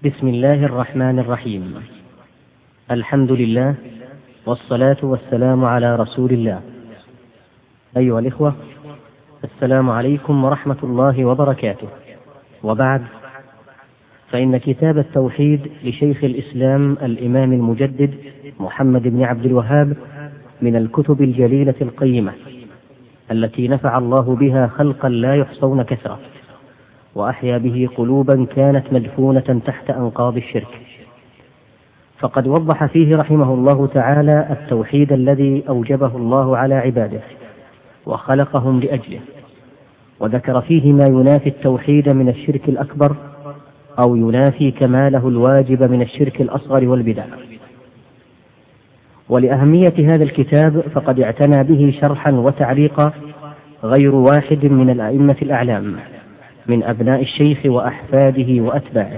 بسم الله الرحمن الرحيم. الحمد لله والصلاة والسلام على رسول الله. أيها الإخوة، السلام عليكم ورحمة الله وبركاته. وبعد، فإن كتاب التوحيد لشيخ الإسلام الإمام المجدد محمد بن عبد الوهاب من الكتب الجليلة القيمة التي نفع الله بها خلقا لا يحصون كثرة، وأحيا به قلوبا كانت مدفونة تحت أنقاض الشرك. فقد وضح فيه رحمه الله تعالى التوحيد الذي أوجبه الله على عباده وخلقهم لأجله، وذكر فيه ما ينافي التوحيد من الشرك الأكبر أو ينافي كماله الواجب من الشرك الأصغر والبدع. ولأهمية هذا الكتاب فقد اعتنى به شرحا وتعليقا غير واحد من الأئمة الأعلام من أبناء الشيخ وأحفاده وأتباعه.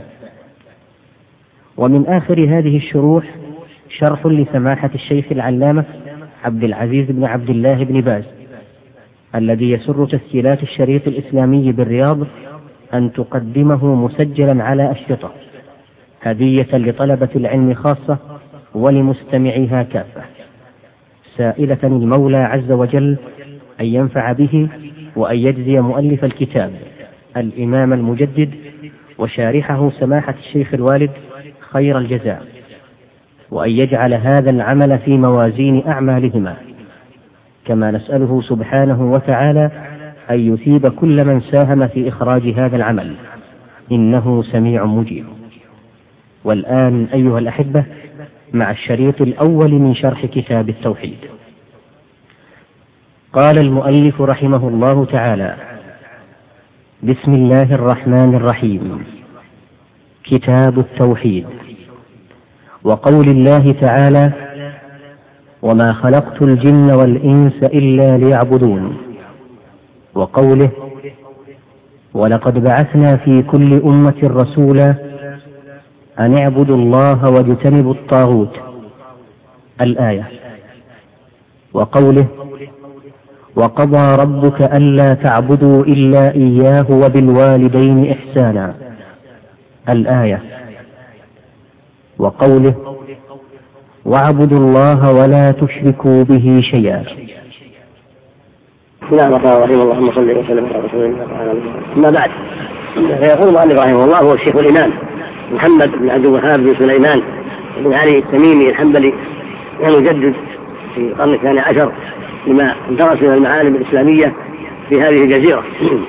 ومن آخر هذه الشروح شرح لسماحة الشيخ العلامة عبد العزيز بن عبد الله بن باز، الذي يسر تسجيلات الشريط الإسلامي بالرياض أن تقدمه مسجلا على أشرطة هدية لطلبة العلم خاصة ولمستمعيها كافة، سائلة المولى عز وجل أن ينفع به وأن يجزي مؤلف الكتاب الإمام المجدد وشارحه سماحة الشيخ الوالد خير الجزاء، وأن يجعل هذا العمل في موازين أعمالهما، كما نسأله سبحانه وتعالى أن يثيب كل من ساهم في إخراج هذا العمل، إنه سميع مجيب. والآن أيها الأحبة مع الشريط الأول من شرح كتاب التوحيد. قال المؤلف رحمه الله تعالى: بسم الله الرحمن الرحيم. كتاب التوحيد. وقول الله تعالى: وما خلقت الجن والإنس إلا ليعبدون. وقوله: ولقد بعثنا في كل أمة رسولا أن اعبدوا الله واجتنبوا الطاغوت. الآية. وقوله: وقضى ربك ألا تعبدوا إلا إياه وبالوالدين إحسانا. الآية. وقوله: واعبدوا الله ولا تشركوا به شيئا. بسم الله الرحمن الرحيم. اللهم صل وسلم على رسول الله. أما بعد، فيقول المؤلف رحمه الله: هو الشيخ الإمام محمد بن عبد الوهاب بن سليمان بن علي التميمي الحنبلي المجدد في القرن الثاني عشر لما درس من المعالم الإسلامية في هذه الجزيرة.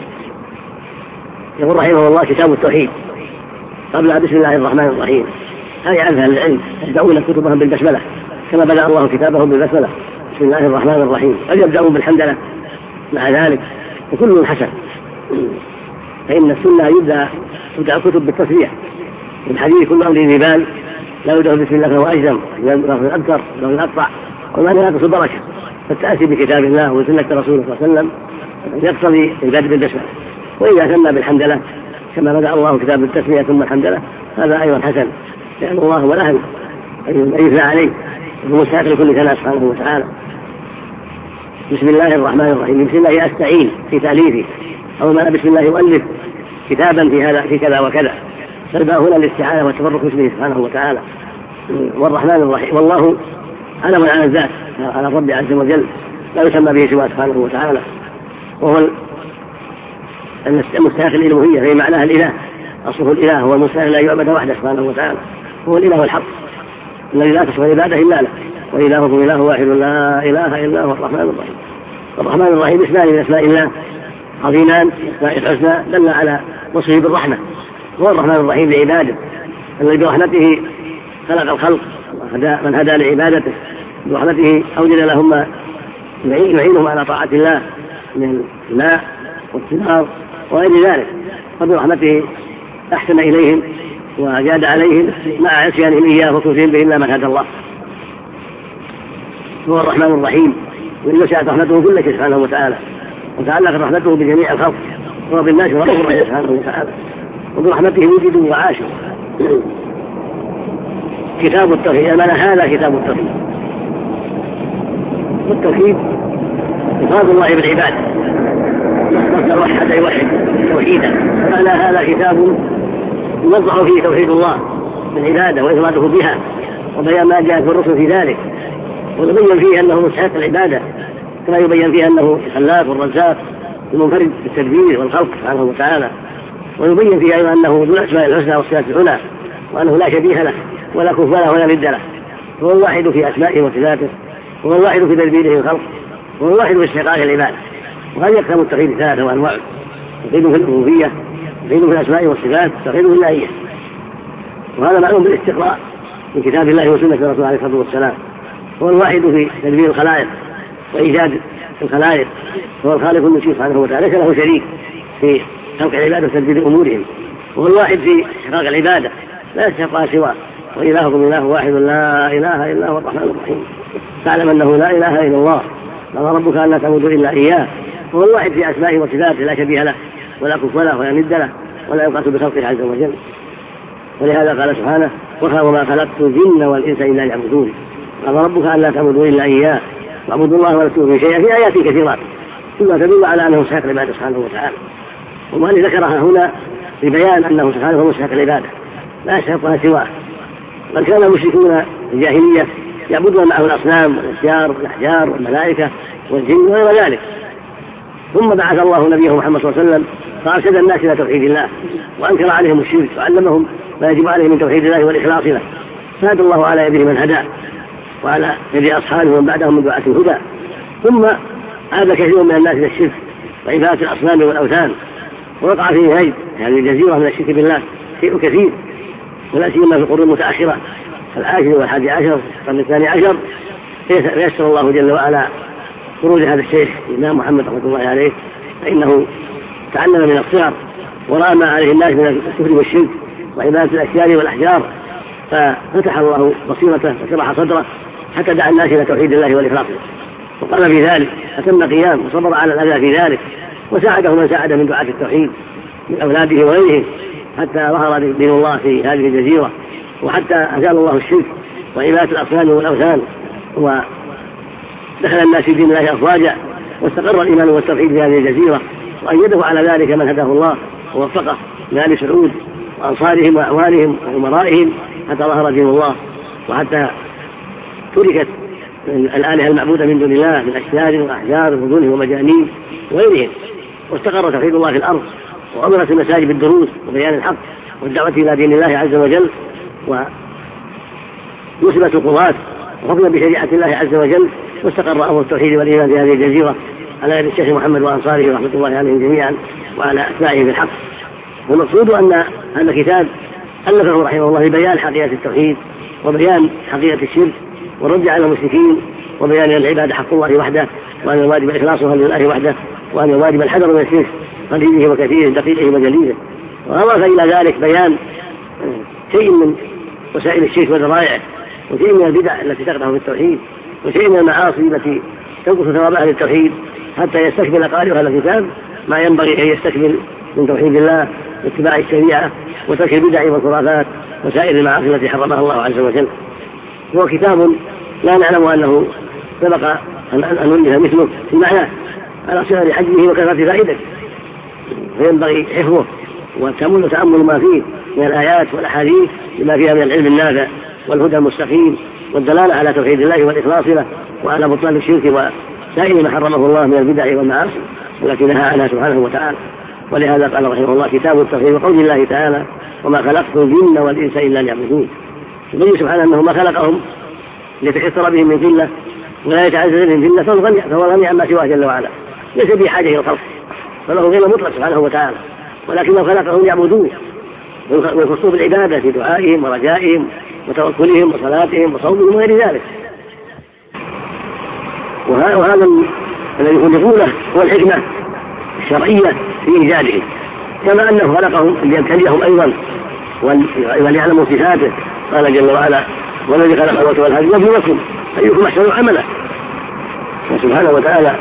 يقول رحمه الله: كتاب التوحيد. قبل بسم الله الرحمن الرحيم، هذه عن أهل العلم يبدأون كتبهم بالبسملة كما بدأ الله كتابهم بالبسملة، بسم الله الرحمن الرحيم، أو يبدأون بالحمدلله مع ذلك، وكل حسن. فإن السنة يبدأ الكتب بالتسبيح، الحديث كل أمر ذي بال لا يبدأ بسم الله فهو أجزم، لا يبدأ الأبتر لا الأقطع، وما ناقص البركة. فالتأتي بكتاب الله وسنة رسوله صلى الله عليه وسلم يقتضي البدء بالبسملة. وإذا ثنى بالحمدلله كما بدأ الله كتاب التسمية ثم الحمدلله، هذا أيضا حسن، لأن الله هو الأهل أن يثنى عليه ومستحق لكل ثناء سبحانه وتعالى. بسم الله الرحمن الرحيم. بسم الله أستعين في تأليفه، أو ما بسم الله يؤلف كتابا في كذا وكذا، فالباء هنا الاستعانة والتبرك باسمه سبحانه وتعالى. والرحمن الرحيم، والله علم على الذات على الرب عز وجل لا يسمى به سواه سبحانه وتعالى، وهو المستحق الإلوهية في معناها الإله، أصله الإله، هو المستحق لا يعبد وحده سبحانه وتعالى، هو الإله الحق الذي لا تصح العبادة إلا له، وإلهكم إله واحد لا إله إلا هو الرحمن الرحيم. الرحمن الرحيم اسمان من أسماء الله عظيمان، أسماء الحسنى، دل على وصفه بالرحمة، هو الرحمن الرحيم لعباده الذي برحمته خلق الخلق من هدى لعبادته، برحمته أوجد لهم ما يعينهم على طاعة الله من الماء والثمار وغير ذلك، وبرحمته أحسن إليهم وجاد عليهم مع عصيانهم إياه وكفرهم به إلا من هدى الله. هو الرحمن الرحيم، وإن شاءت رحمته كل شيء سبحانه وتعالى، وتعلق رحمته بجميع الخلق، وهو بالناس رحمه الله سبحانه وتعالى، وبرحمته وجدوا وعاشوا. كتاب التوحيد. معنى هذا كتاب التوحيد. والتوحيد إفراد الله بالعباد، مصدر وحد يوحد توحيدا. معنى هذا كتاب يوضح فيه توحيد الله بالعبادة وإفراده بها وبيان ما جاء في الرسل في ذلك، ويبين فيه أنه مستحق العبادة كما يبين فيه أنه الخلاق والرزاق المنفرد بالتدبير والخلق سبحانه وتعالى، ويبين فيه أيضا أنه ذو الأسماء الحسنى والصفات العلى وأنه لا شبيه له ولا كفء له ولا ند له، هو الواحد في أسمائه وصفاته، هو الواحد في تدبيره الخلق، هو الواحد في استحقاق العبادة. وهذا يقسم التوحيد ثلاثة وأنواع: توحيد في الألوهية، توحيد في الأسماء والصفات، توحيد في الإلهية. وهذا معلوم بالاستقراء من كتاب الله وسنة الرسول عليه الصلاة والسلام. هو الواحد في تدبير الخلائق وإيجاد الخلائق، هو الخالق المشير سبحانه وتعالى ليس له شريك في خلق العبادة وتدبير أمورهم، وهو الواحد في إحقاق العبادة لا يستحقها سواه، وإلهكم إله واحد لا إله إلا هو الرحمن الرحيم. تعلم أنه لا إله إلا الله، قال ربك أن لا تعبدوا إلا إياه. هو الواحد في أسمائه وصفاته لا شبيه له ولا كفء له ولا ند له ولا يقاس بخلقه عز وجل. ولهذا قال سبحانه: وما خلقت الجن والإنس إلا ليعبدون. قال ربك أن لا تعبدوا إلا إياه واعبدوا الله ولا تشركوا به شيئا، في آيات كثيرات كلها تدل على أنه مستحق العبادة سبحانه وتعالى. والمؤلف ذكرها هنا لبيان أنه سبحانه هو مستحق العبادة لا يستحقها سواه. بل كان المشركون في الجاهلية يعبدون معه الأصنام والأشجار والأحجار والملائكة والجن وغير ذلك، ثم بعث الله نبيه محمد صلى الله عليه وسلم فأرشد الناس إلى توحيد الله وأنكر عليهم الشرك وعلمهم ما يجب عليهم من توحيد الله والإخلاص له، فهدى الله على يده من هدى وعلى يد أصحابه ومن بعدهم من دعاة الهدى. ثم عاد كثير من الناس إلى الشرك وعبادة الأصنام والأوثان، ووقع فيه هذه الجزيرة من الشرك بالله شيء كثير، ولا سيما في القرون المتأخرة العاشر والحادي عشر والقرن الثاني عشر، فيسر الله جل وعلا خروج هذا الشيخ الإمام محمد رحمة الله عليه، فإنه تعلم من الصغر ورأى ما عليه الناس من الكفر والشرك وعبادة الأشجار والأحجار، ففتح الله بصيرته وشرح صدره حتى دعا الناس إلى توحيد الله والإخلاص، وقام في ذلك أتم قيام وصبر على الأذى في ذلك، وساعده من ساعد من دعاة التوحيد من أولاده وغيرهم حتى ظهر دين الله في هذه الجزيرة، وحتى أزال الله الشرك وعبادة الأصنام والأوثان، ودخل الناس في دين الله أفواجا، واستقر الإيمان والتوحيد في هذه الجزيرة، وأيده على ذلك من هداه الله ووفقه من آل سعود وأنصارهم وأعوانهم وأمرائهم حتى ظهر دين الله، وحتى تركت الآلهة المعبودة من دون الله من أشجار وأحجار وظلم ومجانين وغيرهم، واستقر توحيد الله في الأرض، وأمرت المساجد بالدروس وبيان الحق والدعوة إلى دين الله عز وجل، ونصبت القضاة وحكم بشريعة الله عز وجل، واستقر أمر التوحيد والإيمان في هذه الجزيرة على يد الشيخ محمد وأنصاره رحمة الله عليهم جميعا وعلى أتباعه بالحق. والمقصود أن هذا الكتاب ألفه رحمه الله لبيان حقيقة التوحيد وبيان حقيقة الشرك والرد على المشركين وبيان العبادة حق الله وحده، وأن الواجب إخلاصها لله وحده، وأن الواجب الحذر من الشرك قليله وكثيره دقيقه وجليله. وأضاف إلى ذلك بيان شيء من وسائل الشرك وذرائعه، وشيء من البدع التي تقدح في التوحيد، وشيء من المعاصي التي تنقص ثواب أهل التوحيد، حتى يستكمل قارئ هذا الكتاب ما ينبغي أن يستكمل من توحيد الله واتباع الشريعة وترك البدع والخرافات وسائر المعاصي التي حرمها الله عز وجل. هو كتاب لا نعلم أنه سبق أن نؤلف مثله في معناه على صغر حجمه وكثرة فائدته، فينبغي حفظه وتأمل ما فيه من الآيات والأحاديث لما فيها من العلم النافع والهدى المستقيم والدلالة على توحيد الله والإخلاص له وعلى بطلان الشرك وسائر ما حرمه الله من البدع والمعاصي التي نهى عنها سبحانه وتعالى. ولهذا قال رحمه الله: كتاب التوحيد. وقول الله تعالى: وما خلقت الجن والإنس إلا ليعبدون. يبين سبحانه أنه ما خلقهم ليتكثر بهم من قلة ولا يتعزز بهم قلة، فهو غني عما سواه جل وعلا، ليس به حاجة إلى الخلق، فله غير مطلق سبحانه وتعالى، ولكنه خلقهم يعبدون ويخصوا بالعبادة في دعائهم ورجائهم وتوكلهم وصلاتهم وصومهم وغير ذلك. وهذا الذي يخلقونه هو الحكمة الشرعية في إيجادهم، كما أنه خلقهم ليبتليهم أيضا وليعلموا صفاته. قال جل وعلا: والذي خلق الموت والحياة ليبلوكم أيكم أحسن عملا. وسبحانه وتعالى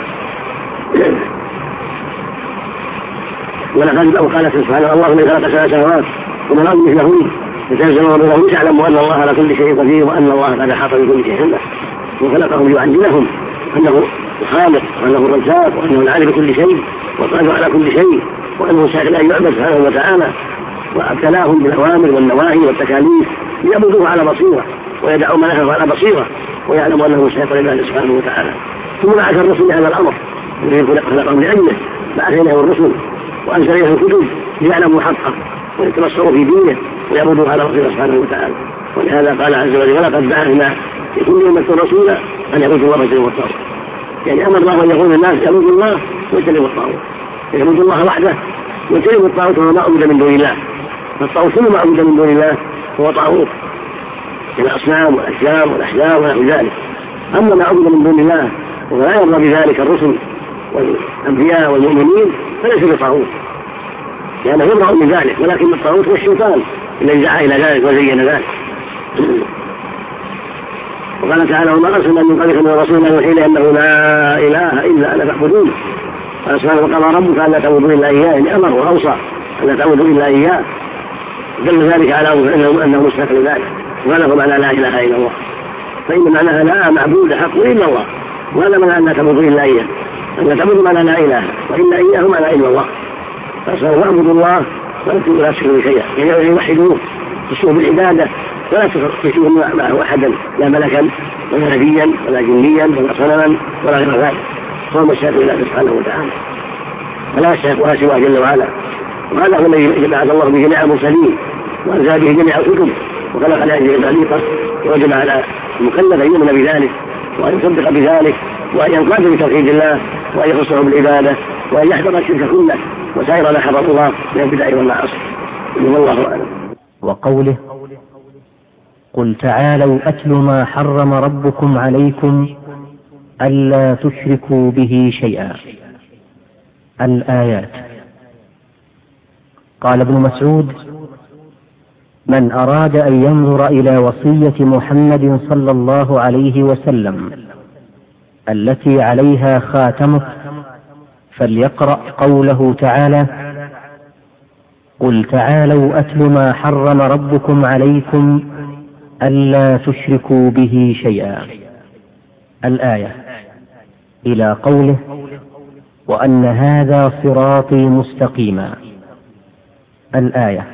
ولقد قال سبحانه: الله الذي خلق سبع سماوات ومن الأرض مثلهن فتنزل وبينهن تعلموا أن الله على كل شيء قدير وأن الله قد أحاط بكل شيء علما. وخلقهم ليعلمهم أنه الخالق وأنه الرزاق وأنه العالم بكل شيء وقادر على كل شيء وأنه سائل أن يعبد سبحانه وتعالى. وابتلاهم بالاوامر والنواهي والتكاليف ليعبدوه على بصيره ويدعوا ما نهوا على بصيره ويعلموا انه مستحق لله سبحانه وتعالى. ثم بعث الرسل هذا الامر الذي خلقهم لاجله، بعث اليه الرسل وانزل اليه الكتب ليعلموا حقه ويتبصروا في دينه ويعبدوه على بصيره سبحانه وتعالى. ولهذا قال عز وجل: ولقد بعثنا في كل امه رسولا ان يعبدوا الله واجتنبوا الطاغوت. يعني امر الله ان يقول الناس يعبدوا الله واجتنبوا الطاغوت، يعبدوا الله وحده ويجتنبوا الطاغوت وما عبد من دون الله. فالطاغوت كل ما عبد من دون الله هو طاغوت كالاصنام والاشجار والاحجار ونحو ذلك. اما ما عبد من دون الله ولا يرضى بذلك الرسل والانبياء والمؤمنين فليس بطاغوت، لانه يبرأ من ذلك، ولكن الطاغوت هو الشيطان الذي دعا الى ذلك وزين ذلك. وقال تعالى: وما ارسلنا من قبلك من رسول يوحي اليه انه لا اله الا انا فاعبدون. قال سبحانه: وقضى ربك الا تعبدوا الا اياه، يعني امر واوصى الا تعبدوا الا اياه، دل ذلك على انه مستحق لذلك. وله معنى لا اله الا الله، فان معناها لا معبود حق الا الله، وهذا معنى ان لا تعبدوا الا اياه، ان تعبدوا معنى لا اله والا اياه معنى الا الله. فاصبحوا واعبدوا الله وانتم لا تشركوا شيئا، يعني يوحدوه تشركوا بالعباده ولا تشركوا معه احدا، لا ملكا ولا نبيا ولا جنيا ولا صنما ولا غير ذلك، فهو مشاهد لله سبحانه وتعالى فلا يستحقها سواه جل وعلا. وهذا هو الذي بعث الله بجميع المرسلين وانزل به جميع الكتب وخلق لاجله الخليقه، ووجب على المكلف ان يؤمن بذلك وان يصدق بذلك وان ينقاد بتوحيد الله وان يخصه بالعباده وان يحذر الشرك كله وسائر ما حرم الله من البدع والمعاصي. والله اعلم. وقوله: قل تعالوا أتل ما حرم ربكم عليكم ألا تشركوا به شيئا. الآيات. قال ابن مسعود: من أراد أن ينظر إلى وصية محمد صلى الله عليه وسلم التي عليها خاتمه فليقرأ قوله تعالى: قل تعالوا أتل ما حرم ربكم عليكم ألا تشركوا به شيئا. الآية إلى قوله: وأن هذا صراطي مستقيما. الآية.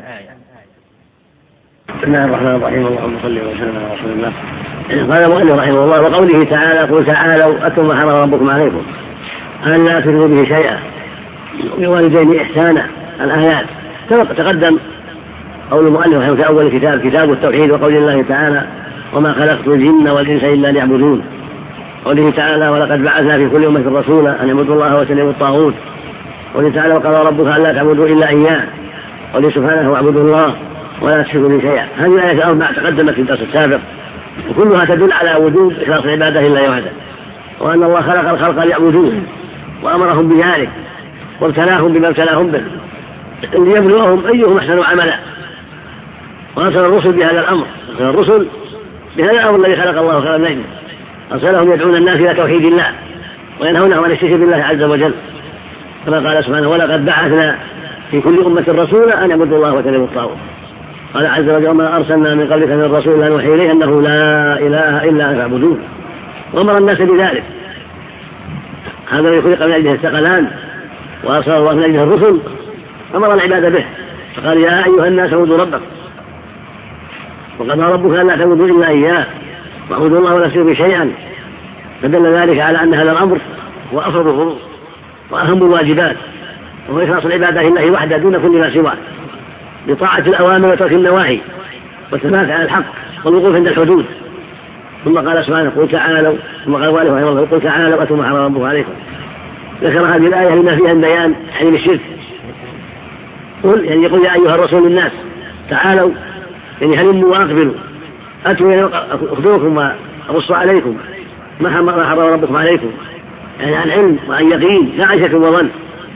بسم الله الرحمن الرحيم. اللهم صل وسلم على رسول الله. قال المؤلف رحمه الله: وقوله تعالى: قل تعالوا أتل ما حرم ربكم عليكم ألا تشركوا به شيئا وبالوالدين إحسانا. الآيات. تقدم قول المؤلف في أول كتاب التوحيد، وقول الله تعالى: وما خلقت الجن والإنس إلا ليعبدون. قوله تعالى: ولقد بعثنا في كل أمة رسولا أن يعبدوا الله واجتنبوا الطاغوت. قوله تعالى: وقضى ربك ألا تعبدوا إلا إياه. قوله سبحانه: واعبدوا الله ولا تشركوا به شيئا. هذه الآيات الأربع تقدمت في الدرس السابق، وكلها تدل على وجوب إخلاص العبادة لله وحده، وأن الله خلق الخلق ليعبدوه وأمرهم بذلك وابتلاهم بما ابتلاهم به ليبلوهم أيهم أحسن عملا. وأرسل الرسل بهذا الأمر، أرسل الرسل بهذا الأمر الذي خلق الله خلق النجم، أرسلهم يدعون الناس إلى توحيد الله وينهونهم عن الشرك بالله عز وجل، كما قال سبحانه: ولقد بعثنا في كل أمة رسولا أن يعبدوا الله واجتنبوا الطاغوت. قال عز وجل: وما أرسلنا من قبلك من رسول أن نوحي إليه أنه لا إله إلا أنا فاعبدون. وأمر الناس بذلك. هذا الذي خلق من أجله الثقلان، وأرسل الله من أجله الرسل، أمر العباد به، فقال: يا أيها الناس اعبدوا ربكم وقضى ربك ألا تعبدوا إلا إياه واعبدوا الله ولا تشركوا به شيئا. فدل ذلك على أن هذا الأمر هو أفرض الفروض وأهم الواجبات، وهو إخلاص العبادة لله وحده دون كل ما سواه، بطاعة الأوامر وترك النواهي والثبات على الحق والوقوف عند الحدود. ثم قال سبحانه: قل تعالوا. ثم قال والله رحمه الله: قل تعالوا أتوا ما حرم ربكم عليكم. ذكر هذه الآية لما فيها البيان عن الشرك. قل يعني يقول: يا أيها الرسول للناس تعالوا، يعني هلموا وأقبلوا. أتوا يعني أخبركم وأقص عليكم ما حرم ربكم عليكم، يعني عن علم وعن يقين لا عن شك وظن.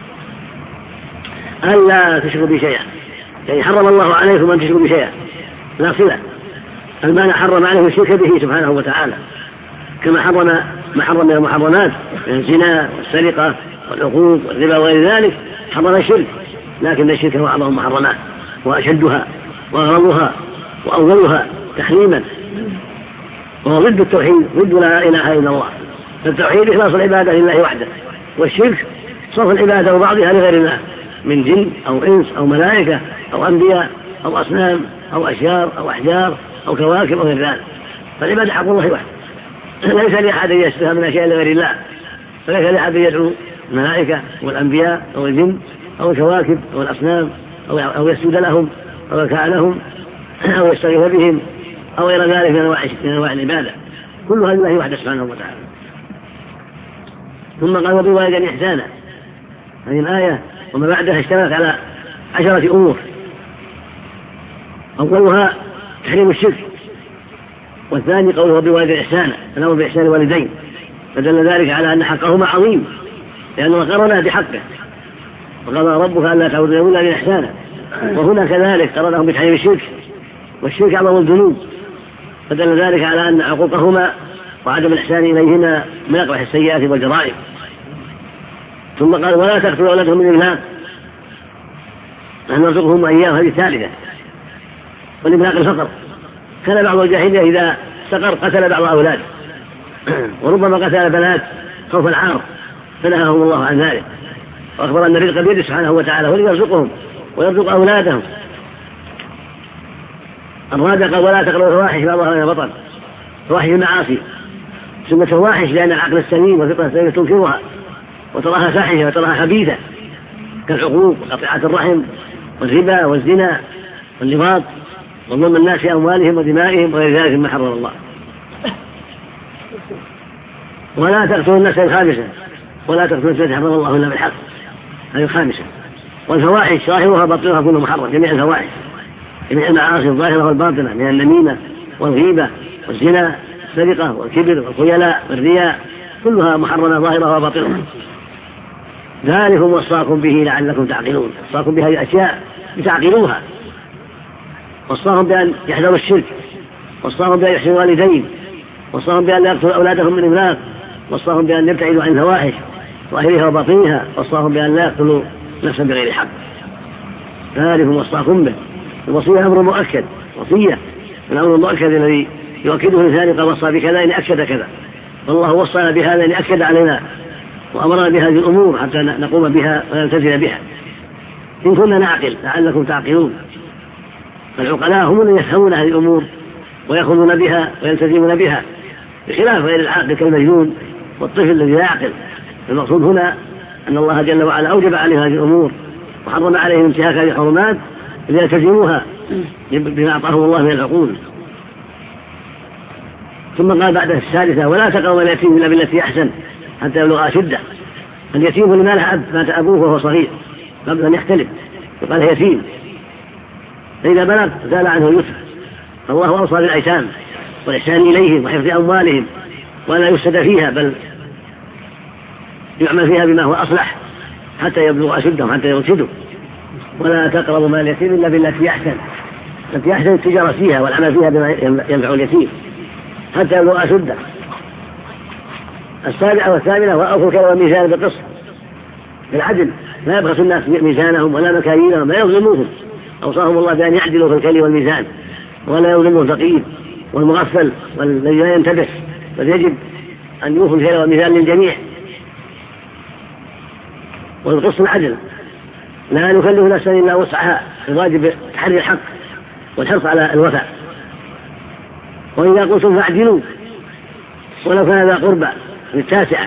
ألا تشركوا به شيئا، يعني حرم الله عليكم أن تشركوا بشيئا لا صلة. المعنى حرم عليه الشرك به سبحانه وتعالى، كما حرم ما حرم من المحرمات من الزنا والسرقة والعقوق والربا وغير ذلك، حرم الشرك. لكن الشرك هو أعظم المحرمات وأشدها وأغرضها وأولها تحريما، وهو ضد التوحيد، ضد لا إله إلا الله. فالتوحيد إخلاص العبادة لله وحده، والشرك صرف العبادة وبعضها لغير الله من جن أو إنس أو ملائكة أو أنبياء أو أصنام أو أشجار أو أحجار أو كواكب أو غير ذلك. فالعبادة حق الله وحده، ليس لأحد يشبه من أشياء لغير الله، فليس لأحد يدعو الملائكة والأنبياء أو الجن أو الكواكب أو الأصنام أو يسجد لهم أو يركع لهم أو يستغيث بهم أو غير ذلك من أنواع العبادة، كلها لله وحده سبحانه وتعالى. ثم قال وبالوالدين إحسانا. هذه الآية وما بعدها اشتملت على 10 أمور، أولها تحريم الشرك، والثاني قوله وبالوالدين إحسانا، الأمر بإحسان الوالدين، فدل ذلك على أن حقهما عظيم لأنه قرنه بحقه، وقال ربك ألا تعبدوا إلا بإحسانا، وهنا كذلك قرنهم بتحريم الشرك، والشرك أعظم الذنوب، فدل ذلك على أن عقوقهما وعدم الإحسان إليهما من أقبح السيئات والجرائم. ثم قال ولا تقتلوا أولادهم من إملاق، نحن نرزقهم وإياهم، هذه الثالثة. والإملاق الفقر، كان بعض الجاهلية إذا سقر قتل بعض أولاده، وربما قتل البنات خوف العار، فنهاهم الله عن ذلك، وأخبر أن الرزق بيده سبحانه وتعالى هو يرزقهم ويرزق أولادهم. الرابع قال ولا تقربوا الفواحش ما ظهر منها وبطن، فواحش المعاصي سمت فواحش لأن العقل السليم والفطرة السليمة تنكرها وتراها فاحشة وتراها خبيثة، كالعقوق وقطيعة الرحم والربا والزنا واللواط وظلم الناس في أموالهم ودمائهم وغير ذلك مما حرم الله. ولا تقتلوا النفس الخامسة، ولا تقتلوا النفس التي حرم الله إلا بالحق، هذه الخامسة. والفواحش ظاهرها باطنها كله محرم، جميع الفواحش، جميع المعاصي الظاهرة والباطنة من النميمة والغيبة والزنا والسرقة والكبر والخيلاء والرياء، كلها محرمة ظاهرها وباطنها. ذلكم وصاكم به لعلكم تعقلون، وصاكم بهذه الأشياء لتعقلوها، وصاهم بأن يحذروا الشرك، وصاهم بأن يحسنوا الوالدين، وصاهم بأن لا يقتلوا أولادهم من إملاق، وصاهم بأن يبتعدوا عن الفواحش ظاهرها وباطنها، وصاهم بأن لا يقتلوا نفسا بغير حق. ذلكم وصاكم به. الوصية أمر مؤكد، وصية الأمر المؤكد الذي يؤكده الإنسان قال وصى بكذا إن أكد كذا، والله وصانا بهذا إن أكد علينا وأمرنا بهذه الأمور حتى نقوم بها ونلتزم بها. إن كنا نعقل لعلكم تعقلون. العقلاء هم الذين يفهمون هذه الأمور ويأخذون بها ويلتزمون بها، بخلاف غير العاقل كالمجنون والطفل الذي لا يعقل. المقصود هنا أن الله جل وعلا أوجب عليهم هذه الأمور وحرم عليهم انتهاك هذه الحرمات ليلتزموها بما أعطاهم الله من العقول. ثم قال بعد الثالثة ولا تقربوا اليتيم إلا بالتي أحسن حتى يبلغ أشده. اليتيم لما له أب مات أبوه وهو صغير قبل أن يختلف يقال يتيم، فإذا بلغ زال عنه اليسر. فالله أوصى بالأيتام والإحسان إليهم وحفظ أموالهم ولا يفسد فيها، بل يعمل فيها بما هو أصلح حتى يبلغ أشدهم حتى يرشدوا. ولا تقربوا مال اليتيم إلا بالتي أحسن، التي أحسن التجارة فيها والعمل فيها بما ينفع اليتيم حتى يبلغ أشده. السابعة والثامنة وأوفوا الكيل والميزان بالقسط بالعدل، لا يبخس الناس ميزانهم ولا مكاييلهم، لا يظلموهم. أوصاهم الله بأن يعدلوا في الكيل والميزان ولا يظلموا الفقير والمغفل والذي لا ينتبه، بل يجب أن يوفوا الكيل والميزان للجميع. والقسط العدل، لا نكلف نفسا إلا وسعها، الواجب تحري الحق والحرص على الوفاء. وإذا قلتم فاعدلوا ولو كان ذا قربى، التاسعة.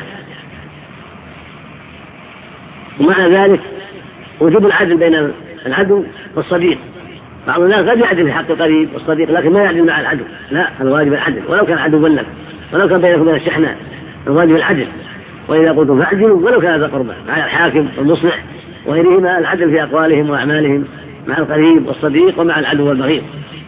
ومعنى ذلك وجوب العدل بين العدو والصديق. بعض الناس قد يعدل في حق القريب والصديق لكن ما يعدل مع العدو، لا، الواجب العدل ولو كان عدو لك، ولو كان بينكم وبين الشحناء، الواجب العدل. وإذا قلتم فاعدلوا ولو كان ذا قربى، مع الحاكم والمصلح وغيرهما، العدل في أقوالهم وأعمالهم مع القريب والصديق ومع العدو والبغيض.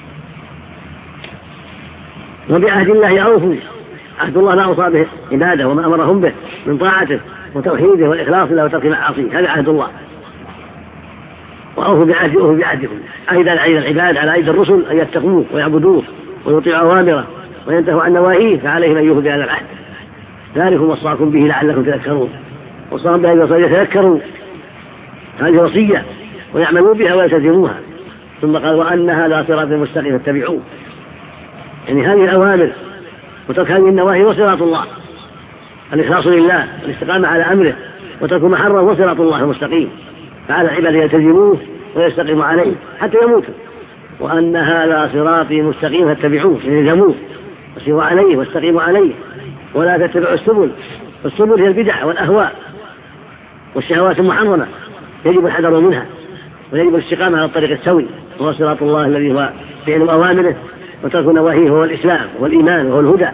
وبعهد الله أوفوا، عهد الله ما أوصى به عباده وما أمرهم به من طاعته وتوحيده والإخلاص له وترك معاصيه، هذا عهد الله. وأوفوا بعهدكم، عهد على أيدي العباد على أيدي الرسل أن يتقوه ويعبدوه ويطيعوا أوامره وينتهوا عن نواهيه، فعليهم أن يوفوا بهذا العهد. ذلكم وصاكم به لعلكم تذكرون. وصاهم بهذه الوصية يتذكروا هذه وصية ويعملوا بها ويلتزموها. ثم قال وأن هذا صراط مستقيم فاتبعوه، يعني هذه الأوامر وترك هذه النواهي وصراط الله، الإخلاص لله والاستقامة على أمره وترك ما حرم وصراط الله المستقيم. فعلى العباد يلتزموه ويستقيموا عليه حتى يموتوا، وأن هذا صراطي مستقيم فاتبعوه الزموه وسيروا عليه واستقيموا عليه ولا تتبعوا السبل. السبل هي البدع والأهواء والشهوات المحرمة، يجب الحذر منها ويجب الاستقامة على الطريق السوي، وهو صراط الله الذي هو فعل أوامره وترك نواهيه، هو الإسلام والإيمان وهو الهدى.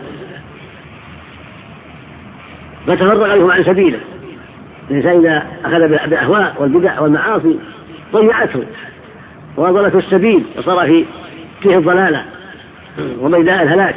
فتفرق عليهم عن سبيله. الإنسان إذا أخذ بالأهواء والبدع والمعاصي ضيعته وأضلته السبيل وصار فيه الضلالة وميداء الهلاك.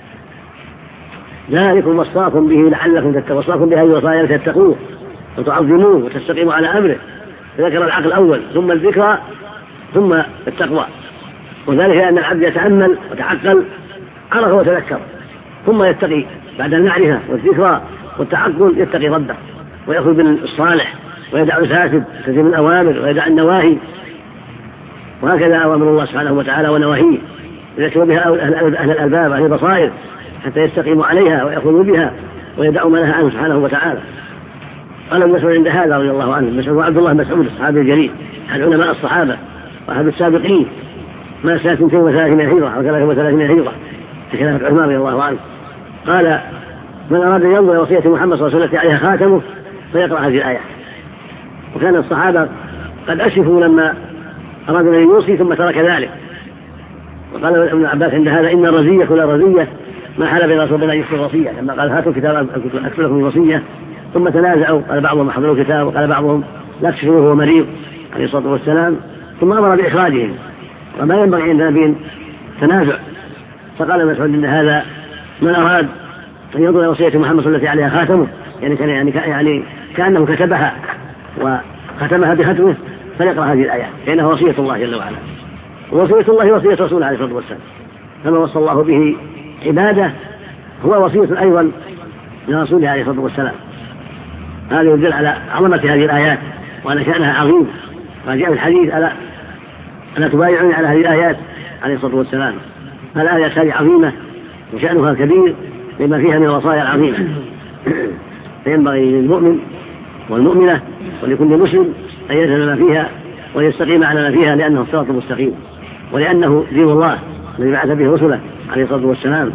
ذلكم وصاكم به لعلكم تتقون، وصاكم بهذه الوصايا لتتقوه وتعظموه وتستقيموا على أمره. ذكر العقل الأول ثم الذكرى ثم التقوى، وذلك أن العبد يتأمل وتعقل عرف وتذكر ثم يتقي بعد المعرفة والذكرى والتعقل، يتقي ربه ويأخذ بالصالح ويدع الفاسد يلتزم الأوامر ويدع النواهي، وهكذا أوامر الله سبحانه وتعالى ونواهيه يذكر بها أهل الألباب أهل البصائر حتى يستقيموا عليها ويأخذوا بها ويدعوا ما نهى عنه سبحانه وتعالى. قال ابن مسعود عند هذا رضي الله عنه، مسعود عبد الله مسعود الصحابي الجليل أحد علماء الصحابة وأحد السابقين ما سنة 32 هجرة أو 33 هجرة في خلافة عثمان رضي الله عنه. قال: من أراد أن ينظر وصية محمد صلى الله عليه وسلم عليها خاتمه فيقرأ هذه الآية. وكان الصحابة قد أشرفوا لما أرادوا أن يوصي ثم ترك ذلك. وقال ابن عباس عند هذا: إن الرزية كل رزية ما حل بين رسول الله يكتب الوصية. لما قال: هاتوا كتاب أكتب لكم الوصية، ثم تنازعوا، قال بعضهم حضروا الكتاب وقال بعضهم لا تكتبوه وهو مريض عليه الصلاة والسلام، ثم أمر بإخراجهم. وما ينبغي عند نبي تنازع. فقال مسعود إن هذا من أراد أن ينظر وصية محمد صلى الله عليه خاتمه، يعني كأنه كتبها وختمها بختمه، فليقرأ هذه الآية لأنها وصية الله جل وعلا. ووصية الله وصية رسوله عليه الصلاة والسلام، فما وصى الله به عباده هو وصية أيضا لرسوله عليه الصلاة والسلام. هذا يدل على عظمة هذه الآيات وأن شأنها عظيم. وجاء الحديث: ألا تبايعون على هذه الآيات عليه الصلاة والسلام. الآيات هذه عظيمة وشأنها كبير لما فيها من الوصايا العظيمة. فينبغي للمؤمن والمؤمنة ولكل مسلم أن يلزم ما فيها ويستقيم على ما فيها، لأنه الصراط المستقيم ولأنه دين الله الذي بعث به رسله عليه الصلاة والسلام.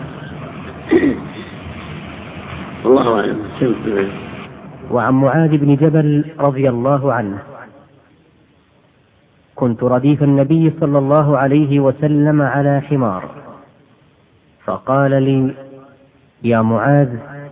والله أعلم. وعن معاذ بن جبل رضي الله عنه: كنت رديف النبي صلى الله عليه وسلم على حمار، فقال لي: يا معاذ،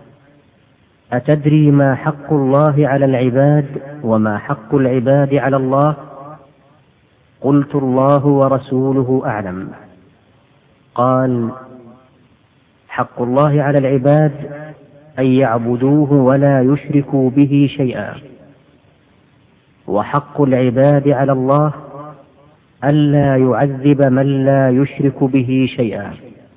أتدري ما حق الله على العباد وما حق العباد على الله؟ قلت: الله ورسوله أعلم. قال: حق الله على العباد أن يعبدوه ولا يشركوا به شيئا، وحق العباد على الله ألا يعذب من لا يشرك به شيئا.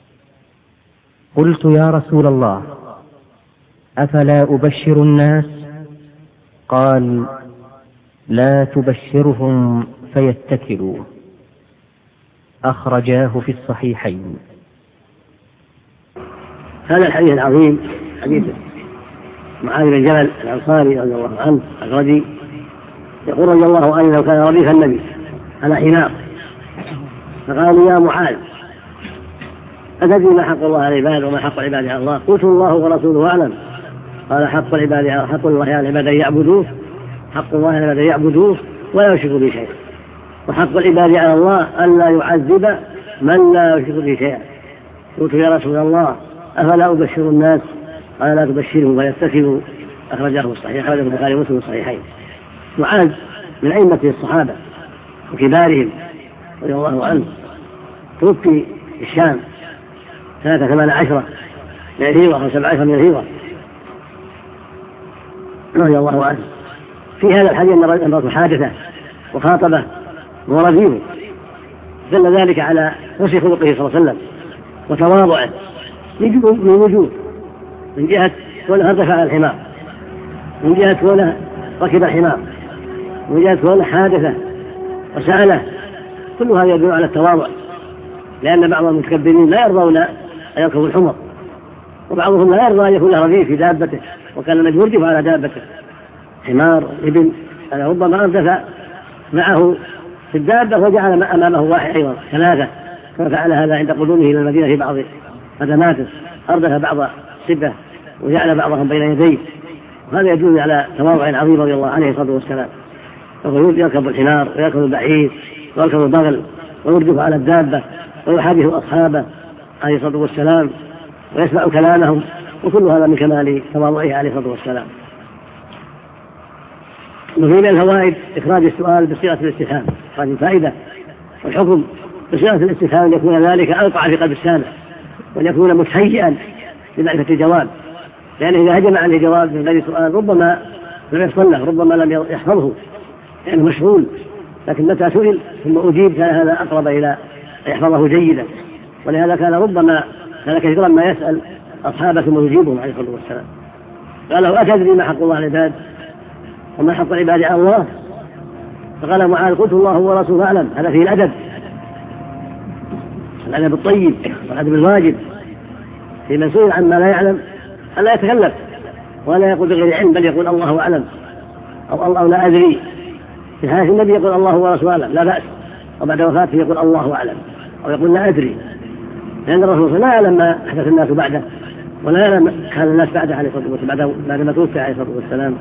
قلت: يا رسول الله، أفلا أبشر الناس؟ قال: لا تبشرهم فيتكلوا. أخرجاه في الصحيحين. هذا الحديث العظيم حديث معاذ بن جبل الأنصاري رضي الله عنه الردي، يقول رضي الله عنه: لو كان رديف النبي على حمار فقال: يا معاذ، أتدري ما حق الله على العباد وما حق العباد على الله؟ قلت: الله ورسوله أعلم. قال: حق الله على العباد أن يعبدوه، حق الله على العباد أن يعبدوه ولا يشركوا به شيئا، وحق العباد على الله ألا يعذب من لا يشرك به شيئا. قلت: يا رسول الله، أفلا أبشر الناس؟ قال: لا تبشرهم ويتكلوا. أخرجه الصحيح، أخرجه البخاري ومسلم الصحيحين. معاذ من أئمة الصحابة وكبارهم رضي الله عنه، توفي في الشام سنة 18 من الهجرة أو 17 من الهجرة رضي الله عنه. في هذا الحديث أن الرسول حادثة وخاطبه ورزيه، دل ذلك على حسن خلقه صلى الله عليه وسلم وتواضعه من وجوه: من جهة كونه ارتفع على الحمار، من جهة كونه ركب الحمار، من جهة كونه حادثة وسأله. كل هذا يدل على التواضع، لأن بعض المتكبرين لا يرضون أن يركبوا الحمر، وبعضهم لا يرضى أن يكون له رديف في دابته، وكان النبي يردف على دابته حمار ابن، هذا ربما ارتفع معه في الدابة وجعل أمامه واحد أيضا 3، كما فعل هذا عند قدومه إلى المدينة في بعض خدماته، أردف بعض السبة وجعل بعضهم بين يديه، وهذا يدل على تواضع عظيم رضي الله عنه الصلاة والسلام. فهو يركب الحمار ويركب البعير ويركب البغل ويردف على الدابة ويحادث أصحابه عليه الصلاة والسلام ويسمع كلامهم، وكل هذا من كمال تواضعه عليه الصلاة والسلام. ومن الفوائد إخراج السؤال بصيغة الاستفهام، إخراج الفائدة والحكم بصيغة الاستفهام أن يكون ذلك أوقع في قلب السامع وأن يكون متهيئا لمعرفة الجواب، لأنه إذا هجم عن الجواب من غير سؤال ربما لم يحصل له، ربما لم يحفظه لأنه مشغول، لكن متى سئل ثم أجيب كان هذا أقرب إلى أن يحفظه جيدا. ولهذا كان ربما كان كثيرا ما يسأل أصحابه ثم يجيبهم عليه الصلاة والسلام. قال له: أتدري ما حق الله على العباد وما حق العباد على الله؟ فقال معاذ: قلت الله ورسوله أعلم. هذا فيه الأدب الطيب والأدب الواجب في من سئل عما لا يعلم ألا يتكلف ولا يقول بغير علم، بل يقول الله أعلم أو لا أدري. في حياة النبي يقول الله ورسوله أعلم لا بأس، وبعد وفاته يقول الله أعلم أو يقول لا أدري، لأن الرسول لا يعلم ما أحدث الناس بعده ولا يعلم كان الناس بعده عليه الصلاة والسلام بعد ما توفي عليه الصلاة والسلام.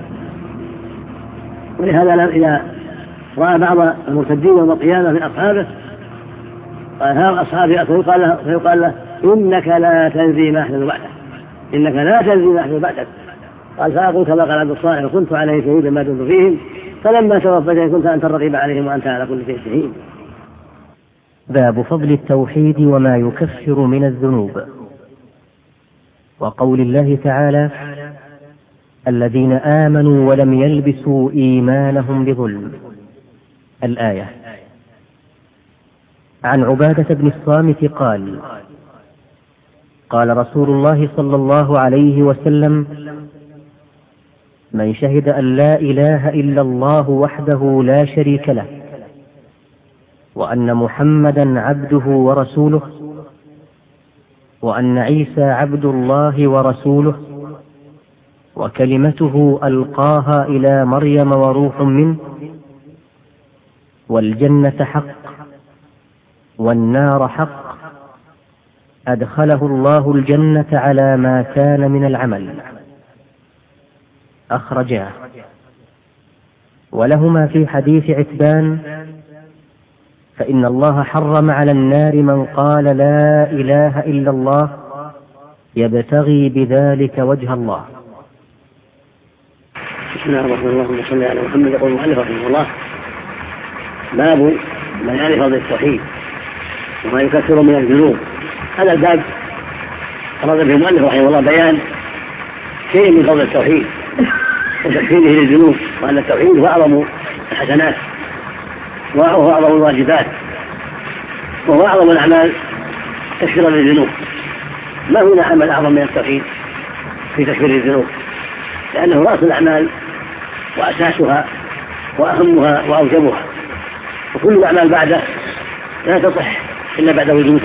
ولهذا إذا رأى بعض المرتدين يوم القيامة من أصحابه قال: ها أصحابي، فيقال له: إنك لا تدري ما أحدث بعدك، إنك لا تدري ما أحدث بعدك. قال: فأقول كما قال عبد الصالح: وكنت عليه شهيدا ما دمت فيهم، فلما توفيتني كنت أنت الرقيب عليهم وأنت على كل شيء شهيد. باب فضل التوحيد وما يكفر من الذنوب. وقول الله تعالى: الذين آمنوا ولم يلبسوا إيمانهم بظلم، الآية. عن عبادة بن الصامت قال: قال رسول الله صلى الله عليه وسلم: من شهد أن لا إله إلا الله وحده لا شريك له وأن محمدا عبده ورسوله وأن عيسى عبد الله ورسوله وكلمته ألقاها إلى مريم وروح منه والجنة حق والنار حق، أدخله الله الجنة على ما كان من العمل. أخرجاه. ولهما في حديث عتبان: فإن الله حرم على النار من قال لا إله إلا الله يبتغي بذلك وجه الله. بسم الله الرحمن الرحيم. اللهم صل على محمد. يقول المؤلف رحمه الله: باب بيان فضل التوحيد وما يكفر من الذنوب. هذا الباب أراد به المؤلف رحمه الله بيان شيء من فضل التوحيد وتكفيره للذنوب، وأن التوحيد هو أعظم الحسنات وهو أعظم الواجبات وهو أعظم الأعمال تكفيرا للذنوب. ما هنا عمل أعظم من التوحيد في تكفير الذنوب؟ لأنه رأس الأعمال وأساسها وأهمها وأوجبها، وكل الأعمال بعده لا تصح إلا بعد وجوده.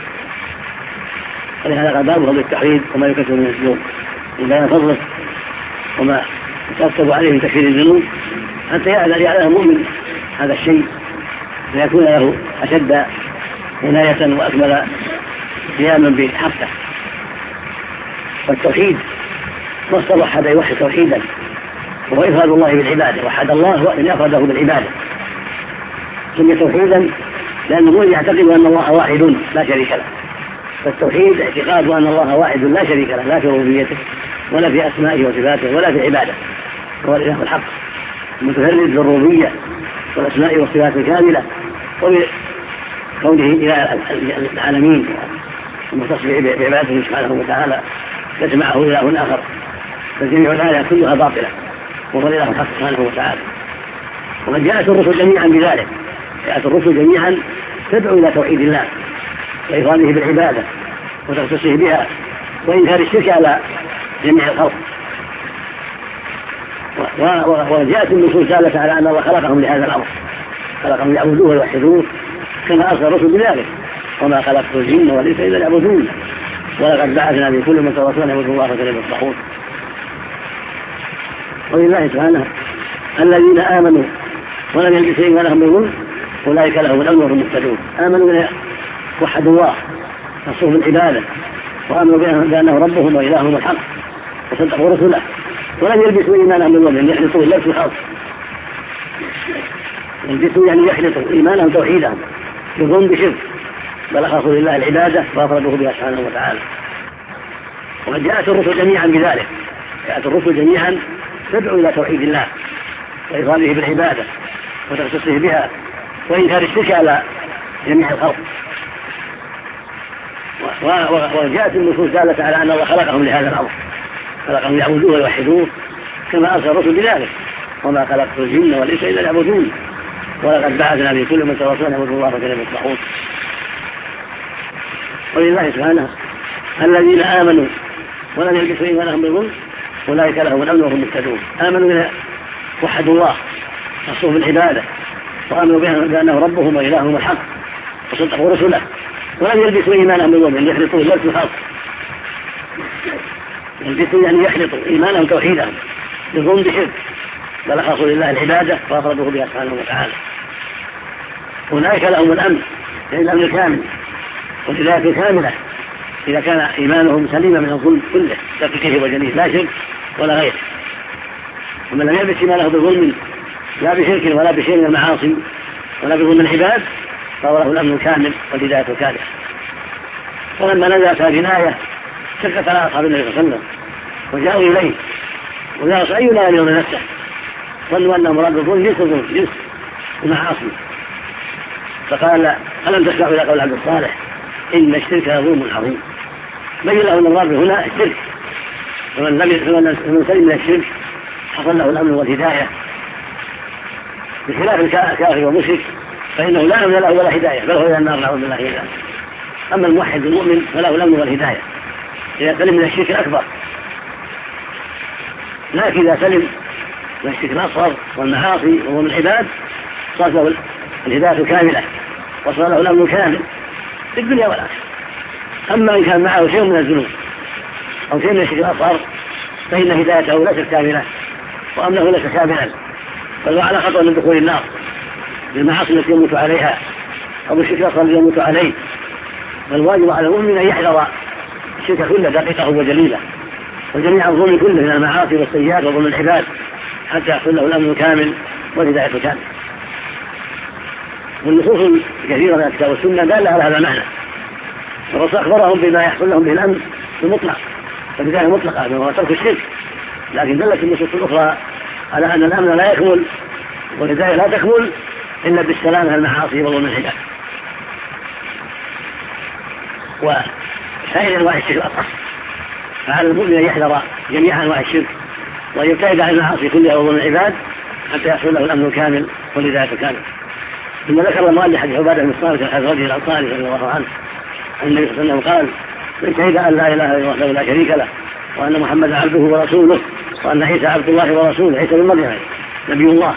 ولهذا قال باب فضل التوحيد وما يكفر من الذنوب، بيان فضله وما يترتب عليه من تكفير الذنوب، حتى يعلم المؤمن هذا الشيء ليكون له أشد عناية وأكمل قياما بحقه. والتوحيد مصدر وحد يوحد توحيدا، وهو إفراد الله بالعبادة. وحد الله وإن أفرده بالعبادة سمي توحيدا لأن المؤمن يعتقد أن الله واحد لا شريك له. فالتوحيد اعتقاد أن الله واحد لا شريك له، لا في ربوبيته ولا في أسمائه وصفاته ولا في عباده، هو الإله الحق المتفرد بالربوبية والأسماء والصفات الكاملة، وبكونه إله العالمين المختص بعبادته سبحانه وتعالى ليس معه إله آخر، فجميع الآيات كلها باطلة وهو الإله الحق سبحانه وتعالى. وقد جاءت الرسل جميعا بذلك، جاءت الرسل جميعا تدعو إلى توحيد الله وإفراده بالعبادة وتخصيصه بها وإنكار الشرك على جميع الخلق. وجاءت النصوص دالة على أن الله خلقهم لهذا الأمر، خلقهم ليعبدوه ويوحدوه كما أرسل الرسل بذلك: وما خلقت الجن والإنس إلا ليعبدون ولقد بعثنا في كل من رسولا يعبدوا الله فلا يصلحون. ولله سبحانه: الذين آمنوا ولم يلبسوا إيمانهم بظلم أولئك لهم الأمن وهم مهتدون. آمنوا وحدوا الله نصوه بالعبادة وآمنوا بأنه ربهم وإلههم الحق وصدقوا رسله ولم يلبسوا إيمانهم بظلم يحلطوا اللبس الحق يلبسوا يعني يحلطوا إيمانهم توحيدهم بظلم بشرك بل أخافوا لله العبادة وأفردوه بها سبحانه وتعالى. وقد جاءت الرسل جميعا بذلك جاءت الرسل جميعا تدعو إلى توحيد الله وإفراده بالعبادة وتخصيصه بها وإنكار الشرك على جميع الخلق. وجاءت النصوص دالة على أن الله خلقهم لهذا الأمر خلقهم يعبدوه ويوحدوه كما أرسل الرسل بذلك وما خلقت الجن والإنس إلا ليعبدون ولقد بعثنا في كل أمة رسولا يعبدوا الله فكانوا يصلحون. ولله سبحانه الذين آمنوا ولم يلبسوا إيمانهم بظلم أولئك لهم الأمن وهم مهتدون. آمنوا وحدوا الله نصوه بالعبادة وآمنوا بأنه ربهم وإلههم الحق وصدقوا رسله ولم يلبسوا إيمانهم بظلم يحلطوا اللبس الحق يلبسوا يعني يحلطوا إيمانهم توحيدهم بظلم بشرك بل أخافوا لله العبادة وأفردوه بها سبحانه وتعالى. أولئك لهم الأمن يعني الأمن الكامل والهداية الكاملة إذا كان إيمانهم سليما من الظلم كله دقيقه وجليل لا شرك ولا غير. ومن لم يلبس إيمانه بظلم لا بشرك ولا بشيء من المعاصي ولا بظلم العباد فهو له الأمن الكامل والهداية الكاملة. ولما نزلت هذه الآية شكت على أصحاب النبي صلى الله عليه وسلم وجاءوا إليه وقالوا أينا يلوم نفسه ظنوا أنه مراد بالظلم جنس المعاصي فقال ألم تسمعوا إلى قول عبد الصالح إن الشرك لظلم عظيم. بين له أن المراد هنا الشرك ومن سلم من الشرك حصل له الأمن والهداية بخلاف الكافر والمشرك فإنه لا أمن له ولا هداية بل هو إلى النار نعوذ بالله منها. أما الموحد المؤمن فله الأمن والهداية إذا سلم من الشرك الأكبر لكن إذا سلم من الشرك الأصغر والمعاصي وهو من العباد صارت له الهداية الكاملة وصار له الأمن الكامل في الدنيا والآخرة. أما إن كان معه شيء من الذنوب أو شيء من الشرك الأصغر فإن هدايته ليست كاملة وأمنه ليس كاملا بل هو على خطر من دخول النار بالمعاصي التي يموت عليها أو بالشرك الأصغر الذي يموت عليه. فالواجب على المؤمن أن يحذر الشرك كله دقيقه وجليله وجميع الظلم كله من المعاصي والسيئات وظلم العباد حتى يحصل له الأمن الكامل والهداية الكاملة. والنصوص الكثيرة من الكتاب والسنة دالة على هذا المعنى الرسول أخبرهم بما يحصل لهم به الأمن المطلق فبداية مطلقة وهو ترك الشرك لكن دلت النصوص الأخرى على أن الأمن لا يكمل والهداية لا تكمل إلا بالسلام من المعاصي وظلم العباد. وسائر أنواع الشرك الأصغر فعلى المؤمن أن يحذر جميع أنواع الشرك وأن يبتعد عن المعاصي كلها وظلم العباد حتى يحصل له الأمن الكامل والهداية الكاملة. ثم ذكر المؤلف حديث عبادة بن الصامت الرجل الأنصاري رضي الله عنه أن النبي صلى الله عليه وسلم قال من شهد أن لا إله إلا الله لا شريك له وأن محمدا عبده ورسوله وأن عيسى عبد الله ورسوله عيسى بن مريم نبي الله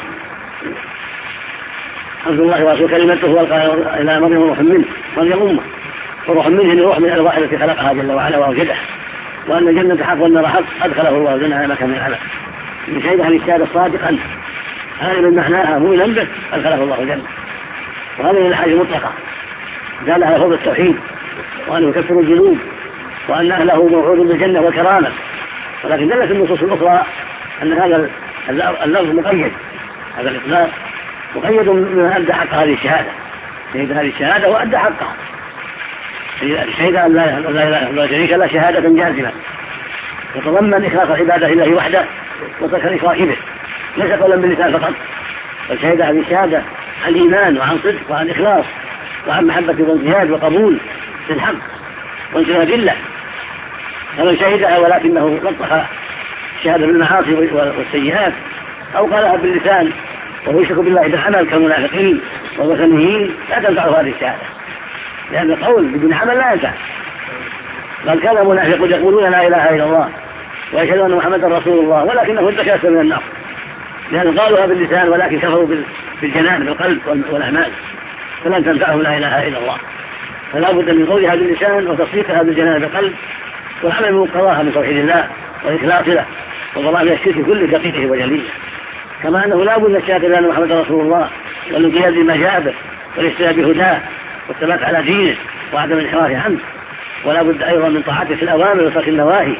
عبد الله ورسوله كلمته والقى إلى مريم وروح منه مريم أمه وروح منه روح من الأرواح التي خلقها جل وعلا وأوجدها وأن الجنة حق والنار حق أدخله الله الجنة على مكان من العمل. من شهد عن الشهادة صادقا هذا من معناها مؤمنا به أدخله الله الجنة. وهذه من الحاجة المطلقة دال على فضل التوحيد وأنه يكفر الذنوب وأن أهله موعود بالجنة والكرامة. ولكن دلت النصوص الأخرى أن هذا اللفظ مقيد هذا الإطلاق مقيد من أدى حق هذه الشهادة شهد هذه الشهادة وأدى حقها شهد أن لا إله إلا الله شريك له شهادة جازمة يتضمن إخلاص العبادة لله وحده وترك الإشراك به ليس قولا باللسان فقط بل شهد هذه الشهادة عن إيمان وعن صدق وعن إخلاص وعن محبة وانقياد وقبول للحق وانقياد لله. فمن شهدها ولكنه لطخ الشهادة بالمعاصي والسيئات أو قالها باللسان وهو يشرك بالله بالعمل كالمنافقين والوثنيين لا تنفعه هذه الشهادة لأن القول بدون عمل لا ينفع. بل كان المنافقون يقولون لا إله إلا الله ويشهدون أن محمدا رسول الله ولكنه انتكس من النار لأن قالوها باللسان ولكن كفروا بالجنان بالقلب والأعمال فلن تنفعهم لا إله إلا الله. فلا بد من قولها باللسان وتصديقها بالجنان بالقلب والعمل من مقتضاها من توحيد الله والإخلاص له والبراءة من الشرك كل دقيقه وجليله. كما أنه لا بد من الشهادة بأن محمدا رسول الله والانقياد بما جاء به والاهتداء بهداه والثبات على دينه وعدم الانحراف عنه، ولا بد أيضا من طاعته في الأوامر وترك النواهي،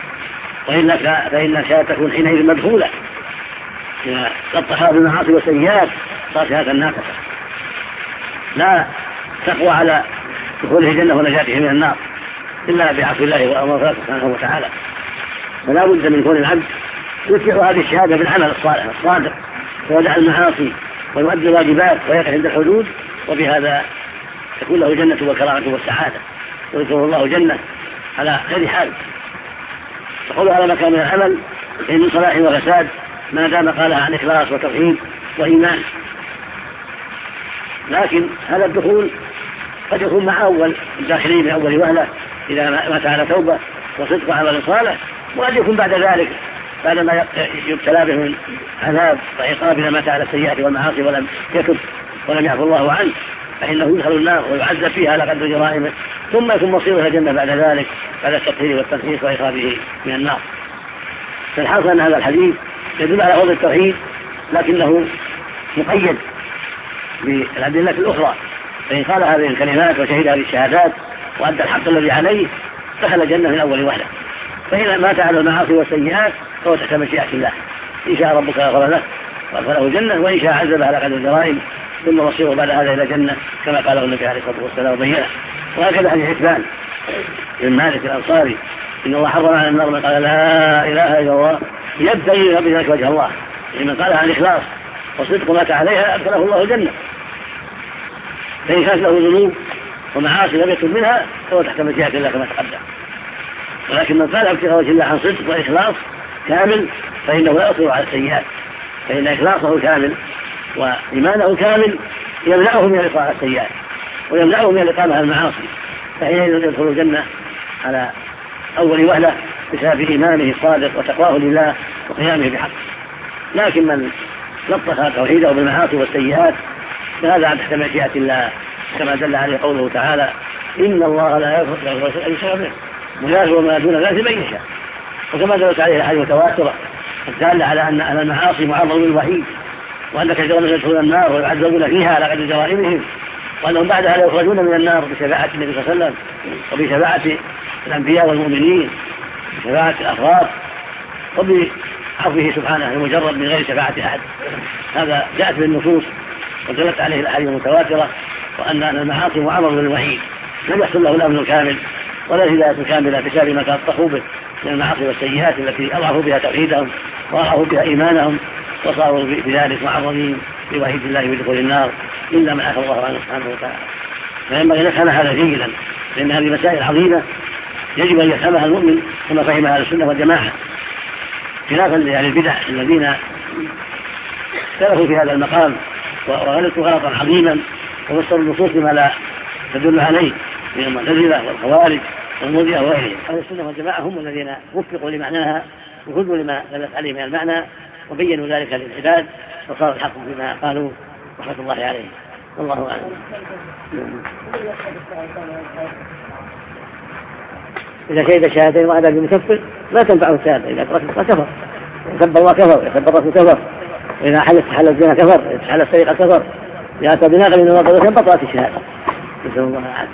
فإن شهادة تكون حينئذ مدخولة إذا لطخها بالمعاصي والسيئات صار شهادة ناقصة لا تقوى على دخوله الجنة ونجاته من النار إلا بعفو الله وأمره سبحانه وتعالى. فلا بد من كون العبد يتبع هذه الشهادة بالعمل الصالح الصادق ويدع المعاصي ويؤدي الواجبات ويقف عند الحدود، وبهذا تكون له جنة وكرامة والسعادة ويذكر الله جنة على غير حال. تقول على مكان من العمل من صلاح وفساد ما دام قالها عن إخلاص وتوحيد وإيمان. لكن هذا الدخول قد يكون مع أول الداخلين من أول وهلة إذا مات على توبة وصدق عمل صالح، وقد يكون بعد ذلك بعدما يبتلى به من عذاب وعقاب إذا مات على السيئات والمعاصي ولم يتب ولم يعفو الله عنه فإنه يدخل النار ويعذب فيها على قدر جرائمه، ثم يكون مصيره إلى الجنة بعد ذلك بعد التطهير والتنسيق وإخراجه من النار. فالحاصل أن هذا الحديث يدل على فضل التوحيد لكنه مقيد بالأدلة الأخرى، فإن قال هذه الكلمات وشهد هذه الشهادات وأدى الحق الذي عليه دخل الجنة من أول وهلة. فإذا مات على المعاصي والسيئات فهو تحت مشيئة الله، إن شاء ربك غفر له وأدخله الجنة، وإن شاء عذبه على قدر الجرائم ثم مصيره بعد هذا إلى الجنة كما قاله النبي عليه الصلاة والسلام وبينه. وهكذا حديث حسبان بن مالك الأنصاري إن الله حرم على النار من قال لا إله إلا الله يبتغي بذلك وجه الله، لمن قالها عن إخلاص وصدق مات عليها أدخله الله الجنة. فإن كانت له ذنوب ومعاصي لم يتب منها فهو تحت مشيئة الله كما تقدم. ولكن من قال ابتغاء وجه الله عن صدق وإخلاص كامل فإنه لا يصبر على السيئات، فإن إخلاصه كامل وإيمانه كامل يمنعه من الإقامة السيئات ويمنعه من الإقامة المعاصي، فحينئذ يدخل الجنة على أول وهلة بسبب إيمانه الصادق وتقواه لله وقيامه بحق. لكن من لطخ توحيده بالمعاصي والسيئات فهذا تحت مشيئة الله كما دل عليه قوله تعالى إن الله لا يغفر أن يشرك به ويغفر ما دون ذلك من يشاء، وكما دلت عليه الأحاديث المتواترة الدالة على أن أهل المعاصي معرضون للوعيد، وأن كثيرا من يدخلون النار ويعذبون فيها على قدر جرائمهم، وأنهم بعدها لا يخرجون من النار بشفاعة النبي صلى الله عليه وسلم وبشفاعة الأنبياء والمؤمنين بشفاعة الأفراد وبعفوه سبحانه المجرد من غير شفاعة أحد. هذا جاءت بالنصوص ودلت عليه الأحاديث المتواترة، وأن المعاصي معرض للوعيد لم يحصل له الأمن الكامل ولا الهداية الكاملة بسبب ما تلطخوا به من المعاصي والسيئات التي أضعفوا بها توحيدهم وأضعفوا بها إيمانهم وصاروا بذلك معرضين لوعيد الله بدخول النار إلا من عفى الله عنه سبحانه وتعالى. فينبغي أن نفهم هذا جيدا، لأن هذه مسائل عظيمة يجب أن يفهمها المؤمن كما فهمها أهل السنة والجماعة، خلافا لأهل البدع الذين اختلفوا في هذا المقام وغلطوا غلطا عظيما وفسروا النصوص بما لا تدل عليه من المعتزلة والخوارج والمرجئة وغيرهم. أهل السنة والجماعة هم الذين وفقوا لمعناها وهدوا لما دلت عليه من المعنى وبينوا ذلك للعباد وصار الحق بما قالوا رحمة الله عليه. والله أعلم. إذا شهد الشهادتين وأدى بمكفر لا تنفعه الشهادة، إذا تركت كفر، يسب الله كفر، يسب الرسول كفر، وإذا حل الزنا كفر، حل السرقة كفر، إذا أتى بناقل من الوضع بطلت الشهادة. نسأل الله العافية.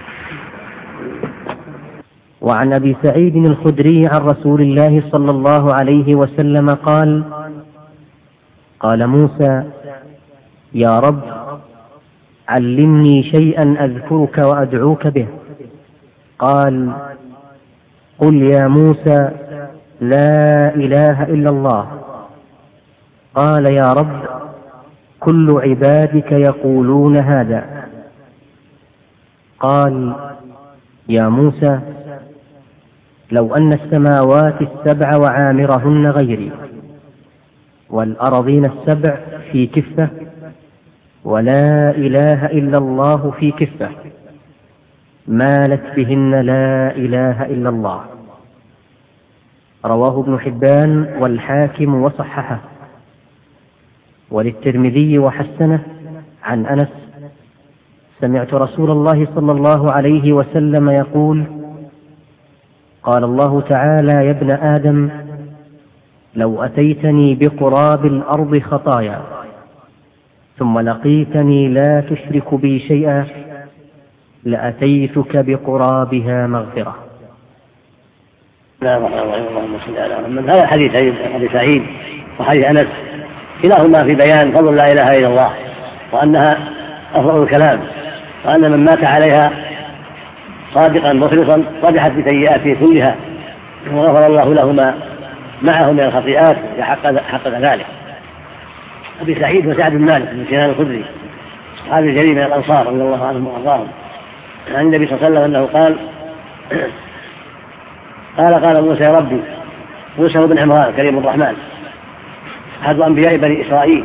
وعن أبي سعيد الخدري عن رسول الله صلى الله عليه وسلم قال: قال موسى: يا رب علمني شيئا أذكرك وأدعوك به. قال: قل يا موسى لا إله إلا الله. قال: يا رب كل عبادك يقولون هذا. قال: يا موسى لو أن السماوات السبع وعامرهن غيري والأرضين السبع في كفة ولا إله إلا الله في كفة مالت بهن لا إله إلا الله. رواه ابن حبان والحاكم وصححه، وللترمذي وحسنه عن أنس: سمعت رسول الله صلى الله عليه وسلم يقول: قال الله تعالى: يا ابن آدم لو أتيتني بقراب الأرض خطايا ثم لقيتني لا تشرك بي شيئا لأتيتك بقرابها مغفرة. لا اللهم صل على محمد. هذا حديث سعيد وحديث أنس كلاهما في بيان فضل لا إله إلا الله وأنها أفضل الكلام، وأن من مات عليها صادقا مخلصا رجحت بسيئاته كلها وغفر الله له ما معه من الخطيئات حقق ذلك. أبي سعيد وسعد بن مالك بن سنان الخدري هذا الجليل من الأنصار رضي الله عنهم وأرضاهم عن النبي صلى الله عليه وسلم أنه قال موسى يا ربي، موسى بن عمران كريم الرحمن أحد أنبياء بني إسرائيل،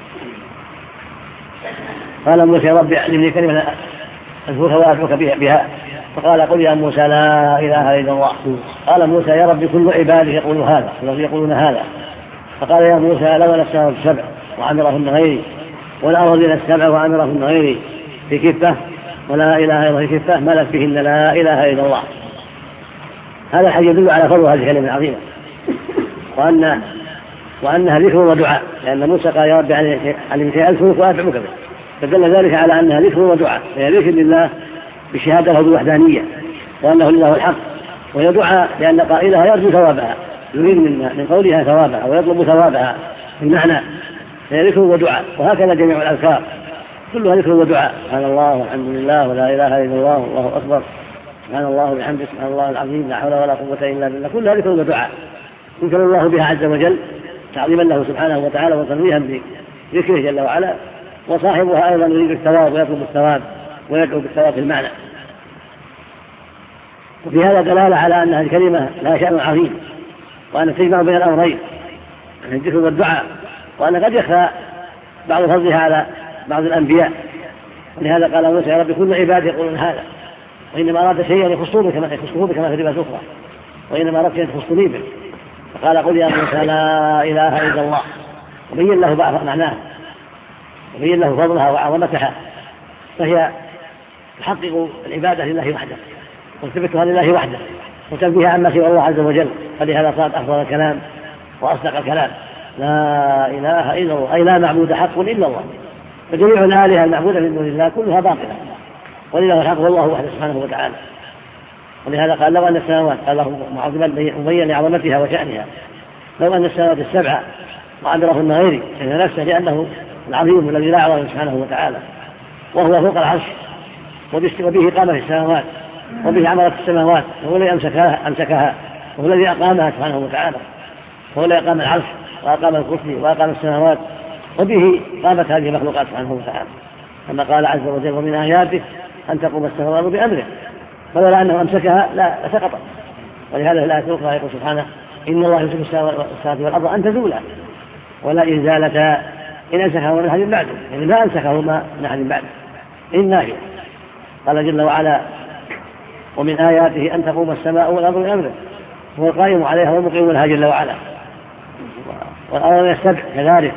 قال موسى يا ربي علمني كلمة أذكرها وأدعوك بها، فقال قل يا موسى لا إله إلا الله. قال موسى يا ربي كل عبادك يقولون هذا. فقال يا موسى لو أن السماوات السبع وعمرهن غيري والأرضين السبع وعمرهن غيري في كفة ولا إله إلا الله في كفة ملت بهن لا إله إلا الله. هذا الحديث يدل على فضل هذه الكلمة العظيمة وأنها ذكر ودعاء، لأن موسى قال يا رب علمني أذكرك وأدعوك به، فدل ذلك على أنها ذكر ودعاء، فهي ذكر لله بشهادة له بالوحدانية وأنه لله الحق، وهي دعاء لأن قائلها يرجو ثوابها، يريد من قولها ثوابها ويطلب ثوابها بالمعنى، فهي ذكر ودعاء. وهكذا جميع الأذكار كلها ذكر ودعاء، سبحان الله والحمد لله ولا إله إلا الله والله أكبر، سبحان الله وبحمده سبحان الله العظيم لا حول ولا قوة إلا بالله، كلها ذكر ودعاء يذكر الله بها عز وجل تعظيما له سبحانه وتعالى وتنويها بذكره جل وعلا، وصاحبها أيضا يريد الثواب ويطلب الثواب ويدعو بالثواب في المعنى. وفي هذا دلالة على أن هذه الكلمة لها شأن عظيم، وأن تجمع بين الأمرين الذكر والدعاء، وأن قد يخفى بعض فضلها على بعض الأنبياء، ولهذا قال موسى يا رب كل عبادي يقولون هذا، وإنما أراد شيئا يخصه بكما في الرواية الأخرى، وإنما أردت أن تخصني به، فقال قل يا موسى لا إله إلا الله، وبين له بعض معناه وبين له فضلها وعظمتها، فهي تحقق العبادة لله وحده وثبتها لله وحده وتنبيها عما سوى الله عز وجل، فلهذا صارت أفضل الكلام وأصدق الكلام لا إله إلا الله، أي لا معبود حق إلا الله، فجميع الآلهة المعبودة من دون الله كلها باطلة، ولله الحق والله وحده سبحانه وتعالى. ولهذا قال لو أن السماوات، قال له معظما مبين لعظمتها وشأنها، لو أن السماوات السبع وعمرهن غيري، يعني نفسه لأنه العظيم الذي لا يعظم سبحانه وتعالى، وهو فوق العرش وبه قام في السماوات وبه عمرت السماوات، وهو الذي أمسكها وهو الذي أقامها سبحانه وتعالى، وهو الذي أقام العرش وأقام الكرسي وأقام السماوات، وبه قامت هذه المخلوقات سبحانه وتعالى، كما قال عز وجل ومن آياته أن تقوم السماوات بأمره، فلولا أنه أمسكها لا سقطت. ولهذا الآية الأخرى يقول سبحانه إن الله يمسك السماوات والأرض أن تزولا ولا إن زالتا إن أمسكه من أحد بعده، يعني ما أمسكه من أحد بعده إن ناهية. قال جل وعلا ومن آياته أن تقوم السماء والأرض بأمره، هو القائم عليها والمقيم لها جل وعلا. والأرض السبع كذلك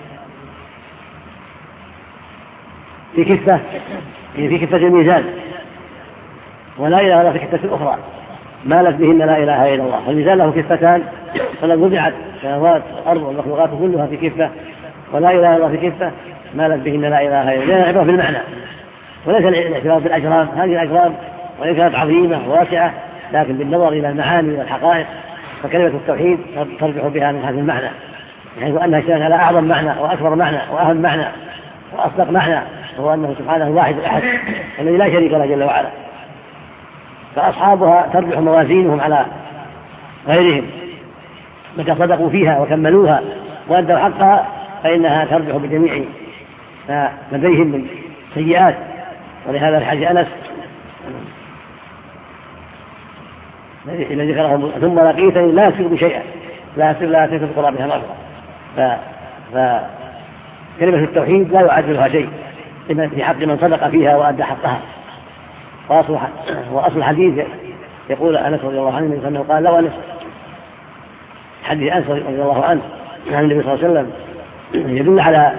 في كفة، في كفة الميزان، ولا إله إلا في كفة أخرى مالت بهن لا إله إلا الله. الميزان له كفتان، فلو وضعت السماوات والأرض والمخلوقات كلها في كفة ولا إله إلا في كفة مالت بهن لا إله إلا الله، لأن العبرة بالمعنى وليس الاعتبار بالأجرام. هذه الأجرام وإن كانت عظيمة وواسعة لكن بالنظر إلى المعاني والحقائق فكلمة التوحيد ترجح بها من هذا المعنى، بحيث أنها اشتملت على أعظم معنى وأكبر معنى وأهم معنى وأصدق معنى، وهو أنه سبحانه الواحد الأحد الذي لا شريك له جل وعلا. فأصحابها ترجح موازينهم على غيرهم متى صدقوا فيها وكملوها وأدوا حقها، فإنها ترجح بجميع ما لديهم من سيئات. ولهذا الحديث أنس الذي ذكره ثم لقيتني لا أشرك بشيئا لا تشرك بها مغفرة. فكلمة التوحيد لا يعدلها شيء في حق من صدق فيها وأدى حقها. وأصل الحديث يقول أنس رضي الله عنه أنه قال لو أنس، حديث أنس رضي الله عنه عن النبي صلى الله عليه وسلم يدل على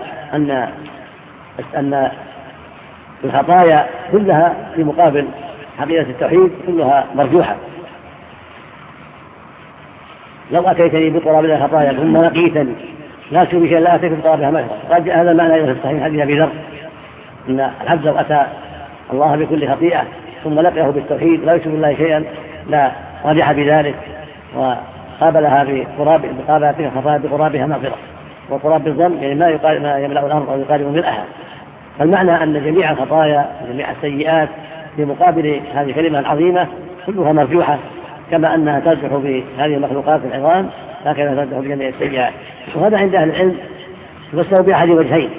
أن الخطايا كلها في مقابل حقيقة التوحيد كلها مرجوحة، لو أتيتني بقرابها خطايا ثم لقيتني لا أشرك بشيء لا أتيت بقرابها مغفرة. هذا المعنى أيضا في صحيح حديث أبي ذر أن العبد لو أتى الله بكل خطيئة ثم لقيه بالتوحيد لا يشرك بالله شيئا لا رجح بذلك وقابلها بقرابها مغفرة. وقراب بالظن يعني ما يملأ الأرض أو يقارب ملئها. فالمعنى أن جميع الخطايا وجميع السيئات في مقابل هذه الكلمة العظيمة كلها مرجوحة، كما أنها ترجح بهذه المخلوقات العظام هكذا ترجح بجميع السيئات. وهذا عند أهل العلم يفسر بأحد وجهين: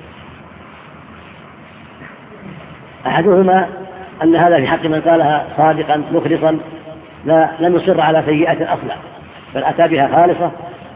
أحدهما أن هذا في حق من قالها صادقا مخلصا لم يصر على سيئة أصلا، بل أتى بها خالصة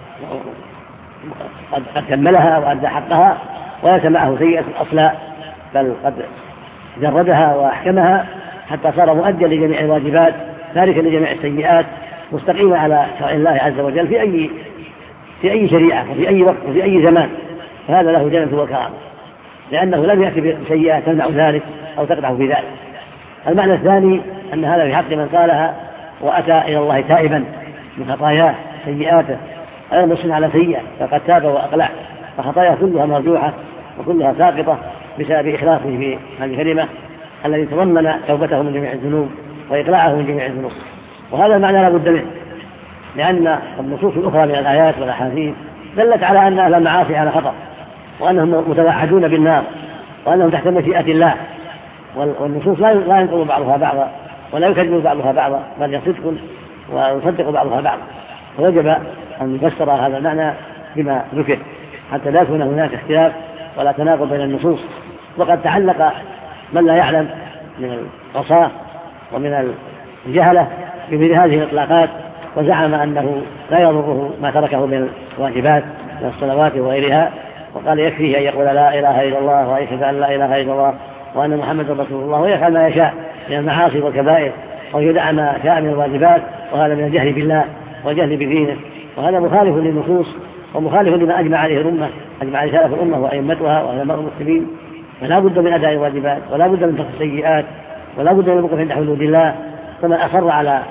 قد كملها وأدى حقها، وليس معه سيئة أصلا بل قد جردها وأحكمها حتى صار مؤديا لجميع الواجبات تاركا لجميع السيئات مستقيما على شرع الله عز وجل في أي شريعة وفي أي وقت وفي أي زمان. فهذا له جنة وكرامة، لأنه لم يأتي بسيئة تمنع ذلك أو تقدح في ذلك. المعنى الثاني أن هذا في حق من قالها وأتى إلى الله تائبا من خطاياه سيئاته غير مصر على سيئة فقد تاب وأقلع، فخطاياه كلها مرجوحة وكلها ساقطة بسبب إخلاصه في هذه الكلمة الذي تضمن توبته من جميع الذنوب وإقلاعه من جميع الذنوب. وهذا المعنى لا بد منه، لأن النصوص الأخرى من الآيات والأحاديث دلت على أن أهل المعاصي على خطر، وأنهم متوعدون بالنار، وأنهم تحت مشيئة الله. والنصوص لا ينقض بعضها بعضا ولا يكذب بعضها بعضا، بل يصدق ويصدق بعضها بعضا. فوجب أن يفسر هذا المعنى بما ذكر حتى لا يكون هناك اختلاف ولا تناقض بين النصوص. وقد تعلق من لا يعلم من القصاة ومن الجهلة بمثل هذه الإطلاقات، وزعم أنه لا يضره ما تركه من الواجبات من الصلوات وغيرها، وقال يكفيه أن يقول لا إله إلا الله ويشهد أن لا إله إلا الله وأن محمد رسول الله ويفعل ما يشاء من المعاصي والكبائر أو يدع ما شاء من الواجبات، وهذا من الجهل بالله والجهل بدينه. وهذا مخالف للنصوص ومخالف لما أجمع عليه الأمة، أجمع عليه سلف الأمة وأئمتها وعلماء المسلمين. فلا بد من أداء الواجبات ولا بد من ترك السيئات ولا بد من الوقوف عند حدود الله. فمن أصر على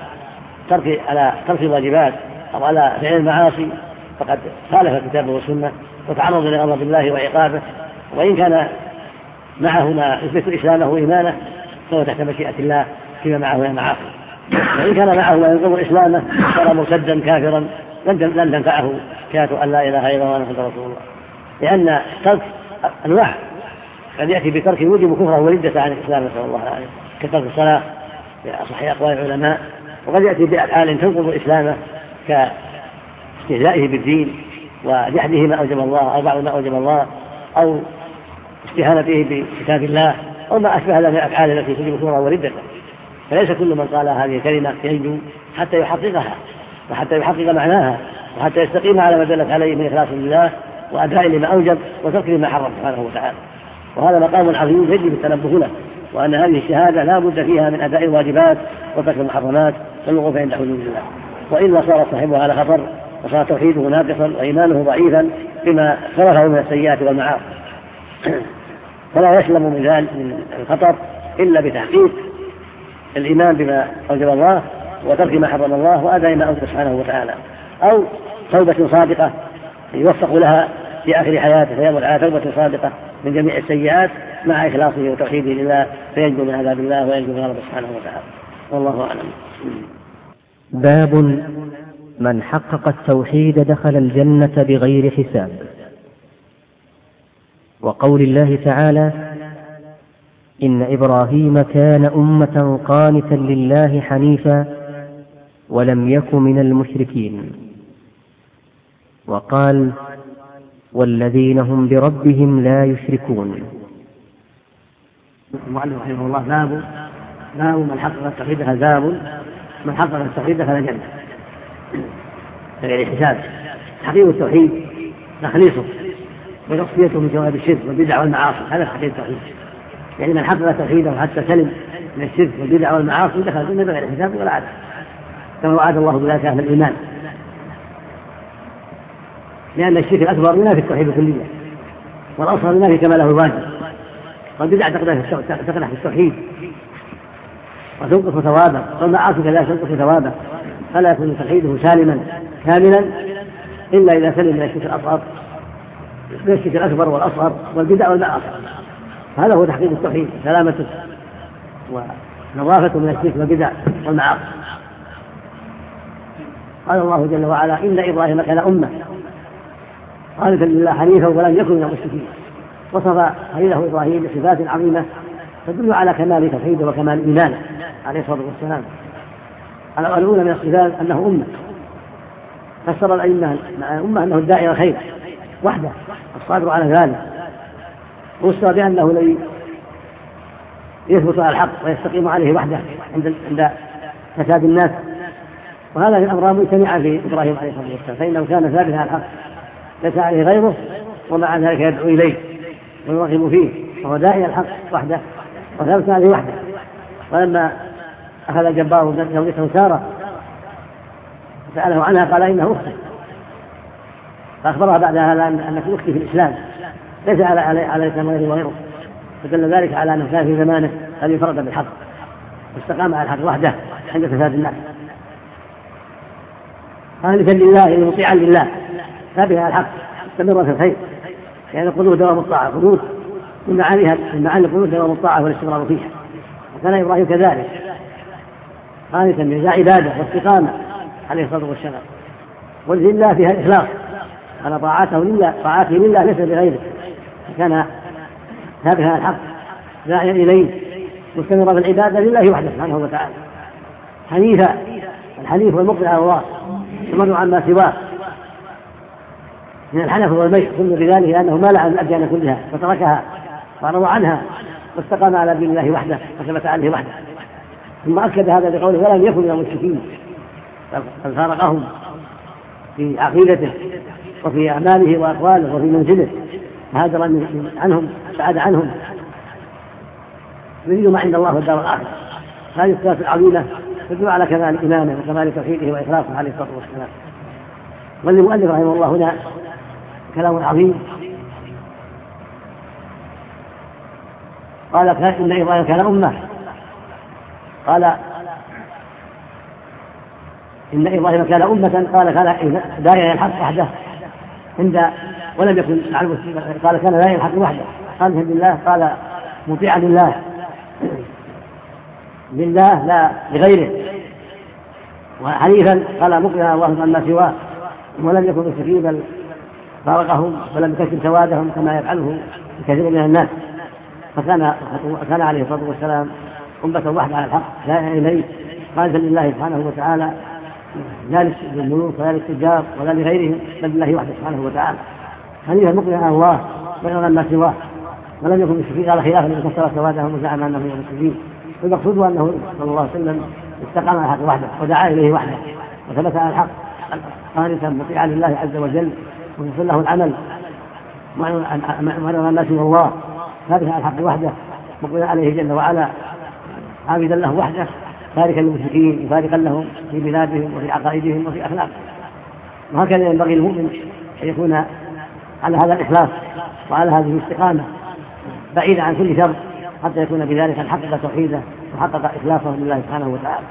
ترك الواجبات أو على فعل المعاصي فقد خالف الكتاب والسنة وتعرض لغضب الله وعقابه، وإن كان معه ما يثبت إسلامه وإيمانه فهو تحت مشيئة الله فيما معه من المعاصي. وإن كان معه ما ينقض إسلامه صار مرتدا كافرا لن تنفعه شهادة أن لا إله إلا الله محمد رسول الله، لأن ترك أنواع قد يأتي بترك يوجب كفره وردة عن الإسلام نسأل الله العافية، كترك الصلاة بأصح أقوال العلماء، وقد يأتي بأفعال تنقض إسلامه كاستهزائه بالدين وجحده ما أوجب الله أو بعض ما أوجب الله أو استهانته بكتاب الله أو ما أشبه هذا من الأفعال التي توجب كفره وردة. فليس كل من قال هذه الكلمة ينجو حتى يحققها وحتى يحقق معناها وحتى يستقيم على ما دلت عليه من إخلاص لله وأداء لما أوجب وترك لما حرم سبحانه وتعالى. وهذا مقام عظيم يجب التنبه له، وأن هذه الشهادة لا بد فيها من أداء الواجبات وترك المحرمات والوقوف عند حدود الله، وإلا صار صاحبها على خطر وصار توحيده ناقصا وإيمانه ضعيفا بما صرفه من السيئات والمعاصي. فلا يسلم من ذلك من الخطر إلا بتحقيق الإيمان بما أوجب الله وترك ما حرم الله وأداء ما أوجب سبحانه وتعالى، أو توبة صادقة يوفق لها في آخر حياته فيمر على توبة صادقة من جميع السيئات مع إخلاصه وتوحيده لله فينجو من عذاب الله وينجو من ربه سبحانه وتعالى. والله أعلم. باب من حقق التوحيد دخل الجنة بغير حساب. وقول الله تعالى إن إبراهيم كان أمة قانتا لله حنيفا ولم يك من المشركين. وقال والذين هم بربهم لا يشركون. المؤلف رحمه الله باب من حقق التوحيد دخل باب من حقق التوحيد دخل الجنة بغير حساب. تحقيق التوحيد تخليصه وتصفيته من جواب الشرك والبدع والمعاصي، هذا تحقيق التوحيد. يعني من حقق توحيده حتى سلم من الشرك والبدع والمعاصي دخل الجنة بغير حساب ولا عدل، كما وعد الله بذلك أهل الإيمان، لأن الشرك الأكبر ينافي التوحيد الكلية، والأصغر ينافي كماله الواجب، والبدع تقدح في التوحيد وتنقص ثوابه، والمعاصي كذلك تنقص ثوابه، فلا يكون توحيده سالما كاملا إلا إذا سلم من الشرك الأصغر من الشرك الأكبر والأصغر والبدع والمعاصي. هذا هو تحقيق التوحيد، سلامته ونظافته من الشرك والبدع والمعاصي. قال الله جل وعلا: إن إبراهيم كان أمة قانتا لله حنيفا ولم يكن من المشركين. وصف خليله إبراهيم بصفات عظيمة تدل على كمال توحيده وكمال إيمانه عليه الصلاة والسلام. الأولى من الصفات أنه أمة، فسر الأئمة أمة أنه الداعي إلى الخير وحده الصابر على ذلك، وصف بأنه الذي يثبت على الحق ويستقيم عليه وحده عند فساد الناس. وهذا من الأمر مجتمعا في إبراهيم عليه الصلاة والسلام، فإنه كان ثابتا على الحق ليس عليه غيره، ومع ذلك يدعو إليه ويرغب فيه، وهو داعي الحق وحده وثابت عليه وحده. ولما أخذ الجبار زوجته سارة سأله عنها قال: إنه أختي، فأخبرها بعد هذا أنك أختي في الإسلام ليس على الإسلام وغيره، فدل ذلك على أنه كان في زمانه قد انفرد بالحق واستقام على الحق وحده عند فساد الناس. خالصا لله يعني مطيعا لله ثابتا على الحق مستمرا في الخير، يعني القنوت دوام الطاعة، القنوت من معاني القنوت دوام الطاعة والاستمرار فيها. وكان إبراهيم كذلك خالصا لله عبادة واستقامة عليه الصلاة والسلام، ولله فيها الإخلاص، أن طاعته لله ليس لغيره، كان ثابتا على الحق داعيا إليه مستمرا في العبادة لله وحده سبحانه وتعالى. حنيفا، الحنيف والمقبل على الله يمر عما سواه من الحنف والميل، ثم بذلك أنه مال عن الأديان كلها وتركها وأعرض عنها واستقام على دين الله وحده وثبت عليه وحده. ثم أكد هذا بقوله: ولم يكن من المشركين، بل فارقهم في عقيدته وفي أعماله وأقواله وفي منزله، هاجر عنهم بعد عنهم يريد ما عند الله والدار الآخرة. هذه الصفات العظيمة تدل على كمال إيمانه وكمال توحيده وإخلاصه عليه الصلاة والسلام. والمؤلف رحمه الله هنا كلام عظيم، قال: إن إبراهيم كان أمة، قال: إن إبراهيم كان أمة، قال: كان داعيا الحق وحده ولم يكن قال: كان داعيا الحق وحده قال بالله، قال: مطيعا لله لا لغيره، وحنيفا قال: مقبلا الله عما سواه، ولم يكن مشركين بل فارقهم ولم يكسر سوادهم كما يفعله كثير من الناس. فكان عليه الصلاة والسلام أمة وحده على الحق داعيا إليه قانتا لله سبحانه وتعالى، لا للملوك ولا للتجار ولا لغيرهم بل لله وحده سبحانه وتعالى. حنيفا مقبلا على الله ويرى ما سواه، ولم يكن مشركين على خلاف من كسر سوادهم وزعم أنه من المشركين. والمقصود أنه صلى الله عليه وسلم استقام على الحق وحده ودعا إليه وحده وثبت على الحق قانتا مطيعا لله عز وجل ويصل له العمل ويرى ما سوى الله، ثابتا على الحق وحده مقبلا عليه جل وعلا، عابدا له وحده، تاركا للمشركين وفارقا لهم في بلادهم وفي عقائدهم وفي أخلاقهم. وهكذا ينبغي المؤمن أن يكون على هذا الإخلاص وعلى هذه الاستقامة بعيدا عن كل شر، حتى يكون بذلك حقق توحيده وحقق إخلاصه لله سبحانه وتعالى.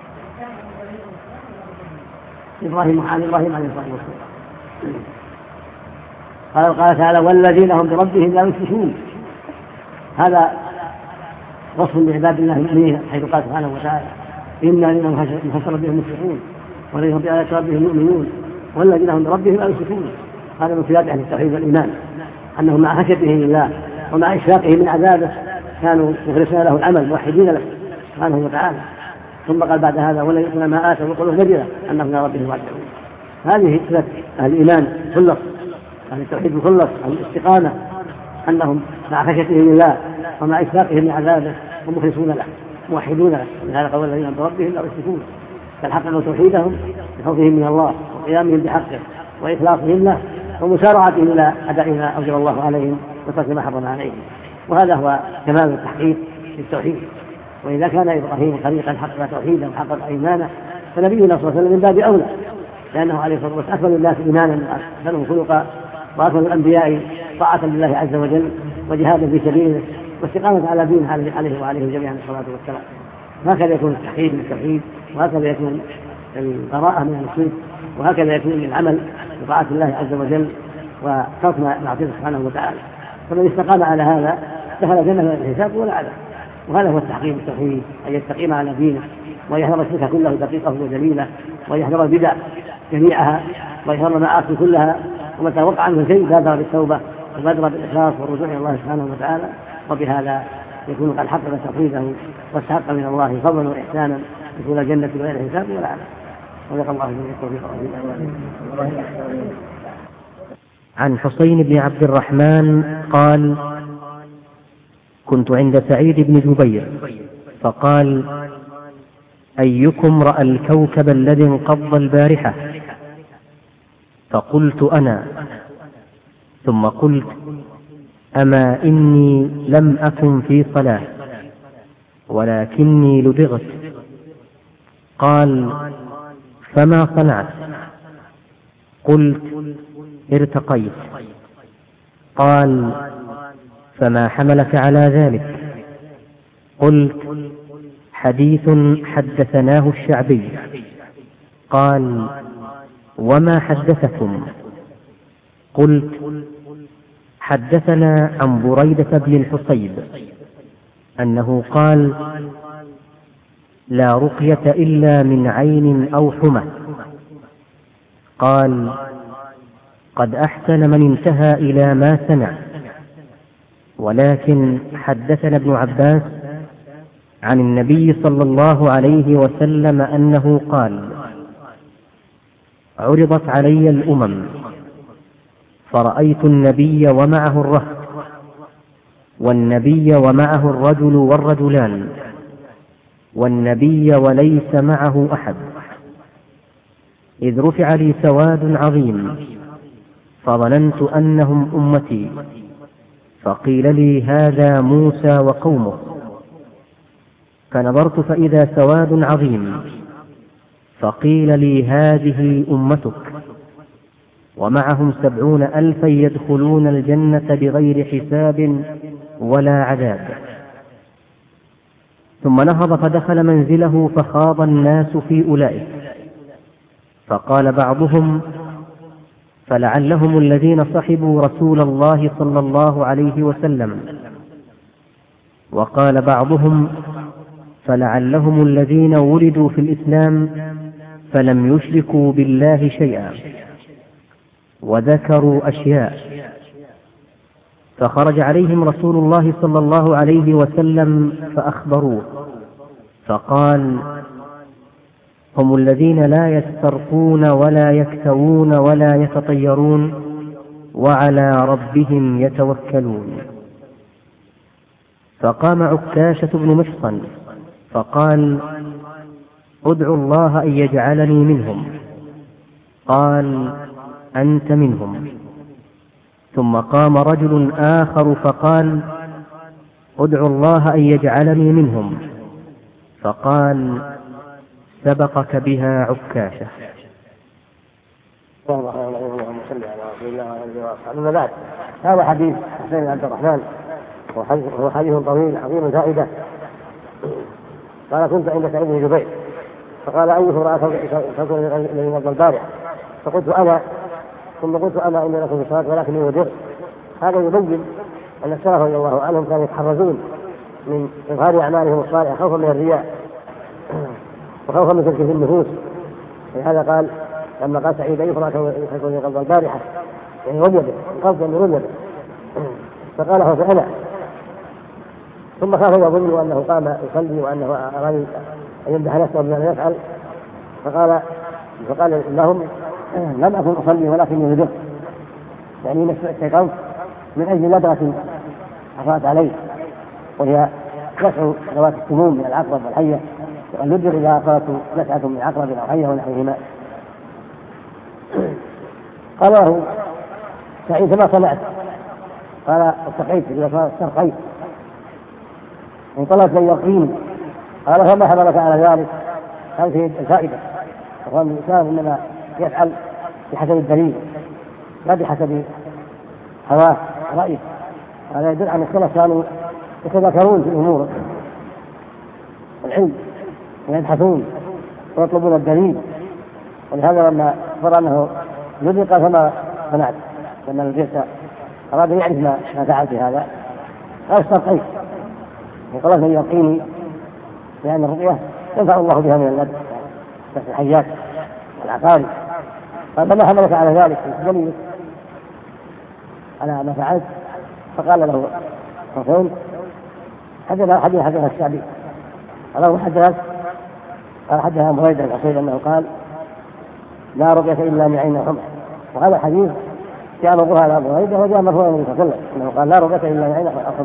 إبراهيم عليه الصلاة والسلام قال تعالى: والذين هم بربهم لا يشركون. هذا وصف لعباد الله المؤمنين، حيث قال سبحانه وتعالى: إنا لمن خسر بهم مشركون والذين هم بآيات ربهم يؤمنون والذين هم بربهم لا يشركون. هذا من صفات أهل التوحيد والإيمان، أنهم مع خشيتهم لله ومع إشفاقهم من عذابه كانوا مخلصين له العمل موحدين له سبحانه وتعالى. ثم قال بعد هذا: ولا يؤتون ما آتوا وقلوب وجلة أنهم إلى ربهم راجعون. هذه صفة أهل الإيمان خلص، أهل التوحيد خلص، أهل الاستقامة، أنهم مع خشيتهم لله ومع إشفاقهم من عذابه ومخلصون له موحدون له. لهذا قول الذين بربهم لا يشركون، بل حققوا توحيدهم بخوفهم من الله وقيامهم بحقه وإخلاصهم له ومسارعتهم إلى أداء ما أوجب الله عليهم وترك ما حرم عليهم. وهذا هو كمال التحقيق في التوحيد. وإذا كان إبراهيم خليقا حقق توحيدا وحقق إيمانا، فنبينا صلى الله عليه وسلم من باب أولى، لأنه عليه الصلاة والسلام أكمل الناس إيمانا وأحسنهم خلقا وأكمل الأنبياء طاعة لله عز وجل وجهادا في سبيله واستقامة على دينه عليه وعليه جميعا الصلاة والسلام. هكذا يكون التحقيق بالتوحيد، وهكذا يكون البراءة من الشرك، وهكذا يكون العمل بطاعة الله عز وجل وترك معصيته سبحانه وتعالى. فمن استقام على هذا دخل جنة الحساب ولا عذاب. وهذا هو التحقيق التوحيد، أن يستقيم على دينه ويحذر الشرك كله دقيقه وجليله، ويحذر البدع جميعها، ويحذر المعاصي كلها، ومتى وقع عنه شيء بادر بالتوبة وبادر بالإخلاص والرجوع إلى الله سبحانه وتعالى، وبهذا يكون قد حقق توحيده واستحق من الله فضلا وإحسانا يكون الجنة بغير حساب ولا عذاب. وفق الله جميع التوفيق. عن حسين بن عبد الرحمن قال: كنت عند سعيد بن جبير فقال: أيكم رأى الكوكب الذي انقض البارحة؟ فقلت: أنا. ثم قلت: أما إني لم أكن في صلاة ولكني لدغت. قال: فما صنعت؟ قلت: ارتقيت. قال: فما حملك على ذلك؟ قلت: حديث حدثناه الشعبي. قال: وما حدثكم؟ قلت: حدثنا عن بريدة بن الحصيب أنه قال: لا رقية إلا من عين أو حمى. قال: قد أحسن من انتهى إلى ما سمع. ولكن حدثنا ابن عباس عن النبي صلى الله عليه وسلم أنه قال: عرضت علي الأمم فرأيت النبي ومعه الرهط، والنبي ومعه الرجل والرجلان، والنبي وليس معه أحد، إذ رفع لي سواد عظيم فظننت أنهم أمتي، فقيل لي: هذا موسى وقومه. فنظرت فإذا سواد عظيم، فقيل لي: هذه أمتك، ومعهم 70,000 يدخلون الجنة بغير حساب ولا عذاب. ثم نهض فدخل منزله فخاض الناس في أولئك، فقال بعضهم: فلعلهم الذين صحبوا رسول الله صلى الله عليه وسلم. وقال بعضهم: فلعلهم الذين ولدوا في الإسلام فلم يشركوا بالله شيئا. وذكروا أشياء، فخرج عليهم رسول الله صلى الله عليه وسلم فأخبروه، فقال: هم الذين لا يسترقون ولا يكتوون ولا يتطيرون وعلى ربهم يتوكلون. فقام عكاشة بن محصن فقال: ادعوا الله أن يجعلني منهم. قال: أنت منهم. ثم قام رجل آخر فقال: ادعوا الله أن يجعلني منهم. فقال: سبقك بها عكاشة. أما بعد، هذا حديث حسين بن عبد الرحمن وهو حديث طويل عظيم فائدة. قال: كنت عند سعيد بن جبير فقال: أيه رأى كوكب الذي انقض البارحة؟ فقلت: أنا. ثم قلت: أنا إني لكم في صلاة ولكني ودر. هذا يبين أن السلف رضي الله عنهم كانوا يتحرزون من إظهار أعمالهم الصالحة خوفا من الرياء وخوفا من تلك النفوس. لهذا قال لما قال سعيد: أيه رأى كوكب الذي انقض البارحة؟ يعني رمي به، القصد أن رمي به. فقال: هو فأنا. ثم خاف يظن أنه قام يصلي وأنه أراد أن يمدح نفسه بما يفعل، فقال لهم: لم أكن أصلي ولكني ندرت، يعني استيقظت من أجل ندرة حصلت علي، وهي نسع ذوات السموم من العقرب والحية، وأن يدر إذا أصابت نسعة من عقرب أو حية ونحوهما. قال له سعيد: ما صنعت؟ قال: ارتقيت، إذا استرقيت انطلت لي يقين. قال: فما حملك على ذلك؟ هذه الفائدة، وهو الإنسان إنما يفعل بحسب الدليل لا بحسب هواه رأيه. هذا يدل عن السلف كانوا يتذاكرون في الأمور العلم ويبحثون ويطلبون الدليل ولهذا لما أخبر أنه يذق فما منعت، لما الجيش أراد يعرف ما فعل في هذا قال استرقيت، يقول الله يقيني لأن الرؤية ينفع الله بها من اللد في الحيات والعقارب. قال ما حملك على ذلك دليلك على ما فعلت؟ فقال له حسين حدث الشعبي قال له حدثها بريدة الأصيل أنه قال لا رؤية إلا من عين حمر، وهذا الحديث جاء مرفوعا على بريدة وجاء مرفوعا النبي صلى الله عليه وسلم أنه قال لا رؤية إلا من عين حمر.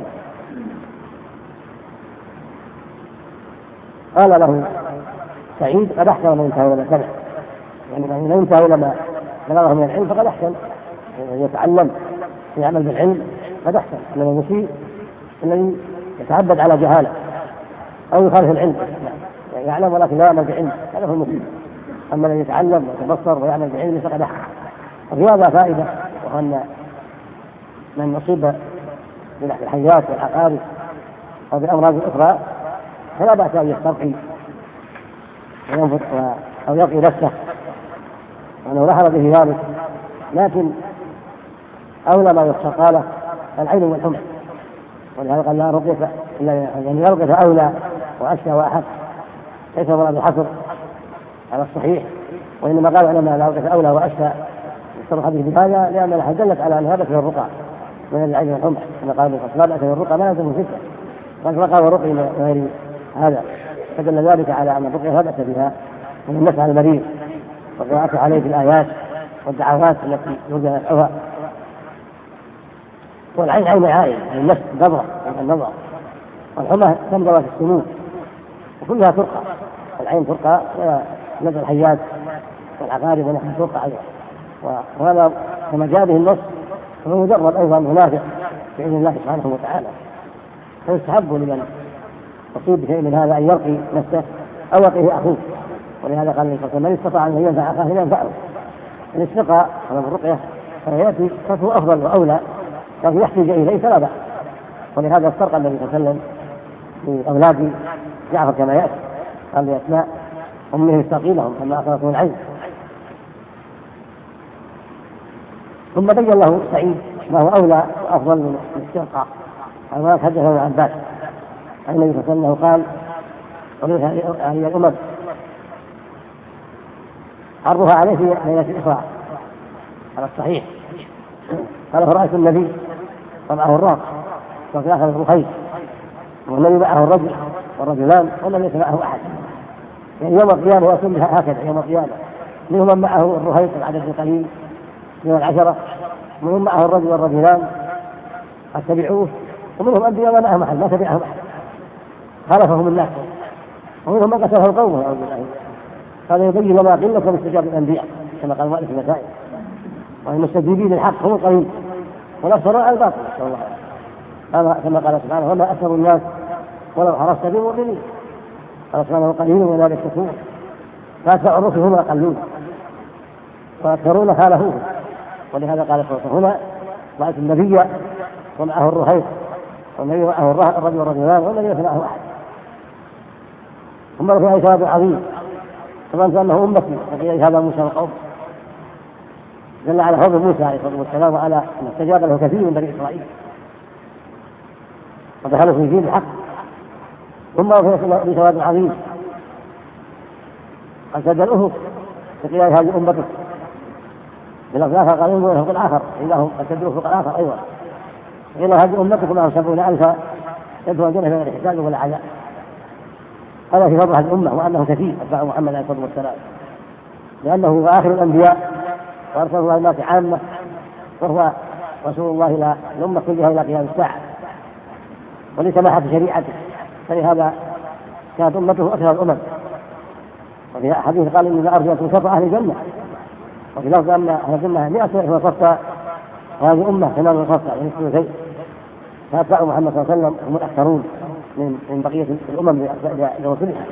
قال له سعيد قد أحسن من ينتهي إلى سمع، يعني من ينتهي إلى ما بلغه من العلم فقد أحسن، يتعلم ويعمل بالعلم قد أحسن. إنما المسيء الذي يتعبد على جهالة أو يخالف العلم، يعلم ولكن لا يعمل بعلم، هذا هو المسيء. أما الذي يتعلم ويتبصر ويعمل بعلم فقد أحسن. وفي هذا فائدة، وأن من يصيب بالحيات والعقارب أو بالأمراض الأخرى فلا بأس أن يسترقي وينفق أو يقي نفسه وأنه لا حرج في ذلك، لكن أولى ما يخشى قاله العين والحمى، ولهذا قال لا رقية يعني لا رقية أولى وأشفى وأحق، ليس مراد الحصر على الصحيح، وإنما قال علماء لا رقية أولى وأشفى يشترط الحديث بهذا لأن الحديث دلت على أن هذا في الرقى من العين والحمى، كما قال لا بأس بالرقى ما يلزم ستة، قال رقى ورقي غير هذا، فدل ذلك على أن الرقية لا بأس بها من النفع على المريض والقراءة عليه في الآيات والدعوات التي يرجى نفعها. والعين عين عائل النفس نظرة النظر، والحمى تنظر في السنون، وكلها ترقى، العين ترقى ونزل الحيات والعقارب ونحن ترقى أيضا. وهذا كما جاء به النص فهو مجرد أيضا منافع بإذن الله سبحانه وتعالى، فيستحب لمن يصيب بشيء من هذا أن يرقي نفسه أو يرقيه أخوه، ولهذا قال النبي صلى الله عليه وسلم من استطاع أن ينفع أخاه ينفعه. الاستقاء على الرقية فيأتي فهو أفضل وأولى، لكن يحتاج إليه فلا بأس. ولهذا استرقى النبي صلى الله عليه وسلم لأولاد جعفر كما يأتي، قال لأسماء أمهم استقي لهم أما أخذتهم العين. ثم بين له سعيد ما هو أولى وأفضل من الاسترقاء. هذا حدثه عن عباس عن النبي صلى الله عليه وسلم قال هذه الأمم عرضها عليه في ليلة الإسراء على الصحيح، قال فرأيت النبي ومعه الراق وفي آخر الرخيص، والنبي معه الرجل والرجلان ولم ليس معه أحد، يعني يوم القيامة يكون هكذا يوم القيامة، منهم من معه الرخيص العدد القليل من 10، منهم معه الرجل والرجلان قد تبعوه، ومنهم أنبياء ما معهم أحد ما تبعهم أحد خالفهم الناس، ومنهم من قتله القوم أعوذ بالله. هذا يبين لنا قلة من استجابة الأنبياء كما قال مؤلف المسائل، والمستجيبين للحق هم القليل والأكثر على الباطل نسأل الله، كما قال سبحانه وما أكثر الناس ولو حرصت بمؤمنين، قال سبحانه قليل ولا يشركون، فأتبع الرسل هم أقلون وأكثرون خالفوه. ولهذا قال هنا رأيت النبي ومعه الرهيب والنبي معه الرجل والرجلان والنبي ليس معه أحد، ثم فيها إشارة عظيم طبعا أنه أمتي فقيل هذا موسى القوم، دل على فضل موسى عليه الصلاة والسلام وعلى أن استجاب له كثير من بني إسرائيل ودخلوا في دين الحق. ثم فيها إشارة عظيم قد سد الأفق فقيل هذه أمتك باللفظ الآخر قال ينظر الأفق الآخر إنهم قد سدوا الأفق الآخر أيضا، قيل هذه أمتكم معهم 70,000 يدخلون الجنة بغير حساب ولا عذاب. هذا في فضل هذه الأمة وأنه كثير أتباع محمد عليه الصلاة والسلام، لأنه هو آخر الأنبياء وأرسله الله الناس عامة، وهو رسول الله إلى الأمة كلها إلى قيام الساعة ولسماحة شريعته، فلهذا كانت أمته أكثر الأمم. وفي حديث قال إني أرجو أن تنصر أهل الجنة، وفي لفظ أن أهل الجنة 100 وصفة وهذه أمة كمان وصفة يعني الثلثين، فأتباع محمد صلى الله عليه وسلم هم الأكثرون من بقية الأمم لرسلها.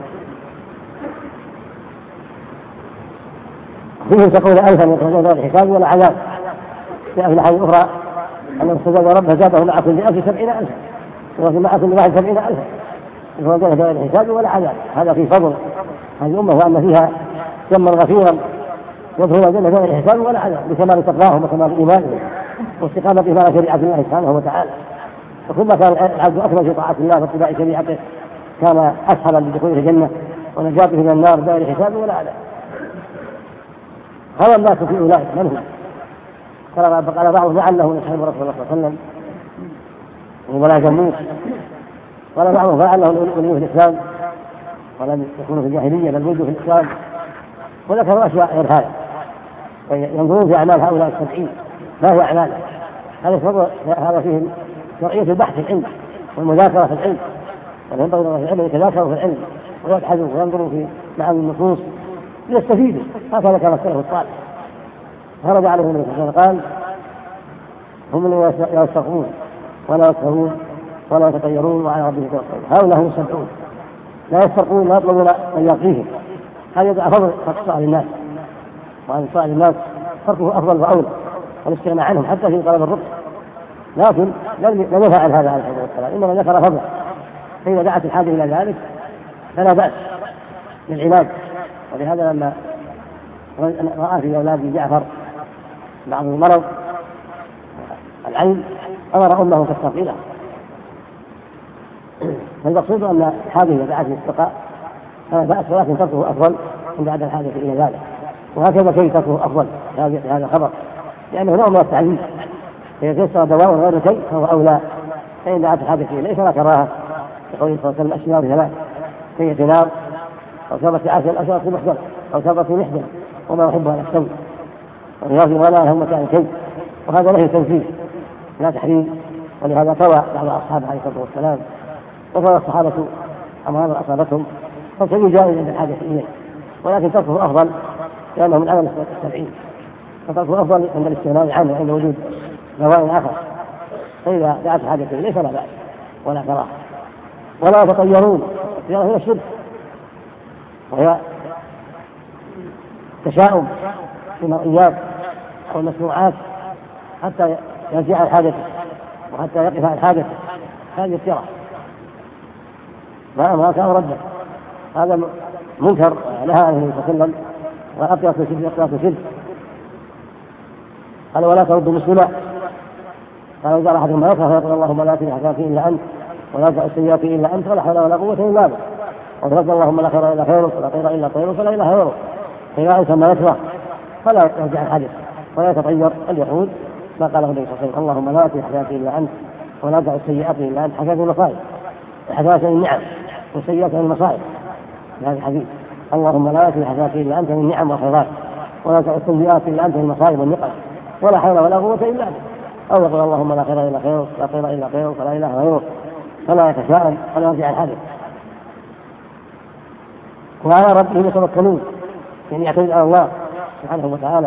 فيه تقول ألفا يخرجون غير حساب ولا عذاب. في أحاديث أخرى أنه استجاب ربه زاده مع كل 1000 70,000 وفي مع كل واحد 70,000 يخرجون غير حساب ولا عذاب. هذا في فضل هذه الأمة وأن فيها جما غفيرا يدخلون الجنة بغير حساب ولا عذاب بكمال تقواهم وكمال إيمانهم واستقامتهم على شريعة الله سبحانه وتعالى. وكلما كان العبد أكمل في طاعة الله واتباع شريعته كان أسهلا لدخوله الجنة ونجاته من النار بغير حساب ولا عذاب. هذا الناس في أولئك من هم؟ قال بعضهم لعله يصحب رسول الله صلى الله عليه وسلم ولا جموس، قال بعضهم لعله وليوا في الإسلام ولم يكونوا في الجاهلية بل ولدوا في الإسلام، وذكروا أشياء غير هذا. ينظرون في أعمال هؤلاء السبعين ما هي أعماله، هذا فيه شرعية البحث في العلم والمذاكرة في العلم، وينبغي في العلم يتذاكروا في العلم ويبحثوا وينظروا في معاني النصوص ليستفيدوا. هكذا كان السلف الصالح. خرج عليهم النبي صلى الله عليه وسلم قال هم الذين يستغفرون ولا يسهرون ولا يتطيرون وعلى ربهم يتوكلون، هؤلاء هم السبعون لا يسترقون لا يطلبون من يرقيهم. هذا فضل سؤال الناس، وعن سؤال الناس تركه أفضل وأولى والاستغناء عنهم حتى في طلب الرزق، لكن لم يفعل هذا عليه الصلاة والسلام، إنما ذكر فضله. فإذا دعت الحاجة إلى ذلك فلا بأس للعلاج. ولهذا لما رأى في أولاد جعفر بعض المرض العين أمر أمه تستقي له. فالمقصود أن الحاجة إذا دعت للسقاء فلا بأس، ولكن تركه أفضل عند عدم الحاجة إلى ذلك. وهكذا كي تركه أفضل هذا خبر، لأنه نوع من التعليم، فإذا تيسر دواء غير كي فهو أولى. فإن دعت الحاجة إليه فلا كراهة، يقول صلى الله عليه وسلم الأشياء ثلاث: كي نار، أو شربت عسل، أو شربت محجر، أو شربت محجر، وما يحبها نفسه، ورياض ولا هم كان كي. وهذا له تنفيذ لا تحريم. ولهذا طوى بعض أصحابه عليه الصلاة والسلام وطوى الصحابة أمراض أصابتهم، فالكي جائز عند الحاجة إليه، ولكن تركه أفضل لأنه من عمل السبعين، فتركه أفضل عند الاستغناء عنه وعند وجود دواء آخر. فإذا دعت الحاجة إليه فلا بأس ولا كراهة. ولا يتطيرون، الطيرة هي الشرك، وهي تشاؤم في المرئيات أو المسموعات حتى يرجع الحاجة وحتى يقف عن حاجته، هذه الطيرة ما أمرك أو رده. هذا منكر نهى عنه النبي صلى الله عليه وسلم، وأطيرة الشرك أطيرة الشرك. قال ولا ترد مسلما، قال إذا أحدهم ما يكره فيقول اللهم لا تجعل حسناتي إلا أنت ولا تجعل سيئاتي إلا أنت ولا حول ولا قوة إلا بك، وترد اللهم لا خير إلا خيرك ولا طير إلا طيرك ولا إله غيرك. فإذا أنسى ما يكره فلا يرجع الحدث ولا يتطير، أن يقول ما قاله النبي صلى الله عليه وسلم: اللهم لا تجعل حسناتي إلا أنت ولا تجعل سيئاتي إلا أنت. حسنات المصائب، حسنات النعم، وسيئات المصائب. هذا الحديث: اللهم لا تجعل حسناتي إلا أنت من النعم والخيرات ولا تجعل سيئاتي إلا أنت من المصائب والنقم ولا حول ولا قوة إلا بك. أو يقول اللهم لا خير إلا خيرك لا طير إلا طيرك ولا إله غيرك، فلا يتشاءم ولا يرجع الحدث. وعلى ربهم يتوكلون، يعني يعتمد على الله سبحانه وتعالى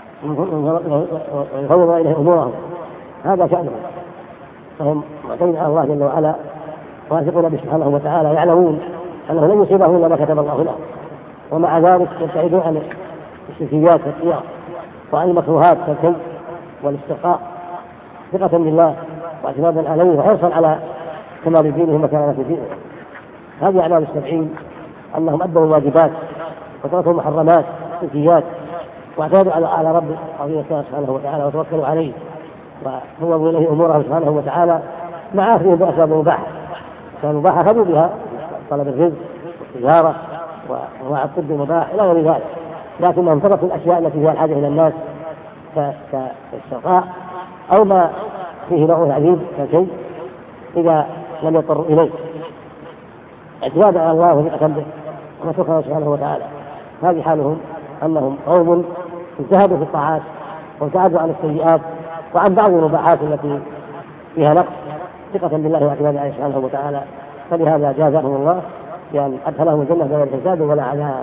ويفوض إليه أمورهم، هذا شأنهم. فهم معتمد على الله جل وعلا واثقون به سبحانه وتعالى، يعلمون أنه لن يصيبهم إلا ما كتب الله له، ومع ذلك يبتعدون عن الشركيات والطيار وعن المكروهات كالكي والاسترقاء، ثقة بالله واعتمادا عليه وحرصا على كمال دينهم وكمال دينهم. هذه أعمال السبعين، أنهم أدوا الواجبات وتركوا المحرمات والسيئات واعتمدوا على رب عظيم سبحانه وتعالى وتوكلوا عليه وفوضوا إليه أمورهم سبحانه وتعالى، مع أخذهم بأسباب المباحة. فالمباحة أخذوا بها طلب الرزق والتجارة وأنواع الطب المباح إلى غير ذلك، لكنهم تركوا الأشياء التي فيها الحاجة إلى الناس كالشقاء أو ما فيه نوع عجيب كشيء إذا لم يضطروا إليه، اعتمادا على الله وثقة به وشكرا سبحانه وتعالى. هذه حالهم، أنهم قوم اجتهدوا في الطاعات وابتعدوا عن السيئات وعن بعض المباحات التي فيها نقص، ثقة بالله واعتمادا عليه سبحانه وتعالى. فلهذا جازاهم الله بأن أدخلهم الجنة بغير حساب ولا عذاب.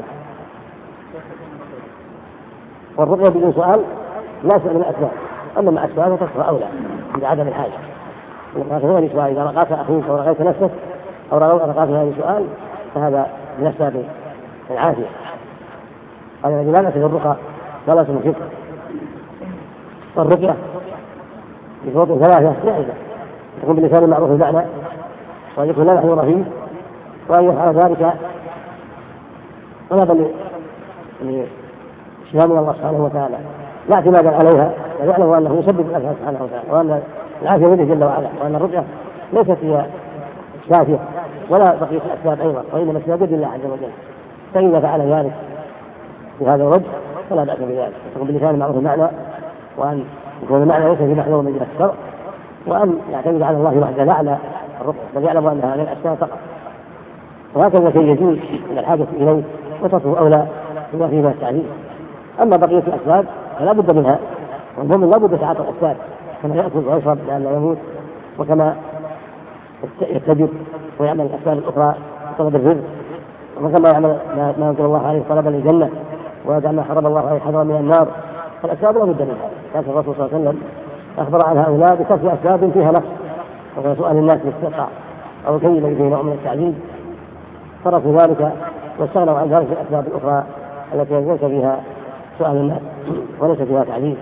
والرقية بدون سؤال لا سؤال من الأسباب، أما مع السؤال فتكفى أولى عند عدم الحاجة. هو سؤال إذا رقاك أخوك أو رقيت نفسك أو رقاك هذا السؤال فهذا من أسباب العافية. قال الذي لا نأتي الرقى لا اسم شرك. والرقية بشروط ثلاثة جائزة: تكون باللسان المعروف المعنى، وأن يكون لا محذور فيه، وأن يفعل ذلك طلبا الشفاء من الله سبحانه وتعالى لا اعتمادا عليها، بل يعلم أنه يسبب الأسباب سبحانه وتعالى، وأن العافية منه جل وعلا، وأن الرقية ليست هي شافية ولا بقية الأسباب أيضا، وإنما السبب بيد الله عز وجل. فإذا فعل ذلك بهذا الوجه فلا بأس بذلك، يكون باللسان معروف المعنى، وأن يكون المعنى ليس في محذور من جهة الشرع، وأن يعتمد على الله وحده لا على الرقية، بل يعلم أنها للأسباب فقط. وهكذا شيء يجوز من الحاجة إليه وتركه أولى بما فيه من التعليم. أما بقية الأسباب فلا بد منها، والمؤمن لا بد يتعاطى الأسباب كما يأكل ويشرب لئلا يموت، وكما يتجر ويعمل الأسباب الأخرى طلب الرزق، وكما يعمل ما ينزل الله عليه طلبا للجنة، ويجعل ما حرم الله عليه حذرا من النار. فالأسباب لا بد منها، لكن الرسول صلى الله عليه وسلم أخبر عن هؤلاء بكثرة أسباب فيها نقص، وهو سؤال الناس باستطاع أو كي الذي فيه نوع من التعليم، تركوا ذلك واستغنوا عن ذلك الأسباب الأخرى التي ليس فيها سؤال الناس وليس فيها تعليم.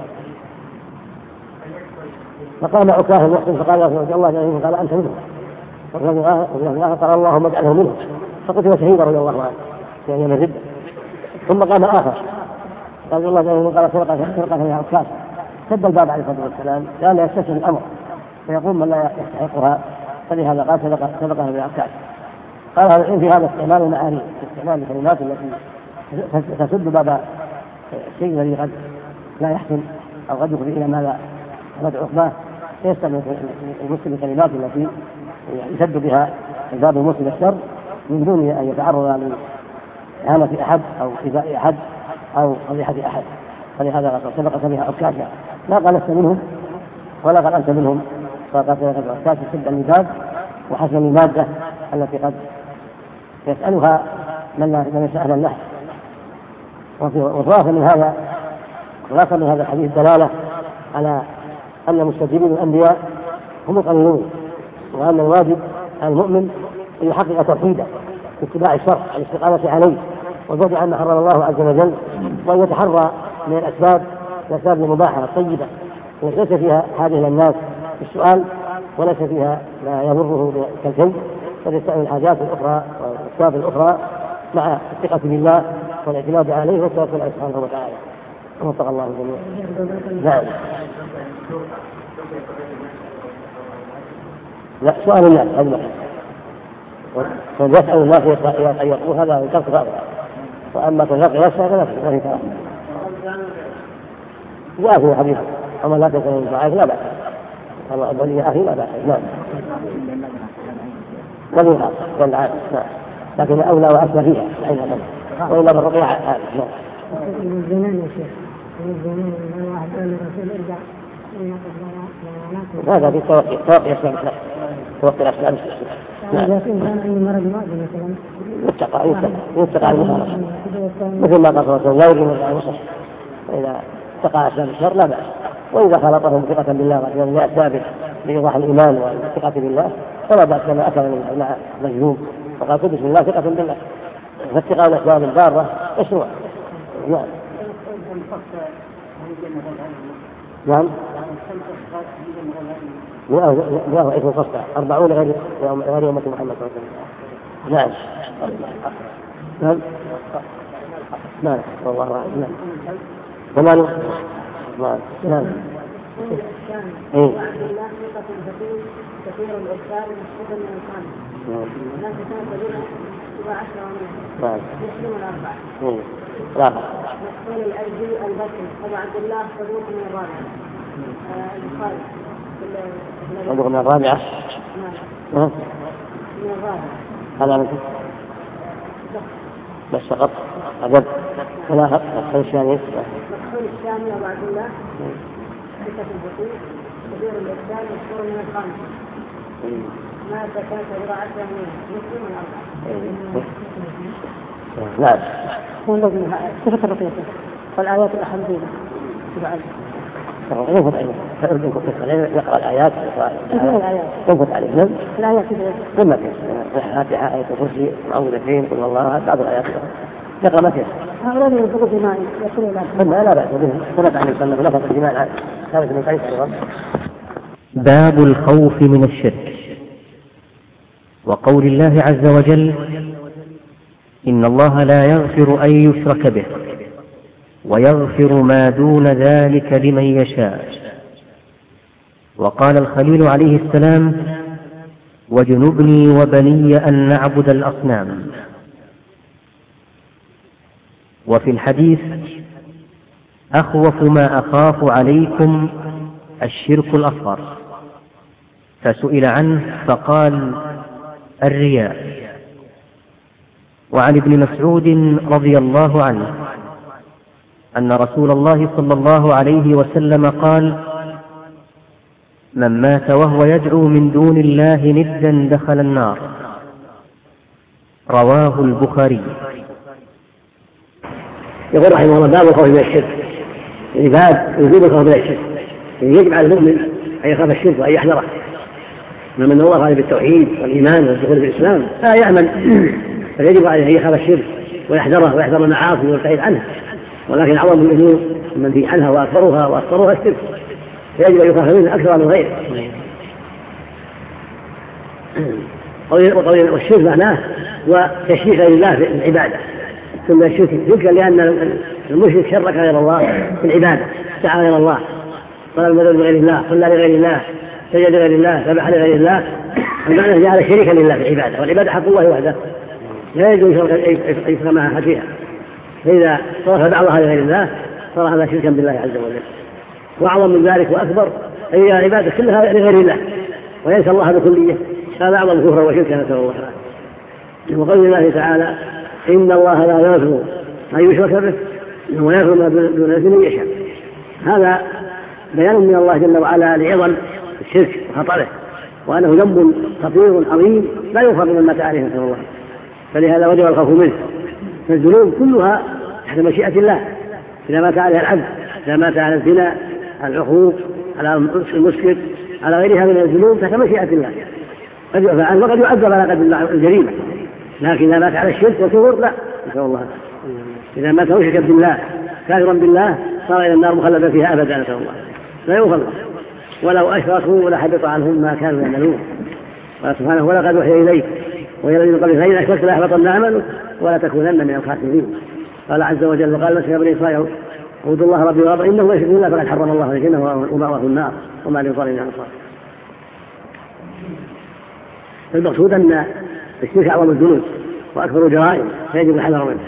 فقام عكاه المحسن فقال يا رسول الله جل قال أنت منهم، وفي الله قال اللهم اجعله منهم، فقتل شهيدا رضي الله عنه في أيام الردة. ثم قام آخر قال الله جل قال سرقة يا عكاش، سد الباب عليه الصلاة والسلام لأن يستسهل الأمر فيقوم من لا يستحقها، فلهذا قال سرقة يا عكاش. قال هذا العلم في هذا استعمال المعاني، استعمال الكلمات التي تسد باب الشيء الذي قد لا يحسن أو قد يفضي إلى ما لا يدعو عقباه، فيستعمل المسلم الكلمات التي يسد بها الباب المسلم الشر من دون أن يتعرض لإهانة أحد أو إيذاء أحد أو فضيحة أحد. فلهذا قال سبق بها عكاشا، لا قال لست منهم ولا قال أنت منهم، فقال عكاشا سد الباب وحسن المادة التي قد يسألها من يسأل الله. وخلاصة من هذا الحديث دلالة على أن مستجيبين الأنبياء هم القليلون، وأن الواجب على المؤمن أن يحقق توحيده باتباع الشرع الاستقامة عليه والبعد عما حرم الله عز وجل، وأن يتحرى من الأسباب المباحة الطيبة التي ليس فيها حاجة إلى الناس بالسؤال وليس فيها ما يضره كالكي، بل يستعمل الحاجات الأخرى والأسباب الأخرى مع الثقة بالله والاعتماد عليه والتوكل عليه سبحانه وتعالى. وفق الله الجميع. نعم. لا سؤال الناس هذا يسأل الناس يطيقون هذا ويكفر هذا، وأما تلقي نفسه فلا في كلام. جاء في حديث أما لا تكون الضعيف لا بأس، الله أبني يا أخي لا بأس. نعم. لم يخاف والعاد. نعم. لكن أولى وأسمى فيها أيضا وإلا بالرقية عاد. نعم. الزمان يا شيخ، الزمان ما واحد قال للرسول ارجع هذا في توقي أسلام الإسلام، توقي أسلام الإسلام. إذا كان عنده مرض معدي مثلا يتقى المخالفة مثل ما قال الرسول لا يجب أن يصح، وإذا اتقى أسلام الشر لا بأس، وإذا خلطهم ثقة بالله لأسبابه لإيضاح الإيمان والثقة بالله فلا بأس كما أتى مع مجنون وقال قل بسم الله ثقة بالله، فاتقاء الأسباب الضارة مشروع. نعم. نعم. لا اسم القصة 40 غير أمة محمد صلى الله عليه وسلم. نعم. نعم. نعم. والله أعلم. نعم. ثمانية. نعم. إيه. كثير الإرسال مشهودا من الخامس. الناس كانت بنا سبع 10 ومئة. نعم. مسلم الأربعة. لا. مسؤول الأرجي البكري أبو عبد الله صدوق من الرابعة. البخاري. صدوق من الرابعة. نعم. من الرابعة. هذا مثل. بس فقط. أجل. ولا أدخل الثاني. أدخل الثاني أبو عبد الله. ثقة البكري. كثير الإرسال مشهور من الخامس. ما كانت سبع 10 ومئة. مسلم الأربعة. نعم. صفة الرقية والآيات الأحاديث بعد يقرأ الآيات ينفت عليه نعم الآيات ثم الفاتحة آية الكرسي معوذتين قل والله بعض الآيات يقرأ ما فيها. هؤلاء ينفقوا الجماعي يقولوا لا بأس به ثبت عن السنة بلفظ الجماع ثابت من قيس أيضا. باب الخوف من الشرك. وقول الله عز وجل إن الله لا يغفر أن يشرك به ويغفر ما دون ذلك لمن يشاء. وقال الخليل عليه السلام: واجنبني وبني أن نعبد الأصنام. وفي الحديث: أخوف ما أخاف عليكم الشرك الأصغر، فسئل عنه فقال: الرياء. وعن ابن مسعود رضي الله عنه أن رسول الله صلى الله عليه وسلم قال: من مات وهو يدعو من دون الله ندا دخل النار. رواه البخاري. يقول رحمه الله: باب الخوف من الشرك، يعني باب وجوب الخوف من الشرك، يعني يجب على المؤمن أن يخاف الشرك وأن يحذره. من الله عليه بالتوحيد والإيمان والدخول في الإسلام لا يأمن، فيجب عليه أن يخاف الشرك ويحذره ويحذر المعاصي ويبتعد عنه. ولكن أعظم الأمور المنهي عنها وأكثرها الشرك، فيجب أن يخاف منه أكثر من غيره. والشرك معناه وتشريك غير الله في العبادة، ثم الشرك ذكر لأن المشرك شرك غير الله في العبادة، دعا غير الله، طلب المدد لغير الله، صلى لغير الله، سجد لغير الله، ذبح لغير الله. المعنى جعل شريكا لله في العبادة، والعبادة حق الله وحده لا يجوز أن يشرك معها أحد فيها. فإذا صرف بعضها لغير الله صار هذا شركا بالله عز وجل. وأعظم من ذلك وأكبر أن العبادة كلها لغير الله وينسى الله بكلية، هذا أعظم كفرا وشركا، نسأل الله العافية. وقول الله تعالى: إن الله لا يغفر أن يشرك به ويغفر ما دون ذلك لمن يشاء. هذا بيان من الله جل وعلا لعظم الشرك وخطره، وأنه ذنب خطير عظيم لا يغفر من مات عليه، نسأل الله. فلهذا وجب الخوف منه. فالذنوب كلها تحت مشيئة الله، إذا مات عليها العبد، إذا مات على الزنا، على العقوق، على المسكر، على غيرها من الذنوب تحت مشيئة الله، قد يعفى عنه وقد يعذب على قدر الجريمة. لكن إذا مات على الشرك والكفر لا، نسأل الله. إذا مات مشركا بالله كافرا بالله صار إلى النار مخلدا فيها أبدا، نسأل الله. لا يغفر له، ولو أشركوا لحبط عنهم ما كانوا يعملون. قال سبحانه: ولقد أوحي إليك وإلى الذين من قبلك لئن أشركت ليحبطن عملك ولا تكونن من الخاسرين. قال عز وجل: وقال مسك بني إسرائيل اعبدوا الله ربي وربكم إنه من يشرك بالله فقد حرم الله عليه الجنة ومأواه النار وما للظالمين من أنصار. المقصود أن الشرك أعظم الذنوب وأكبر الجرائم، فيجب الحذر منه.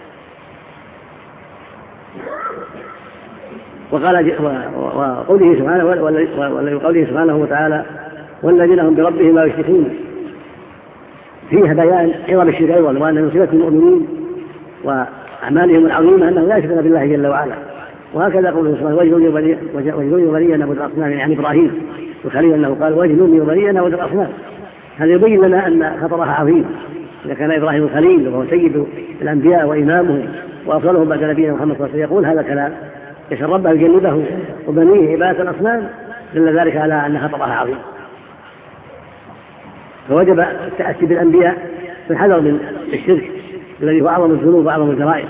وقوله سبحانه وتعالى: والذين هم بربهم لا يشركون، فيها بيان عظم الشرك أيضا، وأن من صفة المؤمنين وأعمالهم العظيمة أنه لا يشركون بالله جل وعلا. وهكذا قوله سبحانه: واجنبني وبني أن نعبد الأصنام، يعني إبراهيم الخليل أنه قال: واجنبني وبني أن نعبد الأصنام. هذا يبين لنا أن خطرها عظيم. إذا كان إبراهيم الخليل وهو سيد الأنبياء وإمامهم وأفضلهم بعد نبينا محمد صلى الله عليه وسلم يقول هذا الكلام يشاء ربه يجنبه وبنيه عبادة الأصنام، دل ذلك على أن خطرها عظيم. فوجب التأسي بالأنبياء في الحذر من الشرك الذي هو أعظم الذنوب وأعظم الجرائم.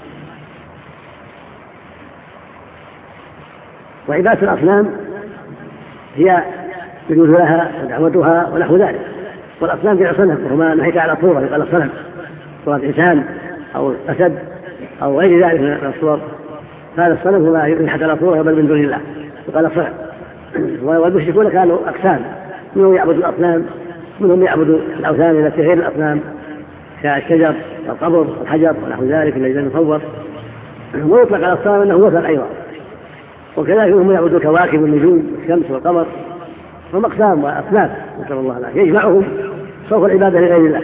وعبادة الأصنام هي يجوز لها ودعوتها ونحو ذلك. والأصنام جمع صنم، وهما نحيت على صورة يقال الصنم، صورة إنسان أو أسد أو غير ذلك من الصور. هذا الصنم هو ينحت على صورة بل من دون الله يقال الصنم. والمشركون كانوا أقسام، منهم يعبد الأصنام، منهم يعبد الأوثان التي غير الأصنام كالشجر والقبر والحجر ونحو ذلك الذي لم يصور. ويطلق على الصنم أنه وثن أيضا. وكذلك هم يعبدوا الكواكب والنجوم والشمس والقمر، هم أقسام وأصناف، نسأل الله العافية، يجمعهم صوف العبادة لغير الله.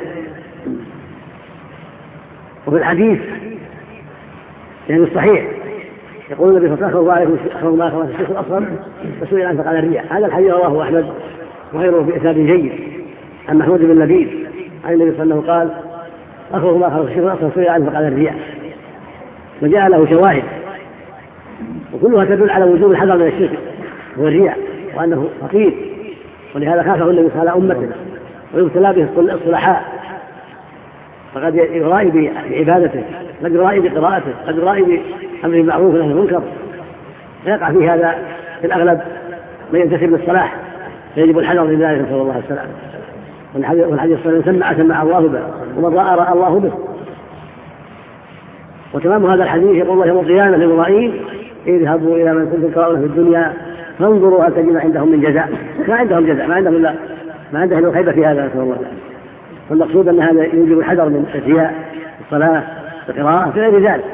وفي الحديث يعني الصحيح يقول النبي صلى الله عليه وسلم: أخبر ما أخبر الشيخ الأصغر فسئل عنه فقال الرياء. هذا الحديث رواه أحمد وغيره بإسناد جيد عن محمود بن لبيد عن النبي صلى الله عليه وسلم قال: أخبر ما أخبر الشيخ الأصغر فسئل عنه فقال الرياء. وجاء له شواهد وكلها تدل على وجوب الحذر من الشرك والرياء وأنه خطير، ولهذا خافه النبي صلى الله عليه وسلم أمته ويبتلى به الصلحاء، فقد يرائي بعبادته، قد يرائي بقراءته، قد يرائي بأمر المعروف ونهي عن المنكر، فيقع في هذا في الأغلب من ينتسب للصلاح، فيجب الحذر من ذلك، نسأل الله السلامة. والحديث الصحيح: سمع الله به ومن رأى الله به. وتمام هذا الحديث يقول الله يوم القيامة للمرائين اذهبوا إلى من كنتم تقرؤون في الدنيا فانظروا هل تجد عندهم من جزاء. ما عندهم جزاء، ما عندهم إلا خيبة في هذا، نسأل الله العافية. والمقصود أن هذا يوجب الحذر من الرياء الصلاة القراءة في غير ذلك.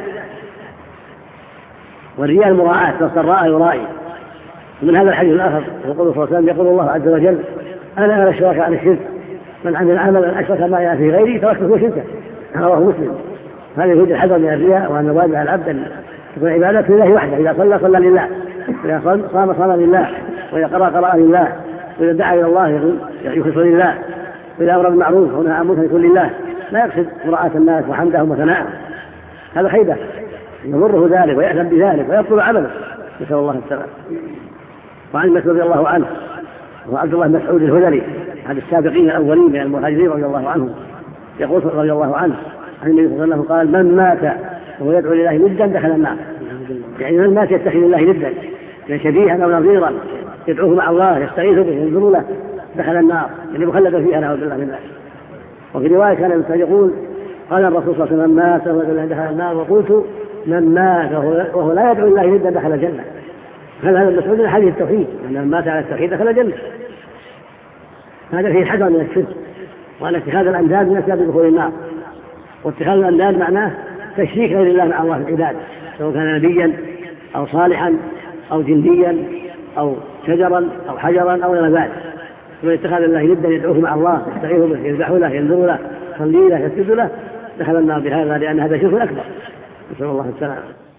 والرياء المراءة، نص الراء يرائي. ومن هذا الحديث الآخر يقول صلى الله عليه وسلم يقول الله عز وجل أنا أغنى الشركاء عن الشرك من عمل عملا أشرك معي فيه غيري تركته وشركه. رواه مسلم. هذا يفيد الحذر من الرياء، وأن واجب على العبد أن تكون عبادته لله وحده. إذا صلى لله، إذا صام لله، وإذا قرأ لله، وإذا دعا إلى الله يخلص لله، وإذا أمر بالمعروف ونهى عن المنكر يكون لله، لا يقصد مراءة الناس وحمدهم وثناءهم. هذا خيبة يضره ذلك ويأثم بذلك ويبطل عمله، نسأل الله السلامة. وعن مسعود رضي الله عنه وعبد الله بن مسعود الهذلي أحد السابقين الأولين من المهاجرين رضي الله عنهم، يقول رضي الله عنه عن النبي صلى الله عليه وسلم قال من مات وهو يدعو لله ندا دخل النار. يعني من مات يتخذ لله ندا، شبيها أو نظيرا يدعوه مع الله يستغيث به ينظر له دخل النار، يعني مخلدا فيها نعوذ بالله من ذلك. وفي رواية كان الإنسان يقول قال الرسول صلى الله عليه وسلم من مات وهو يدعو لله دخل النار، وقلت من مات وهو لا يدعو لله ندا دخل الجنة. هذا المسعود من حديث التوحيد، أن من مات على التوحيد دخل الجنة. هذا فيه حذر من الشرك، وأن اتخاذ الأنداد من أسباب دخول النار. واتخاذ الأنداد معناه تشريك غير الله مع الله في العباد، سواء كان نبيا أو صالحا أو جنديا أو شجرا أو حجرا أو غير ذلك. ومن اتخاذ الله ندا يدعوه مع الله يستعيذ به يذبح له ينذر له يصلي له يسجد له دخل النار بهذا، لأن هذا شرك أكبر، نسأل الله السلامة.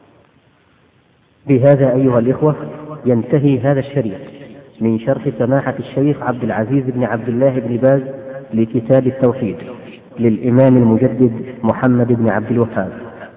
بهذا أيها الإخوة ينتهي هذا الشريط من شرح سماحة الشيخ عبد العزيز بن عبد الله بن باز لكتاب التوحيد للإمام المجدد محمد بن عبد الوهاب.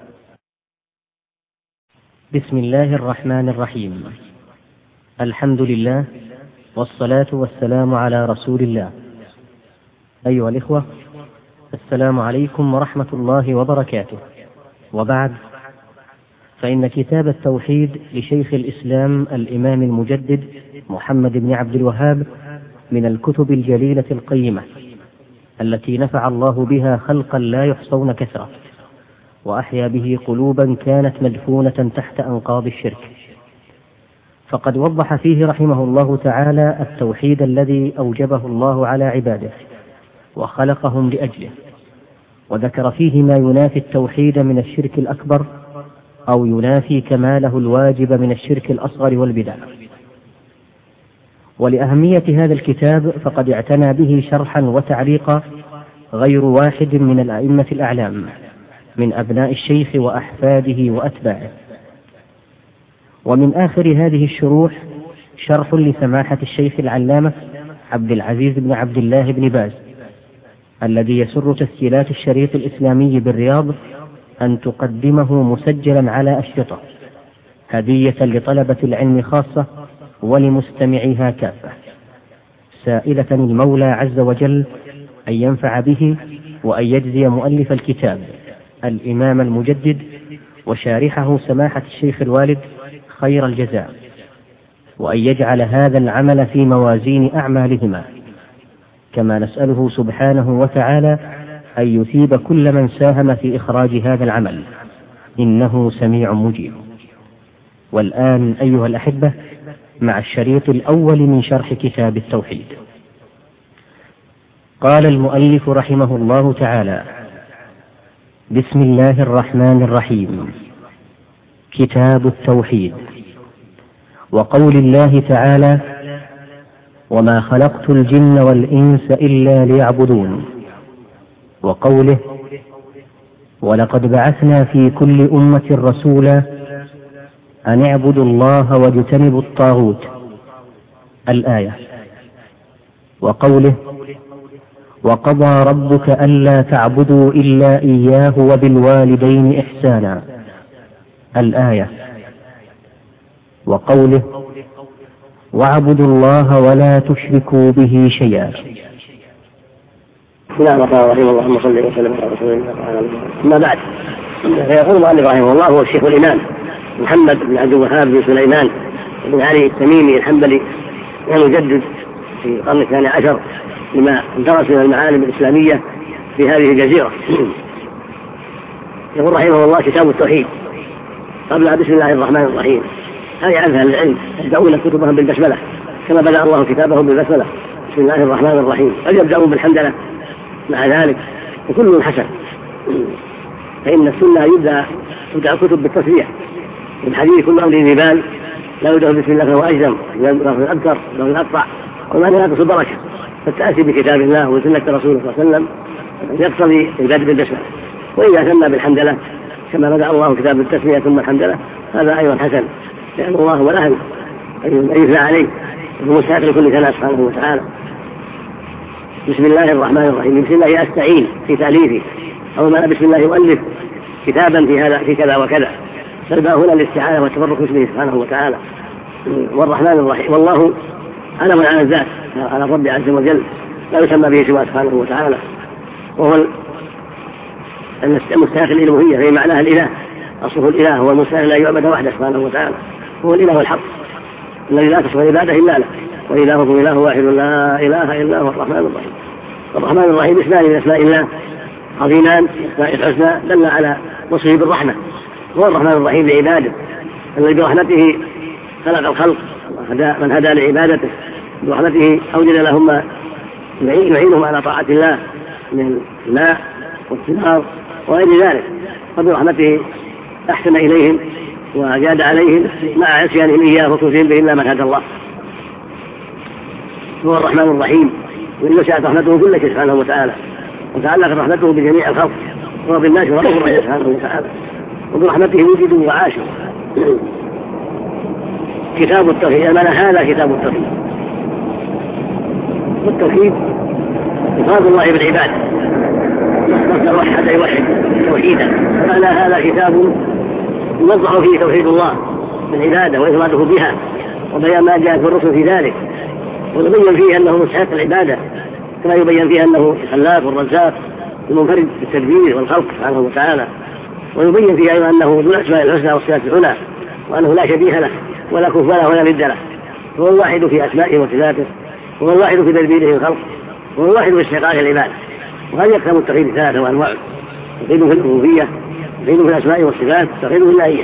بسم الله الرحمن الرحيم. الحمد لله والصلاة والسلام على رسول الله. أيها الإخوة، السلام عليكم ورحمة الله وبركاته. وبعد، فإن كتاب التوحيد لشيخ الإسلام الإمام المجدد محمد بن عبد الوهاب من الكتب الجليلة القيمة التي نفع الله بها خلقا لا يحصون كثرة، وأحيا به قلوبا كانت مدفونة تحت أنقاض الشرك. فقد وضح فيه رحمه الله تعالى التوحيد الذي أوجبه الله على عباده وخلقهم لأجله، وذكر فيه ما ينافي التوحيد من الشرك الأكبر أو ينافي كماله الواجب من الشرك الأصغر والبدع. ولأهمية هذا الكتاب فقد اعتنى به شرحا وتعليقا غير واحد من الأئمة الأعلام من أبناء الشيخ وأحفاده وأتباعه. ومن آخر هذه الشروح شرح لسماحة الشيخ العلامة عبد العزيز بن عبد الله بن باز، الذي يسر تسجيلات الشريط الإسلامي بالرياض أن تقدمه مسجلا على أشرطة هدية لطلبة العلم خاصة ولمستمعيها كافة، سائلة المولى عز وجل أن ينفع به وأن يجزي مؤلف الكتاب الإمام المجدد وشارحه سماحة الشيخ الوالد خير الجزاء، وأن يجعل هذا العمل في موازين أعمالهما، كما نسأله سبحانه وتعالى أن يثيب كل من ساهم في إخراج هذا العمل، إنه سميع مجيب. والآن أيها الأحبة مع الشريط الأول من شرح كتاب التوحيد. قال المؤلف رحمه الله تعالى: بسم الله الرحمن الرحيم. كتاب التوحيد. وقول الله تعالى: وما خلقت الجن والإنس إلا ليعبدون. وقوله: ولقد بعثنا في كل أمة رسولا أن اعبدوا الله واجتنبوا الطاغوت. الآية. وقوله: وقضى ربك ألا تعبدوا إلا إياه وبالوالدين إحسانا. الآية. وقوله: واعبدوا الله ولا تشركوا به شيئا. بسم الله الرحمن الرحيم. اللهم صل وسلم على رسول الله. أما بعد، فيقول المؤلف رحمه الله هو الشيخ الإمام محمد بن عبد الوهاب بن سليمان بن علي التميمي الحنبلي المجدد في القرن الثاني عشر لما درس من المعالم الإسلامية في هذه الجزيرة. يقول رحمه الله كتاب التوحيد قبل بسم الله الرحمن الرحيم. هذه عن أهل العلم يبدأون كتبهم بالبسملة كما بدأ الله كتابهم بالبسملة بسم الله الرحمن الرحيم، قد يبدأون بالحمدلله مع ذلك، وكل حسن. فإن السنة تبدأ الكتب بالتسبيح، الحديث كل أمر ذي بال لا يبدأ بسم الله فهو أجزم، له الأبتر له الأقطع، وما ناقص بركة. فالتأسي بكتاب الله وسنة رسوله صلى الله عليه وسلم يقتضي البدء بالبسملة. وإذا ثنى بالحمدلله كما بدأ الله كتاب التسمية ثم الحمدلله هذا أيضا حسن، لأن الله هو الأهل أن يثنى عليه ومستحق لكل ثناء سبحانه وتعالى. بسم الله الرحمن الرحيم. بسم الله أستعين في تأليفه، أو ما بسم الله يؤلف كتابا في كذا وكذا، فالباء هنا الاستعانة والتبرك باسمه سبحانه وتعالى. والرحمن الرحيم والله علم على الذات على الرب عز وجل لا يسمى به سواه سبحانه وتعالى، وهو المستحق للألوهية في معناها الإله، أصله الإله هو المستحق لا يعبد وحده سبحانه وتعالى، هو الإله الحق الذي لا تصح العبادة إلا له، وإلهكم إله واحد لا إله إلا هو الرحمن الرحيم. الرحمن الرحيم اسمان من أسماء الله عظيمان أسماء الحسنى دل على وصفه بالرحمة، هو الرحمن الرحيم لعباده الذي برحمته خلق الخلق من هدى لعبادته، برحمته أوجد لهم يعينهم على طاعة الله من الماء والثمار وغير ذلك، وبرحمته أحسن إليهم وجاد عليهم مع عصيانهم إياه وكفرهم به إلا من هدى الله. هو الرحمن الرحيم، وإن شاءت رحمته كل شيء سبحانه وتعالى، وتعلق رحمته بجميع الخلق، هو بالناس ورحمه الله سبحانه وتعالى، وبرحمته وجدوا وعاشوا. كتاب التوحيد معنى هذا كتاب التوحيد، والتوحيد إفراد الله بالعبادة، مصدر وحد يوحد توحيدا، معنى هذا كتاب يوضح فيه توحيد الله بالعبادة وإفراده بها، وبيان ما جاء في الرسل في ذلك، ويبين فيه أنه مستحق العبادة كما يبين فيه أنه الخلاق والرزاق المنفرد بالتدبير والخلق سبحانه وتعالى، ويبين فيه أيضا أنه ذو الأسماء الحسنى والصفات العلى، وأنه لا شبيه له ولا كفء له ولا ند له، هو الواحد في أسمائه وصفاته، هو الواحد في تدبيره الخلق، هو الواحد في استحقاق العبادة. وهذا يقسم التوحيد ثلاثة وأنواع: توحيد في الألوهية، توحيد في الأسماء والصفات، توحيد في الإلهية.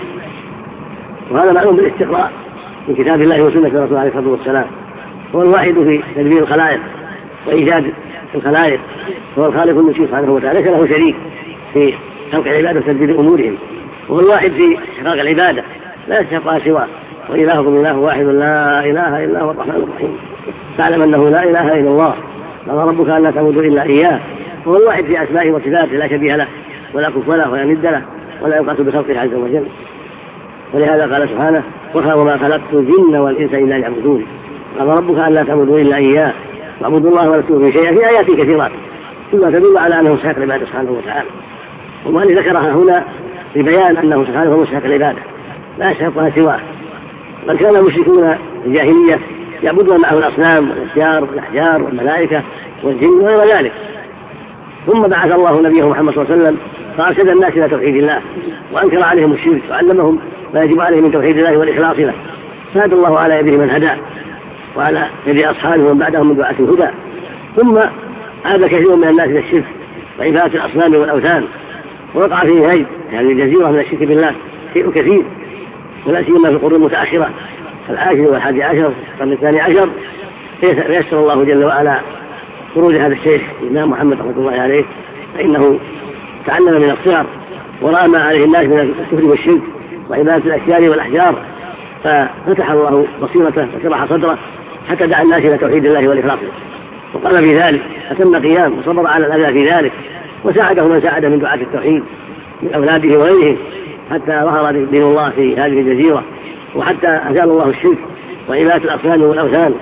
وهذا معلوم بالاستقراء من كتاب الله وسنة رسوله عليه الصلاة والسلام. هو الواحد في تدبير الخلائق وإيجاد الخلائق، هو الخالق المشير سبحانه وتعالى، ليس له شريك في خلق العبادة وتدبير أمورهم، وهو الواحد في استحقاق العبادة لا يستحقها سواه، وإلهكم إله واحد لا إله إلا هو الرحمن الرحيم. فاعلم أنه لا إله إلا الله، قال ربك أن لا تعبدوا إلا إياه، هو الواحد في أسمائه وصفاته لا شبيه له ولا كفء له ولا ند له ولا يقاس بخلقه عز وجل. ولهذا قال سبحانه: وما خلقت الجن والإنس إلا ليعبدون، قال ربك أن لا تعبدوا إلا إياه واعبدوا الله ولا تشركوا به شيئا، في آيات كثيرات كلها تدل على أنه مستحق العبادة سبحانه وتعالى. والمؤلف ذكرها هنا لبيان أنه سبحانه هو مستحق العبادة لا يستحقها سواه. بل كان المشركون الجاهلية يعبدون معه الأصنام والأشجار والأحجار والملائكة والجن وغير ذلك، ثم بعث الله نبيه محمد صلى الله عليه وسلم فأرشد الناس إلى توحيد الله، وأنكر عليهم الشرك وعلمهم ما يجب عليهم من توحيد الله والإخلاص له، فهدى الله على يده من هدى وعلى يد أصحابه ومن بعدهم من دعاة الهدى. ثم عاد كثير من الناس إلى الشرك وعبادة الأصنام والأوثان، ووقع فيه هذه الجزيرة من الشرك بالله شيء كثير، ولا سيما في القرون المتأخرة العاشر والحادي عشر والقرن الثاني عشر، فيسر الله جل وعلا خروج هذا الشيخ الإمام محمد رحمة الله عليه، فإنه تعلم من الصغر ورأى ما عليه الناس من الكفر والشرك وعبادة الأشجار والأحجار، ففتح الله بصيرته وشرح صدره حتى دعا الناس إلى توحيد الله والإخلاص، وقام في ذلك أتم قيام وصبر على الأذى في ذلك، وساعده من ساعد من دعاة التوحيد من أولاده وغيرهم، حتى ظهر دين الله في هذه الجزيرة، وحتى أزال الله الشرك وعبادة الأصنام والأوثان،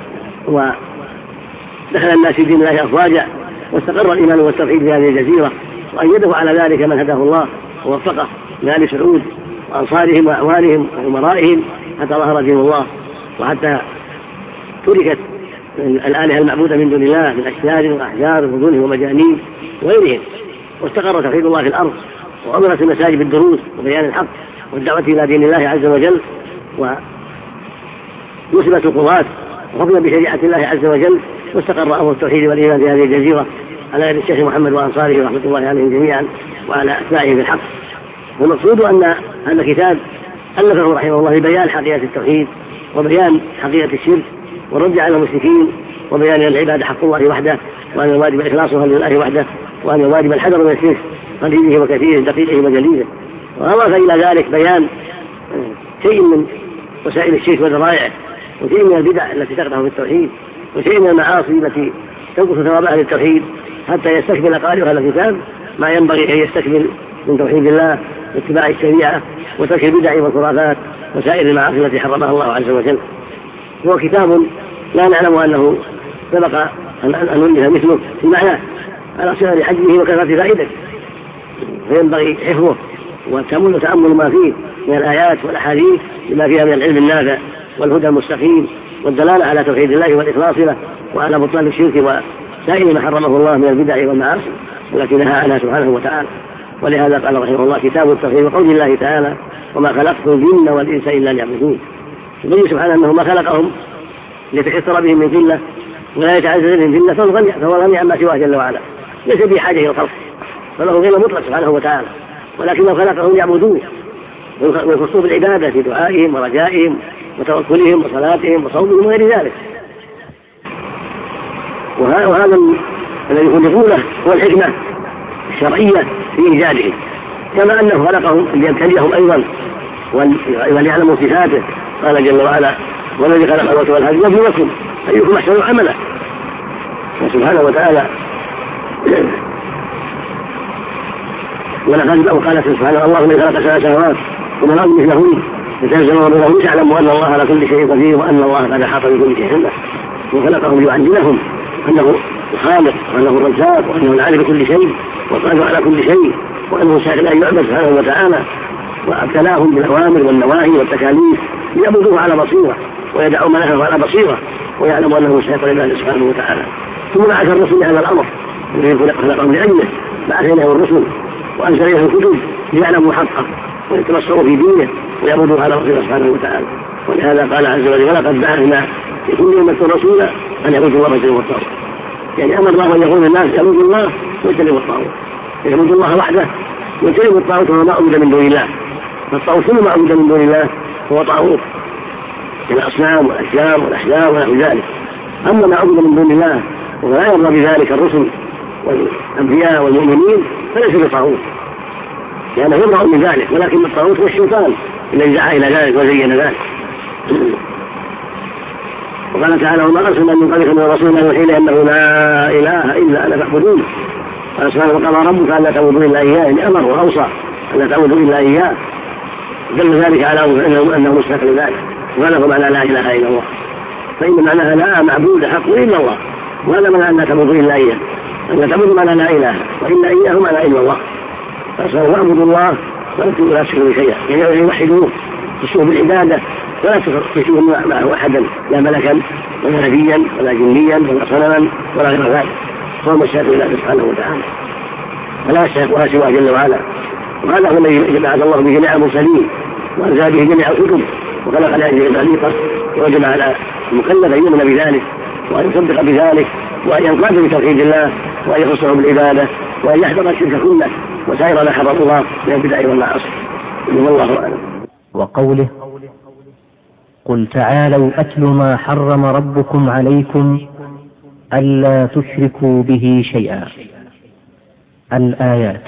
ودخل الناس في دين الله أفواجا، واستقر الإيمان والتوحيد في هذه الجزيرة، وأيده على ذلك من هداه الله ووفقه من آل سعود وأنصارهم وأعوانهم وأمرائهم، حتى ظهر دين الله، وحتى تركت الآلهة المعبودة من دون الله من أشجار وأحجار وظلم ومجانين وغيرهم، واستقر توحيد الله في الأرض، وأمرت المساجد بالدروس وبيان الحق والدعوة إلى دين الله عز وجل، ونصبت القضاة وحكم بشريعة الله عز وجل، واستقر أمر التوحيد والإيمان في هذه الجزيرة على يد الشيخ محمد وأنصاره رحمة الله عليهم جميعا وعلى أتباعه بالحق. والمقصود أن هذا كتاب ألفه رحمه الله لبيان حقيقة التوحيد وبيان حقيقة الشرك والرد على المشركين وبيان العبادة حق الله وحده، وأن الواجب إخلاصها لله وحده، وأن الواجب الحذر من الشرك قليله وكثيره دقيقه وجليله. وأضاف إلى ذلك بيان شيء من وسائل الشرك وذرائعه، وشيء من البدع التي تقدح في التوحيد، وشيء من المعاصي التي تنقص ثواب أهل التوحيد، حتى يستكمل قارئ هذا الكتاب ما ينبغي أن يستكمل من توحيد الله واتباع الشريعة وترك البدع والخرافات وسائر المعاصي التي حرمها الله عز وجل. هو كتاب لا نعلم أنه سبق أن نؤلف مثله في معناه على صغر حجمه وكثرة فائدته، فينبغي حفظه وتأمل ما فيه من الآيات والأحاديث بما فيها من العلم النافع والهدى المستقيم والدلالة على توحيد الله والإخلاص له وعلى بطلان الشرك وسائر ما حرمه الله من البدع والمعاصي التي نهى عنها سبحانه وتعالى. ولهذا قال رحمه الله كتاب التوحيد وقول الله تعالى وما خلقت الجن والإنس إلا ليعبدون. يبين سبحانه أنه ما خلقهم ليتكثر بهم من ذلة ولا يتعزز بهم ذلة، فهو غني عما سواه جل وعلا، ليس بحاجة إلى الخلق، فله غير مطلق سبحانه وتعالى، ولكنه خلقهم ليعبدوه ويخصوا بالعبادة في دعائهم ورجائهم وتوكلهم وصلاتهم وصومهم وغير ذلك. وهذا الذي يخلقونه هو الحكمة الشرعية في إيجاده، كما أنه خلقهم ليبتليهم أيضا وليعلموا صفاته. قال جل وعلا والذي خلق الموت والحياة ليبلوكم أيكم أحسن عملا. وسبحانه وتعالى ولقد قال سبحانه الله الذي خلق سبع سماوات ومن الأرض مثلهن فتنزلوا بينهم تعلموا أن الله على كل شيء قدير وأن الله قد أحاط بكل شيء علما. وخلقهم ليعلمهم أنه الخالق وأنه الرزاق وأنه العالم بكل شيء والقادر على كل شيء وأنه سائل أن يعبد سبحانه وتعالى، وابتلاهم بالأوامر والنواهي والتكاليف ليعبدوه على بصيرة ويدعوا ما نهوا على بصيرة ويعلموا أنه مستحق لله سبحانه وتعالى. ثم بعث الرسل لهذا الأمر الذي خلقهم لأجله، بعث إليهم الرسل وأنزل إليهم الكتب ليعلموا حقه ويتبصروا في دينه ويعبدوه على بصيرة سبحانه وتعالى. ولهذا قال عز وجل ولقد بعثنا في كل أمة رسولا أن يعبدوا الله ويجتنبوا الطاغوت. يعني أمر الله أن يقول الناس يعبدوا الله ويجتنبوا الطاغوت، يعبدوا الله وحده ويجتنبوا الطاغوت وما عبد من دون الله. فالطاغوت كل ما عبد من دون الله هو طاغوت كالأصنام والأشجار والأحجار ونحو ذلك. أما ما عبد من دون الله ولا يرضى بذلك الرسل والأنبياء والمؤمنين فليس بطاغوت، لأنه يبرأ من ذلك، ولكن الطاغوت هو الشيطان الذي دعا إلى ذلك وزين ذلك. وقال تعالى وما أرسلنا من قبلك من رسول يوحي إليه أنه لا إله إلا أنا فاعبدون. قال سبحانه وقضى ربك ألا تعبدوا إلا إياه، يعني أمر وأوصى ألا تعبدوا إلا إياه، دل ذلك على أنه مستحق لذلك. وهذا معنى لا إله إلا الله، فإن معناها لا معبود حق إلا الله، وهذا معنى أن لا تعبدوا إلا إياه، أن تعبدوا معنى لا إله وإلا إياه معنى إلا الله. فأصلا واعبدوا الله ولا تشركوا شيئا، يعني يوحدوه تشركوا بالعبادة ولا تشركوا معه أحدا، لا ملكا ولا نبيا ولا جنيا ولا صنما ولا غير ذلك، هو مشاهد الله سبحانه وتعالى فلا يستحقها سواه جل وعلا. وهذا هو الذي بعث الله به جميع المرسلين وأنزل به جميع الكتب وخلق لأجله الخليقة، ووجب على المكلف أن يؤمن بذلك وأن يصدق بذلك وأن ينقاد بتوحيد الله وأن يخصه بالعبادة وأن يحذر الشرك كله وسائر ما حرم الله من البدع والمعاصي. والله أعلم. وقوله قل تعالوا أتل ما حرم ربكم عليكم ألا تشركوا به شيئا. الآيات.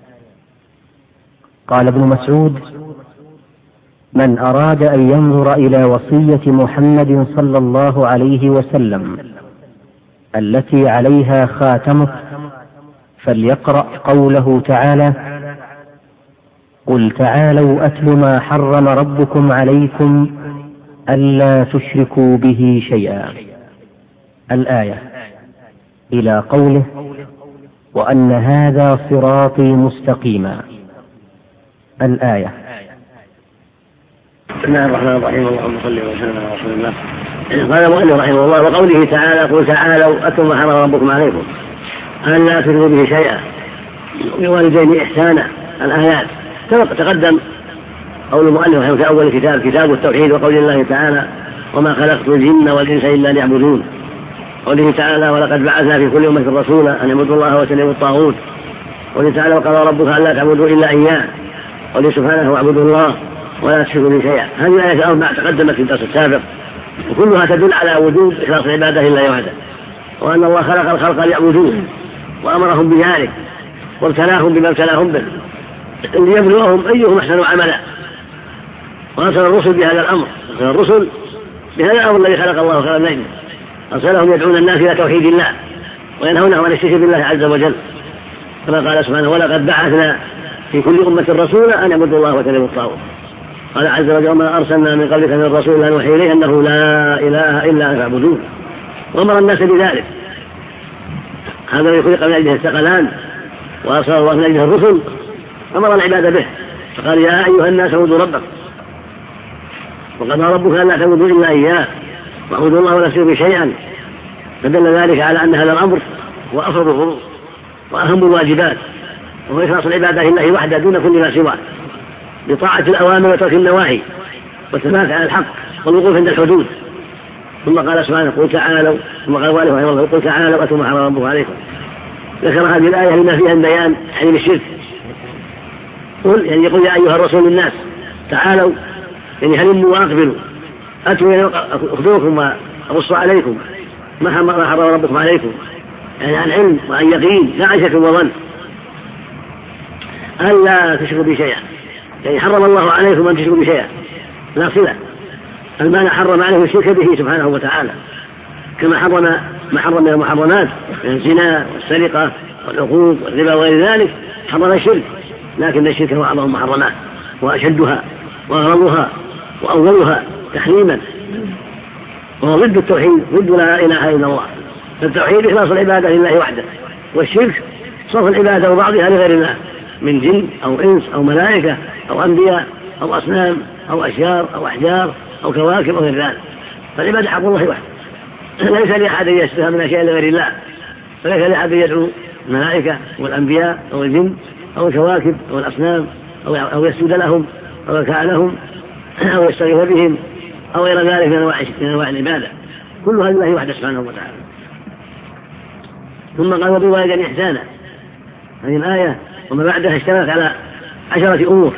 قال ابن مسعود من أراد أن ينظر إلى وصية محمد صلى الله عليه وسلم التي عليها خاتمه فليقرأ قوله تعالى قل تعالوا أتل ما حرم ربكم عليكم ألا تشركوا به شيئا. الآية إلى قوله وأن هذا صراطي مستقيما. الآية. بسم الله الرحمن الرحيم اللهم صل وسلم على رسول الله. قال المؤلف رحمه الله وقوله تعالى قل تعالوا أتل ما حرم ربكم عليكم ألا تشركوا به شيئا بوالدين إحسانا. الآيات تقدم قول المؤلف في أول كتاب التوحيد وقول الله تعالى وما خلقت الجن والإنس إلا ليعبدون. قوله تعالى ولقد بعثنا في كل أمة رسولا أن اعبدوا الله واجتنبوا الطاغوت. قوله تعالى وقضى ربك ألا تعبدوا إلا إياه. قوله سبحانه واعبدوا الله ولا تشركوا به شيئا. هذه الآية الأربع تقدمت في الدرس السابق، وكلها تدل على وجوب إخلاص العبادة لله وحده، وأن الله خلق الخلق ليعبدوه وأمرهم بذلك وابتلاهم بما ابتلاهم به ليبلوهم أيهم أحسن عملا. وأرسل الرسل بهذا الأمر، أرسل الرسل بهذا الأمر الذي خلق الله خلق النجم، أرسلهم يدعون الناس إلى توحيد الله وينهونهم عن الشرك بالله عز وجل، كما قال سبحانه ولقد بعثنا في كل أمة رسولا أن اعبدوا الله واجتنبوا الطاغوت. قال عز وجل وما أرسلنا من قبلك من رسول لا نوحي إليه أنه لا إله إلا أن فاعبدوه، وأمر الناس بذلك. هذا يخلق من أجله الثقلان، وأرسل الله من أجله الرسل أمر العباد به، فقال يا أيها الناس اعبدوا ربكم وقضى ربك ألا تعبدوا إلا إياه واعبدوا الله ولا تشركوا به شيئا. فدل ذلك على أن هذا الأمر هو أفضل الفروض وأهم الواجبات، وهو إخلاص العبادة لله وحده دون كل ما سواه، بطاعة الأوامر وترك النواهي والثبات على الحق والوقوف عند الحدود. ثم قال سبحانه قل تعالوا، ثم قال والله رحمه الله قل تعالوا أتوا ما حرم ربكم عليكم. ذكر هذه الآية لما فيها بيان تحريم الشرك. قل يعني يقول يا أيها الرسول للناس تعالوا، يعني هلموا وأقبلوا، أتوا يعني أخبركم وأبص عليكم ما حرم ربكم عليكم، يعني عن علم وعن يقين لا عن شك وظن، ألا تشركوا بي شيئا، يعني حرم الله عليكم أن تشركوا بي شيئا لا صلة. المعنى حرم عليهم الشرك به سبحانه وتعالى، كما حرم ما حرم من المحرمات من الزنا والسرقة والعقوق والربا وغير ذلك، حرم الشرك، لكن الشرك هو أعظم المحرمات وأشدها وأغلظها وأولها تحريما، وهو ضد التوحيد، ضد لا إله إلا الله. فالتوحيد إخلاص العبادة لله وحده، والشرك صرف العبادة وبعضها لغير الله من جن أو إنس أو ملائكة أو أنبياء أو أصنام أو أشجار أو أحجار أو كواكب أو غير ذلك. فالعبادة حق الله وحده، ليس لأحد يشبه من أشياء لغير الله، فليس لأحد يدعو الملائكة والأنبياء أو الجن أو الكواكب أو الأصنام أو يسجد لهم أو يركع لهم أو يستغيث بهم أو غير ذلك من أنواع العبادة، كلها لله وحده سبحانه وتعالى. ثم قال وبالوالدين إحسانا. هذه الآية وما بعدها اشتملت على 10 أمور،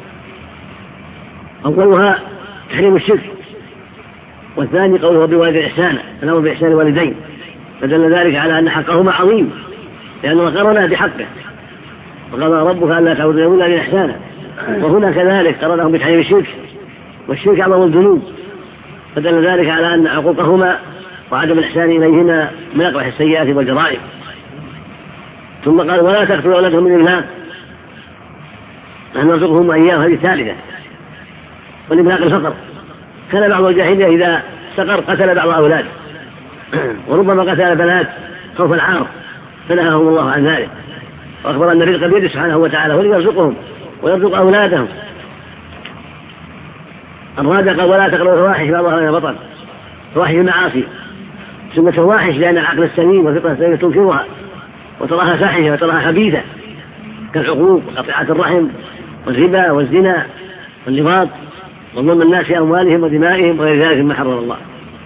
أولها تحريم الشرك، والثاني قوله وبالوالدين إحسانا، الأمر بإحسان الوالدين، فدل ذلك على أن حقهما عظيم لأنه قرنه بحقه، وقضى ربك ألا تعبدوا إلا بإحسانا. وهنا كذلك قرنهم بتحريم الشرك، والشرك أعظم الذنوب، فدل ذلك على أن عقوقهما وعدم الإحسان إليهما من أقبح السيئات والجرائم. ثم قال ولا تقتلوا أولادهم من الإملاق، نحن نرزقهم وإياهم، هذه الثالثة. والإملاق الفقر، كان بعض الجاهلية إذا سقر قتل بعض أولاده وربما قتل بنات خوف العار، فنهاهم الله عن ذلك، وأخبر أن الرزق بيده سبحانه وتعالى وليرزقهم ويرزق أولادهم. الرابع قال ولا تقربوا الفواحش ما ظهر من البطن، فواحش المعاصي سمة الفواحش لأن العقل السليم والفطرة السليمة تنكرها وتراها فاحشة وتراها خبيثة، كالعقوق وقطيعة الرحم والربا والزنا واللواط وظلم الناس في أموالهم ودمائهم وغير ذلك مما حرم الله.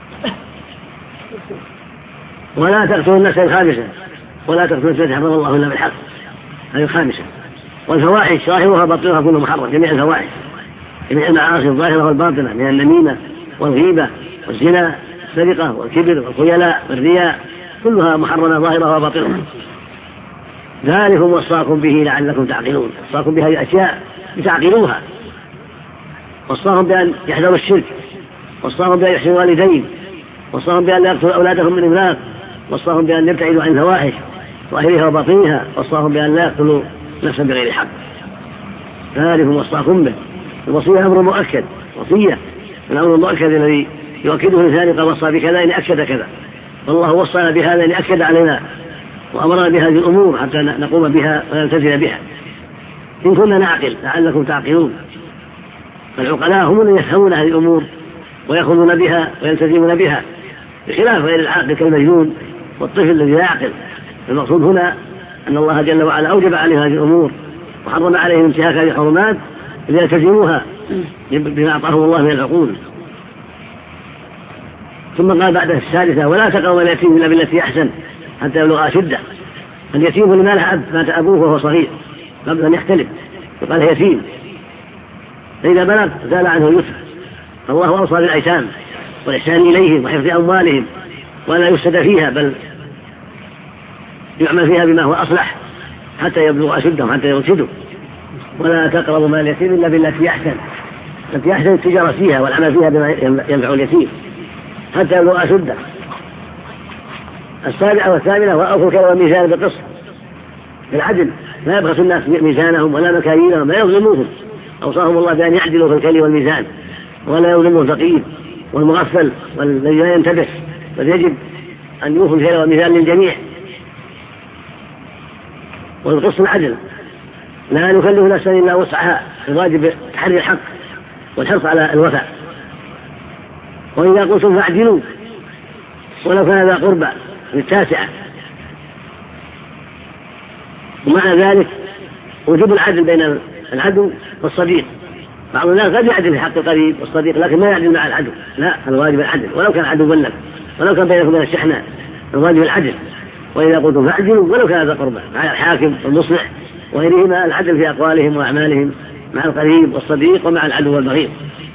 ولا تقتلوا النفس الخامسة، ولا تقتلوا النفس حرم الله إلا بالحق، هذه الخامسة. والفواحش ظاهرها باطنها كله محرم، جميع الفواحش، جميع المعاصي الظاهرة والباطنة من النميمة والغيبة والزنا والسرقة والكبر والخيلاء والرياء، كلها محرمة ظاهرها وباطنها. ذلكم وصاكم به لعلكم تعقلون، وصاكم بهذه الأشياء لتعقلوها، وصاهم بأن يحذروا الشرك، وصاهم بأن يحسنوا الوالدين، وصاهم بأن لا يقتلوا أولادهم من الإملاق، وصاهم بأن يبتعدوا عن الفواحش ظاهرها وباطنها، وصاهم بأن لا يقتلوا نفسا بغير حق. ذلكم وصاكم به. الوصية أمر مؤكد، وصية الأمر المؤكد الذي يؤكده الإنسان قال وصى بكذا إن أكد كذا، والله وصانا بهذا إن أكد علينا وأمرنا بهذه الأمور حتى نقوم بها ونلتزم بها. إن كنا نعقل لعلكم تعقلون. فالعقلاء هم الذين يفهمون هذه الأمور ويأخذون بها ويلتزمون بها، بخلاف غير العاقل كالمجنون والطفل الذي لا يعقل. المقصود هنا أن الله جل وعلا أوجب عليهم هذه الأمور وحرم عليهم انتهاك هذه الحرمات ليلتزموها بما أعطاهم الله من العقول. ثم قال بعد الثالثة ولا تقربوا اليتيم إلا بالتي أحسن حتى يبلغ أشده. اليتيم لما له أب مات أبوه وهو صغير قبل أن يختلف، يقال يتيم فإذا بلغ زال عنه اليسر. فالله أوصى بالأيتام والإحسان إليهم وحفظ أموالهم ولا يفسد فيها، بل يعمل فيها بما هو أصلح حتى يبلغ أشدهم حتى يرشدوا. ولا تقربوا مال اليتيم إلا بالتي أحسن، التي أحسن التجارة فيها والعمل فيها بما ينفع اليتيم حتى يبلغ أشده. 7 و8 وأوفوا الكيل والميزان بالقسط بالعدل، لا يبخس الناس ميزانهم ولا مكاييلهم، لا يظلموهم. أوصاهم الله بأن يعدلوا في الكيل والميزان ولا يظلموا الفقير والمغفل والذي لا ينتبه، بل يجب أن يوفوا الكيل والميزان للجميع. والقسط العدل، لا نكلف نفسا إلا وسعها، الواجب تحري الحق والحرص على الوفاء. وإذا قلتم فاعدلوا ولو كان ذا قربى، 9. ومع ذلك وجوب العدل بين العدو والصديق. بعض الناس قد يعدل في حق القريب والصديق لكن ما يعدل مع العدو، لا، الواجب العدل ولو كان العدو بلغ، ولو كان بينكم وبين الشحناء، الواجب العدل. وإذا قلتم فاعدلوا ولو كان ذا قربى، مع الحاكم والمصلح وغيرهما العدل في أقوالهم وأعمالهم مع القريب والصديق ومع العدو والبغيض.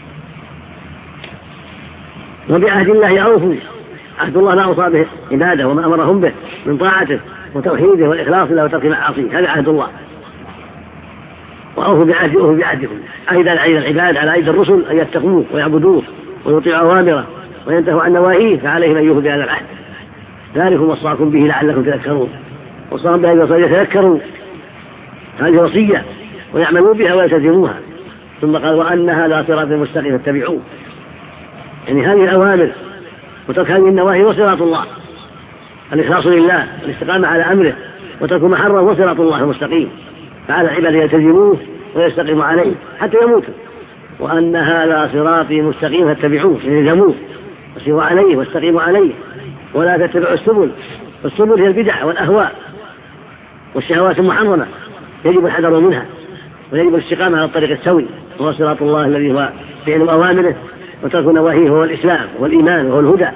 وبعهد الله أوفوا، عهد الله ما أوصى به عباده وما أمرهم به من طاعته وتوحيده والإخلاص له وترك معاصيه، هذا عهد الله. وأوفوا بعهدكم، عهد العباد على أيدي الرسل أن يتقوه ويعبدوه ويطيعوا أوامره وينتهوا عن نواهيه، فعليهم أن يوفوا بهذا العهد. ذلكم وصاكم به لعلكم تذكرون. وصاهم بهذه الوصية يتذكروا هذه وصية ويعملوا بها ويلتزموها. ثم قال وأن هذا صراط مستقيم فاتبعوه، يعني هذه الأوامر وترك هذه النواهي وصراط الله، الإخلاص لله، الاستقامة على أمره، وترك ما حرم وصراط الله المستقيم، فعلى العباد يلتزموه ويستقيموا عليه حتى يموتوا. وأن هذا صراطي مستقيم فاتبعوه، يلزموه وسيروا عليه واستقيموا عليه، ولا تتبعوا السبل. السبل هي البدع والأهواء والشهوات المحرمة، يجب الحذر منها ويجب الاستقامة على الطريق السوي، وهو صراط الله الذي هو فعل أوامره وترك نواهيه، هو الإسلام وهو الإيمان وهو الهدى.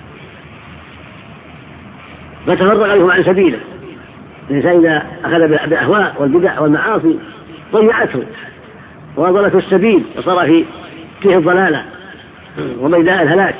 فتفرق عليهم عن سبيله. الإنسان إذا أخذ بالأهواء والبدع والمعاصي ضيعته وأضلته السبيل وصار في فيه الضلالة وميداء الهلاك.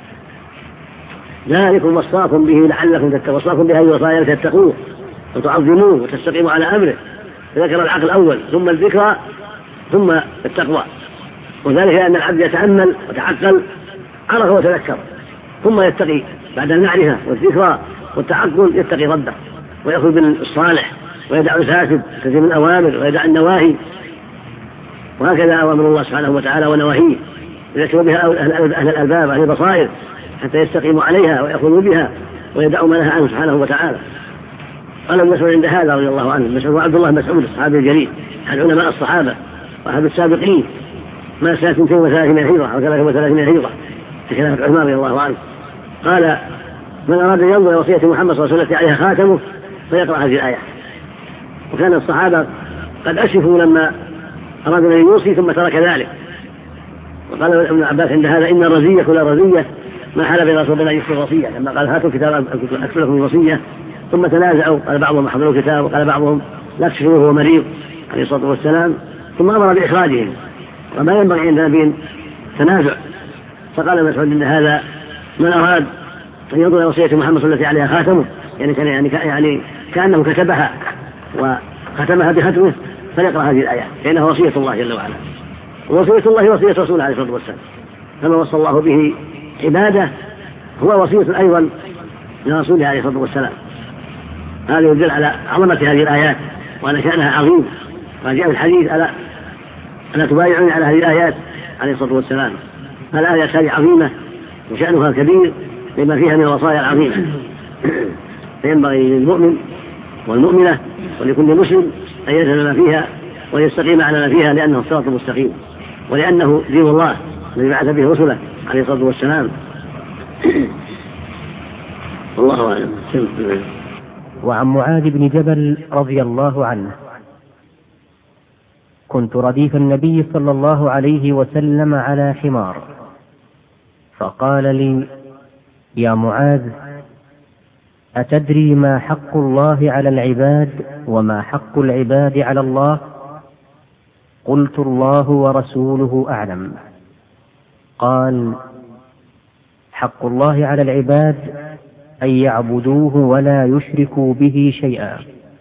ذلكم وصاكم به لعلكم تتقون، وصاكم بهذه الوصايا لتتقوه وتعظموه وتستقيموا على أمره. ذكر العقل الأول ثم الذكرى ثم التقوى، وذلك لأن العبد يتأمل وتعقل عرف وتذكر ثم يتقي بعد المعرفة والذكرى والتعقل، يتقي ربه ويأخذ بالصالح ويدع الفاسد، يلتزم الأوامر ويدع النواهي. وهكذا أوامر الله سبحانه وتعالى ونواهيه يذكر بها أهل الألباب أهل البصائر حتى يستقيموا عليها ويأخذوا بها ويدعوا ما نهى عنه سبحانه وتعالى. قال ابن مسعود عند هذا رضي الله عنه، مسعود وعبد الله مسعود الصحابي الجليل أحد علماء الصحابة وأحد السابقين، ما سنة 230 هجرة أو 33 هجرة في خلافة عثمان رضي الله عنه. قال من أراد أن ينظر وصية محمد صلى الله عليه وسلم عليها خاتمه فيقرأ هذه الآية. وكان الصحابة قد أشرفوا لما أرادوا أن يوصي ثم ترك ذلك. وقال ابن عباس عند هذا إن الرزية كل رزية ما حال بين رسول الله يكتب الوصية، لما قال هاتوا كتاب أكتب لكم الوصية ثم تنازعوا، قال بعضهم حضروا الكتاب وقال بعضهم لا تكتبوه هو مريض عليه الصلاة والسلام، ثم أمر بإخراجهم وما ينبغي عند نبي تنازع. فقال مسعود إن هذا من أراد أن ينظر وصية محمد صلى الله عليه عليها خاتمه، يعني كأنه كتبها وختمها بختمه فليقرأ هذه الآية، لأنها وصية الله جل وعلا. ووصية الله وصية رسوله عليه الصلاة والسلام، كما وصى الله به عباده هو وصية أيضا لرسوله عليه الصلاة والسلام. هذا يدل على عظمة هذه الآيات وأن شأنها عظيم. فجاء الحديث ألا تبايعني على هذه الآيات عليه الصلاة والسلام. الآيات هذه عظيمة وشأنها كبير لما فيها من الوصايا العظيمة. فينبغي للمؤمن والمؤمنة ولكل مسلم أن يلزم ما فيها ويستقيم على ما فيها، لأنه الصراط المستقيم ولأنه دين الله الذي بعث به رسله عليه الصلاة والسلام. والله أعلم. وعن معاذ بن جبل رضي الله عنه: كنت رديف النبي صلى الله عليه وسلم على حمار، فقال لي: يا معاذ، أتدري ما حق الله على العباد وما حق العباد على الله؟ قلت الله ورسوله أعلم. قال: حق الله على العباد أن يعبدوه ولا يشركوا به شيئا،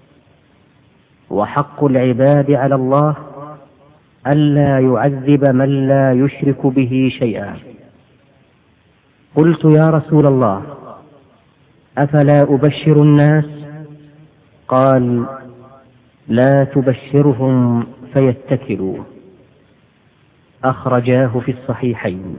وحق العباد على الله ألا يعذب من لا يشرك به شيئا. قلت: يا رسول الله، أفلا أبشر الناس؟ قال: لا تبشرهم فيتكلوا. أخرجاه في الصحيحين.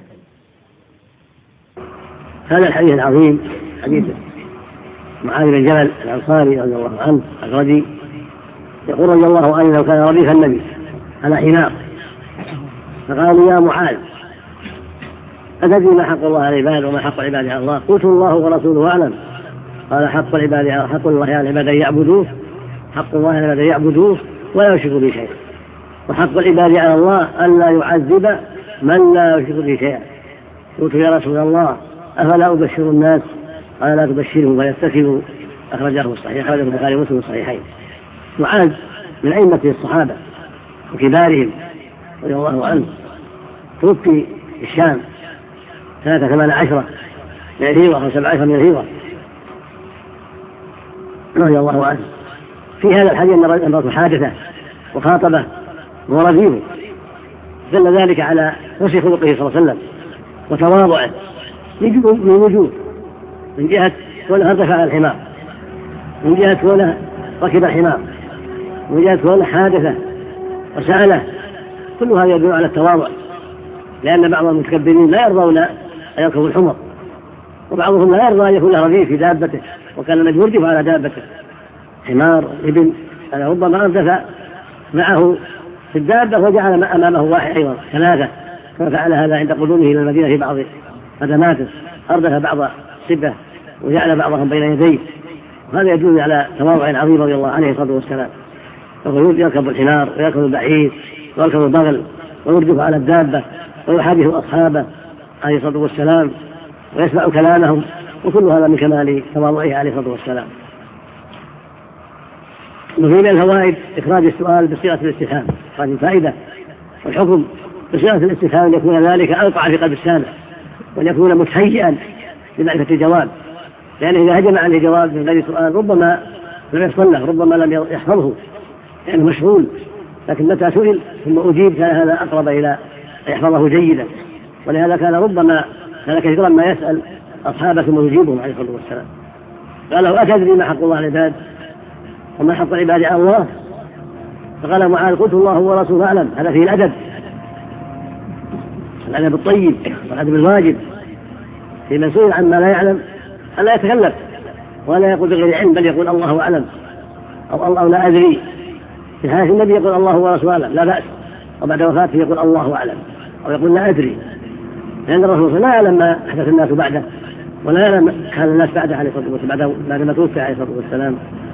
هذا الحديث العظيم حديث معاذ بن جبل الأنصاري رضي الله عنه الرضي، يقول رضي الله عنه: لو كان رديف النبي على حمار فقالوا: يا معاذ، أتدري ما حق الله على العباد وما حق العباد على الله؟ قلت: الله ورسوله أعلم. قال: حق الله على العباد أن يعبدوه، حق الله على العباد أن يعبدوه ولا يشركوا به شيئا، وحق العباد على الله ألا يعذب من لا يشرك به شيئا. قلت: يا رسول الله، أفلا أبشر الناس؟ قال: لا تبشرهم فيتكلوا. أخرجه البخاري ومسلم الصحيحين. معاذ من أئمة الصحابة وكبارهم رضي الله عنه، توفي في الشام سنة 18 من الهجرة أو 17 من الهجرة رضي الله عنه. في هذا الحديث أن رأته حادثة وخاطبه ورضيه، دل ذلك على حسن خلقه صلى الله عليه وسلم وتواضعه من وجوه: من جهة كونه ارتفع على الحمار، من جهة كونه ركب الحمار، من جهة كونه حادثة وسأله. كل هذا يدل على التواضع، لأن بعض المتكبرين لا يرضون أن يركبوا الحمر، وبعضهم لا يرضى أن يكون رديف في دابته، وكان النبي يردف على دابته حمار ابن، أنا ربما أردف معه في الدابة وجعل أمامه واحد أيضا 3، كما فعل هذا عند قدومه إلى المدينة في بعض خدماته، أردف بعض السبة وجعل بعضهم بين يديه. وهذا يدل على تواضع عظيم رضي الله عنه عليه الصلاة والسلام. فهو يركب الحمار ويركب البعير ويركب البغل ويردف على الدابة ويحادث أصحابه عليه الصلاة والسلام ويسمع كلامهم، وكل هذا من كمال تواضعه عليه الصلاة والسلام. وفي من الفوائد إخراج السؤال بصيغة الاستفهام، إخراج الفائدة والحكم بصيغة الاستفهام أن يكون ذلك أوقع في قلب السامع، وأن يكون متهيئا لمعرفة الجواب، لأنه إذا هجم عن الجواب من غير سؤال ربما لم يحصل له، ربما لم يحفظه لأنه مشغول، لكن متى سئل ثم أجيب كان هذا أقرب إلى أن يحفظه جيدا. ولهذا كان كثيرا ما يسأل أصحابه ثم يجيبهم عليه الصلاة والسلام. قال له: أتدري ما حق الله على العباد وما حق العباد على الله؟ فقال معاذ: قلت الله ورسوله أعلم. هذا فيه الأدب الطيب والأدب الواجب في من سئل عما لا يعلم أن لا يتكلف ولا يقول بغير علم، بل يقول الله أعلم أو لا أدري. في حياة النبي يقول الله ورسوله أعلم لا بأس، وبعد وفاته يقول الله أعلم أو يقول لا أدري، لأن الرسول لا يعلم ما أحدث الناس بعده ولا يعلم حال الناس بعده عليه الصلاة والسلام بعد ما توفي عليه الصلاة والسلام.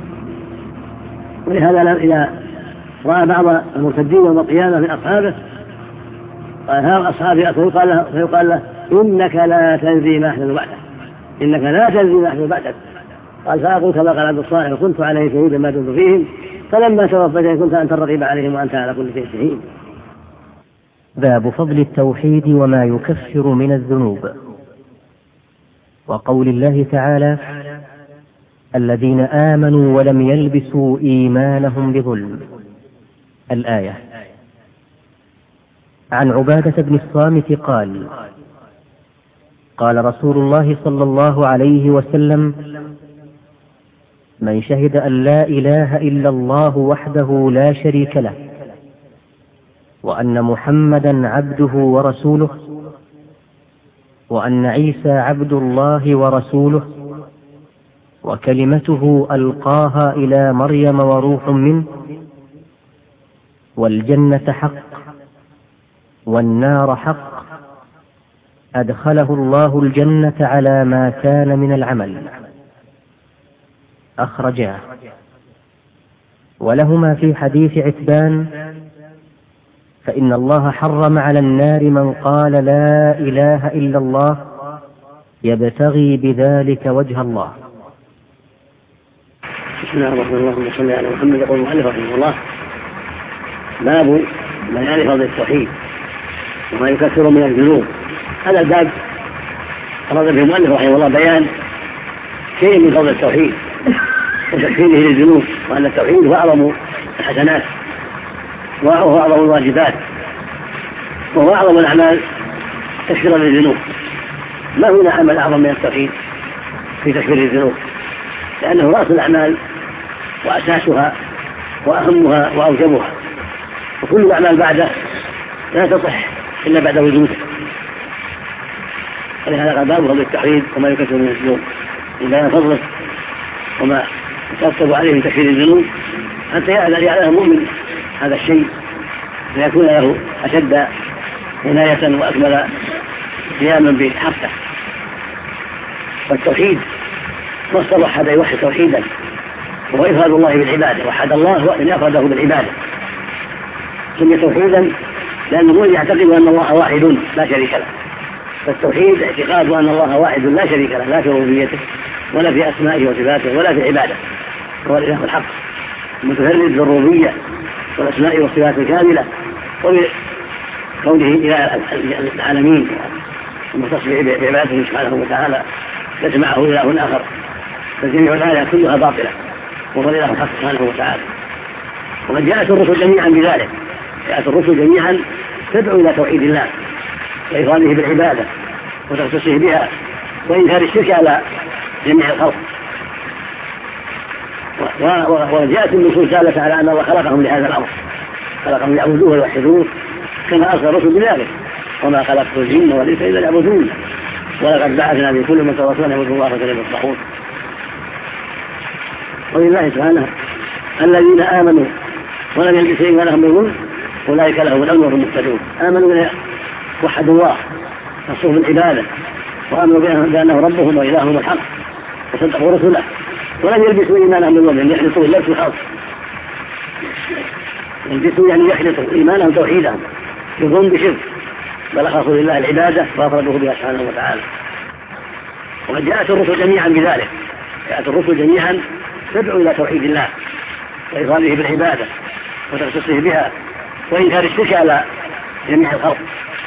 ولهذا إذا رأى بعض المرتدين يوم القيامة من أصحابه قال: ها أصحابي، فيقال له: إنك لا تدري ما أحدث بعدك، إنك لا تدري ما أحدث بعدك. قال: فأقول كما قال عبد الصالح: كنت عليه شهيدا ما دمت فيهم، فلما توفيتني كنت أنت الرقيب عليهم وأنت على كل شيء شهيد. باب فضل التوحيد وما يكفر من الذنوب. وقول الله تعالى: الذين آمنوا ولم يلبسوا إيمانهم بظلم. الآية. عن عبادة بن الصامت قال: قال رسول الله صلى الله عليه وسلم: من شهد أن لا إله إلا الله وحده لا شريك له وأن محمدا عبده ورسوله وأن عيسى عبد الله ورسوله وكلمته ألقاها إلى مريم وروح منه، والجنة حق والنار حق، أدخله الله الجنة على ما كان من العمل. أخرجاه. ولهما في حديث عتبان: فإن الله حرم على النار من قال لا إله إلا الله يبتغي بذلك وجه الله. بسم الله الرحمن الرحيم. صلى على محمد. يقول المؤلف رحمه الله: باب بيان فضل التوحيد وما يكثر من الذنوب. هذا الباب أراد به المؤلف رحمه الله بيان شيء من فضل التوحيد وتكفيره للذنوب، وأن التوحيد هو أعظم الحسنات وهو أعظم الواجبات وهو أعظم الأعمال تكفيرا للذنوب. ما هنا عمل أعظم من التوحيد في تكفير الذنوب؟ لأنه رأس الأعمال وأساسها وأهمها وأوجبها، وكل الأعمال بعده لا تصح إلا بعد وجوده. ولهذا قال باب فضل التوحيد وما يكثر من الذنوب، بيان فضله وما يترتب عليه من تكفير الذنوب، حتى يعلم المؤمن هذا الشيء ليكون له أشد عناية وأكمل قياما بحقه. والتوحيد مصدر وحد يوحد توحيدا، وهو إفراد الله بالعبادة. وحد الله هو أن يفرده بالعبادة، سمي توحيدا لأن المؤمن يعتقد أن الله واحد لا شريك له. فالتوحيد اعتقاد أن الله واحد لا شريك له، لا في ربوبيته ولا في أسمائه وصفاته ولا في عباده، هو الإله الحق المتفرد بالربوبية والأسماء والصفات الكاملة، وبكونه إله العالمين المتصف بعبادته سبحانه وتعالى ليس معه إله آخر، فجميع الآيات كلها باطلة وهو الإله الحق سبحانه وتعالى. وقد جاءت الرسل جميعا بذلك، جاءت الرسل جميعا تدعو إلى توحيد الله وإفراده بالعبادة وتخصيصه بها وإنكار الشرك على جميع الخلق. وجاءت النصوص دالة على أن الله خلقهم لهذا الأمر، خلقهم ليعبدوه ويوحدوه كما أرسل الرسل بذلك، وما خلقت الجن والإنس إلا ليعبدون ولقد بعثنا في كل من رسولا يعبدوا الله فلا يصلحون. ولله سبحانه الذين آمنوا ولم يلبسوا إيمانهم بظلم أولئك لهم الأمن وهم مهتدون. آمنوا وحدوا الله نصوه بالعبادة وآمنوا بأنه ربهم وإلههم الحق وصدقوا رسله ولم يلبسوا إيمانهم بظلم، يحلطوا اللبس الخاص، يلبسوا يعني يحلطوا إيمانهم توحيدهم يظن بشرك، بل أخلصوا لله العبادة وأفردوه بها سبحانه وتعالى. وقد جاءت الرسل جميعا بذلك، جاءت الرسل جميعا تدعو إلى توحيد الله وإفراده بالعبادة وتخصيصه بها وإنكار الشرك على جميع الخلق.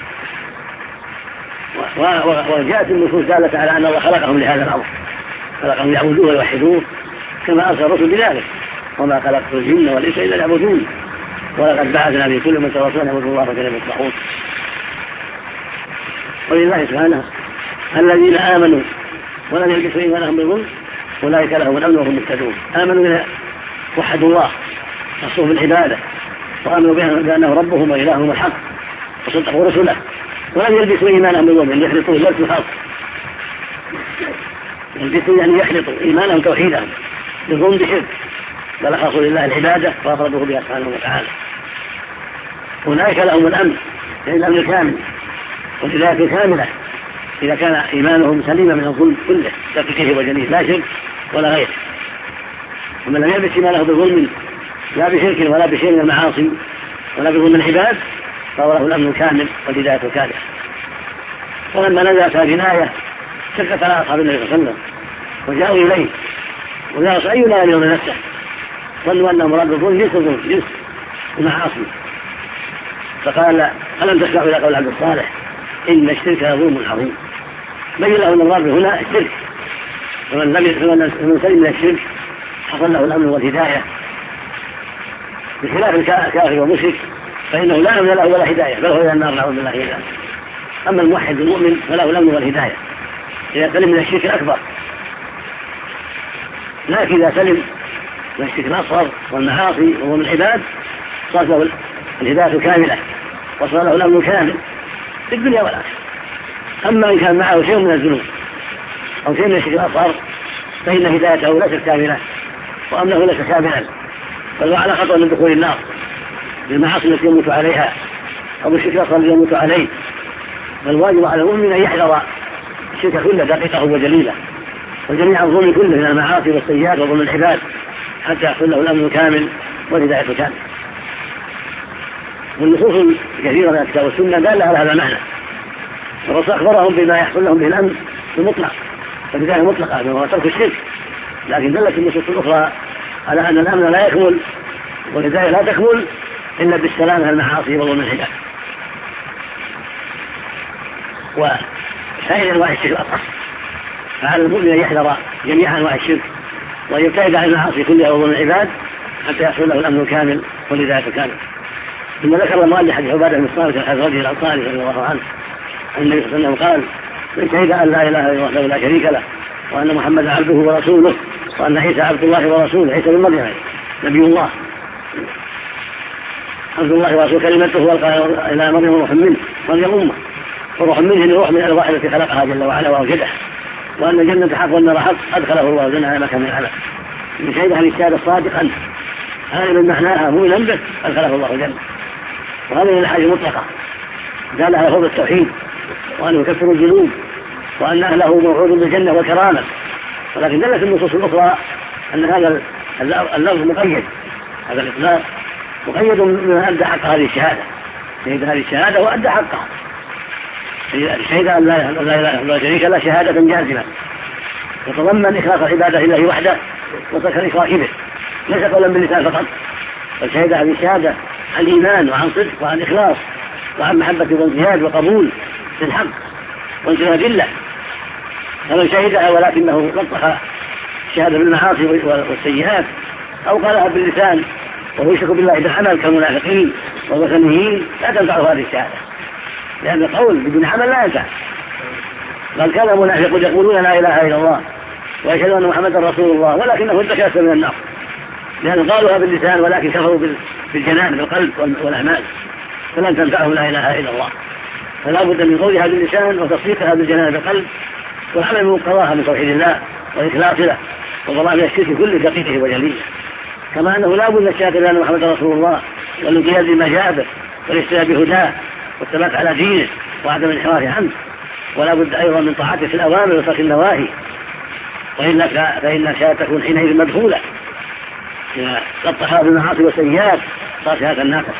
وجاءت النصوص دالة على أن الله خلقهم لهذا الأمر، خلقهم يعبدوه ويوحدوه كما أرسل الرسل بذلك، وما خلقت الجن والإنس إلا ليعبدون ولقد بعثنا في كل من رسولا يعبدوا الله فلا يصلحون. ولله سبحانه الذين آمنوا ولم يلبسوا إيمانهم بظلم أولئك لهم الأمن وهم مهتدون. آمنوا وحدوا الله نصوه بالعبادة وآمنوا بأنه ربهم وإلههم الحق وصدقوا رسله ولم يلبسوا إيمانهم بظلم، يحلطوا اللبس الخاص، يلبسوا يعني يحلطوا إيمانهم توحيدهم يظن بشرك، بل أخلصوا لله العبادة وأفردوه بها سبحانه وتعالى. أولئك لهم الأمن، يعني الأمن الكامل والهداية الكاملة إذا كان إيمانهم سليما من الظلم كله دقيقه وجليل لا شرك ولا غيره. ومن لم يلبس إيمانه بظلم لا بشرك ولا بشيء من المعاصي ولا بظلم العباد فهو له الأمن الكامل والهداية الكاملة. ولما نزلت هذه الآية شكت على أصحاب النبي صلى الله عليه وسلم وجاءوا إليه وقالوا أينا يلوم نفسه، ظنوا أنه مراد الظلم جنس الظلم جنس المعاصي. فقال ألم تسمعوا إلى قول عبد الصالح إن الشرك ظلم عظيم. بين له أن المراد هنا الشرك، ومن سلم من الشرك حصل له الأمن والهداية، بخلاف الكافر والمشرك فإنه لا أمن له ولا هداية بل هو إلى النار نعوذ بالله منها. أما الموحد المؤمن فله الأمن والهداية إذا سلم من الشرك الأكبر، لكن إذا سلم من الشرك الأصغر والمعاصي وهو من العباد صارت له الهداية الكاملة وصار له الأمن الكامل في الدنيا والآخرة. أما إن كان معه شيء من الذنوب أو شيء من الشرك الأصغر فإن هدايته ليست كاملة وأمنه ليس كاملا، بل على خطر من دخول النار بالمعاصي التي يموت عليها أو بالشرك الأصغر الذي يموت عليه. فالواجب على المؤمن أن يحذر الشرك كله دقيقه وجليله وجميع الظلم كله من المعاصي والسيئات وظلم العباد حتى يحصل له الأمن الكامل والهداية الكاملة. والنصوص الكثيرة من الكتاب والسنة دالة على هذا المعنى، والرسول أخبرهم بما يحصل لهم به الأمن المطلق فبداية مطلقة وهو ترك الشرك، لكن دلت النصوص الأخرى على أن الأمن لا يكمل والهداية لا تكمل إلا بالسلام من المعاصي وظلم العباد. وسائر أنواع الشرك الأصغر، فعلى المؤمن أن يحذر جميع أنواع الشرك وأن يبتعد عن المعاصي كلها وظلم العباد حتى يحصل له الأمن الكامل والهداية الكاملة. ثم ذكر المؤلف حديث عبادة بن الصامت الرجل الأنصاري رضي الله عنه أن النبي صلى الله عليه وسلم قال: من شهد أن لا إله إلا الله لا شريك له وأن محمدا عبده ورسوله وأن عيسى عبد الله ورسوله، عيسى بن مريم نبي الله عبد الله ورسوله كلمته والقى إلى مريم وروح منه، مريم أمه وروح منه روح من الأرواح التي خلقها جل وعلا وأوجدها، وأن الجنة حق والنار حق أدخله الله الجنة على مكان من العمل. من شهد هذه الشهادة صادقا عالما معناها مؤمنا به أدخله الله الجنة. وهذه من الأحاديث المطلقة دل على فضل التوحيد وأنه يكفر الذنوب وأن أهله موعود بالجنة والكرامة. ولكن دلت النصوص الأخرى أن هذا اللفظ مقيد، هذا الإطلاق مقيد من أدى حق هذه الشهادة، شهد هذه الشهادة وأدى حقها. شهد أن لا إله إلا الله شريك له شهادة جازمة وتضمن إخلاص العبادة لله وحده وترك الإشراك به، ليس قولا باللسان فقط، بل شهد هذه الشهادة عن إيمان وعن صدق وعن إخلاص وعن محبة وانقياد وقبول للحق وانقياد لله. فمن شهدها ولكنه لطخ الشهادة بالمعاصي والسيئات أو قالها باللسان وهو يشرك بالله بالعمل كالمنافقين والوثنيين لا تنفعه هذه الشهادة، لأن القول بدون عمل لا ينفع. بل كان المنافقون يقولون لا إله إلا الله ويشهدون أن محمدا رسول الله ولكنه انتكس من النار، لأن قالوها باللسان ولكن كفروا بالجنان بالقلب والأعمال، فلن تنفعهم لا إله إلا الله. فلا بد من قولها باللسان وتصديقها بالجنان بالقلب والعمل بمقتضاها من توحيد الله وإخلاص له وضمان من الشرك كل دقيقه وجليه. كما أنه لا بد من الشهادة بأن محمدا رسول الله والانقياد لما جاء به والاستناد بهداه والثبات على دينه وعدم الانحراف عنه، ولا بد أيضا من طاعته في الأوامر وترك النواهي، فإن الشهادة تكون حينئذ مدخولة إذا لطخها بالمعاصي والسيئات صار شهادة ناقصة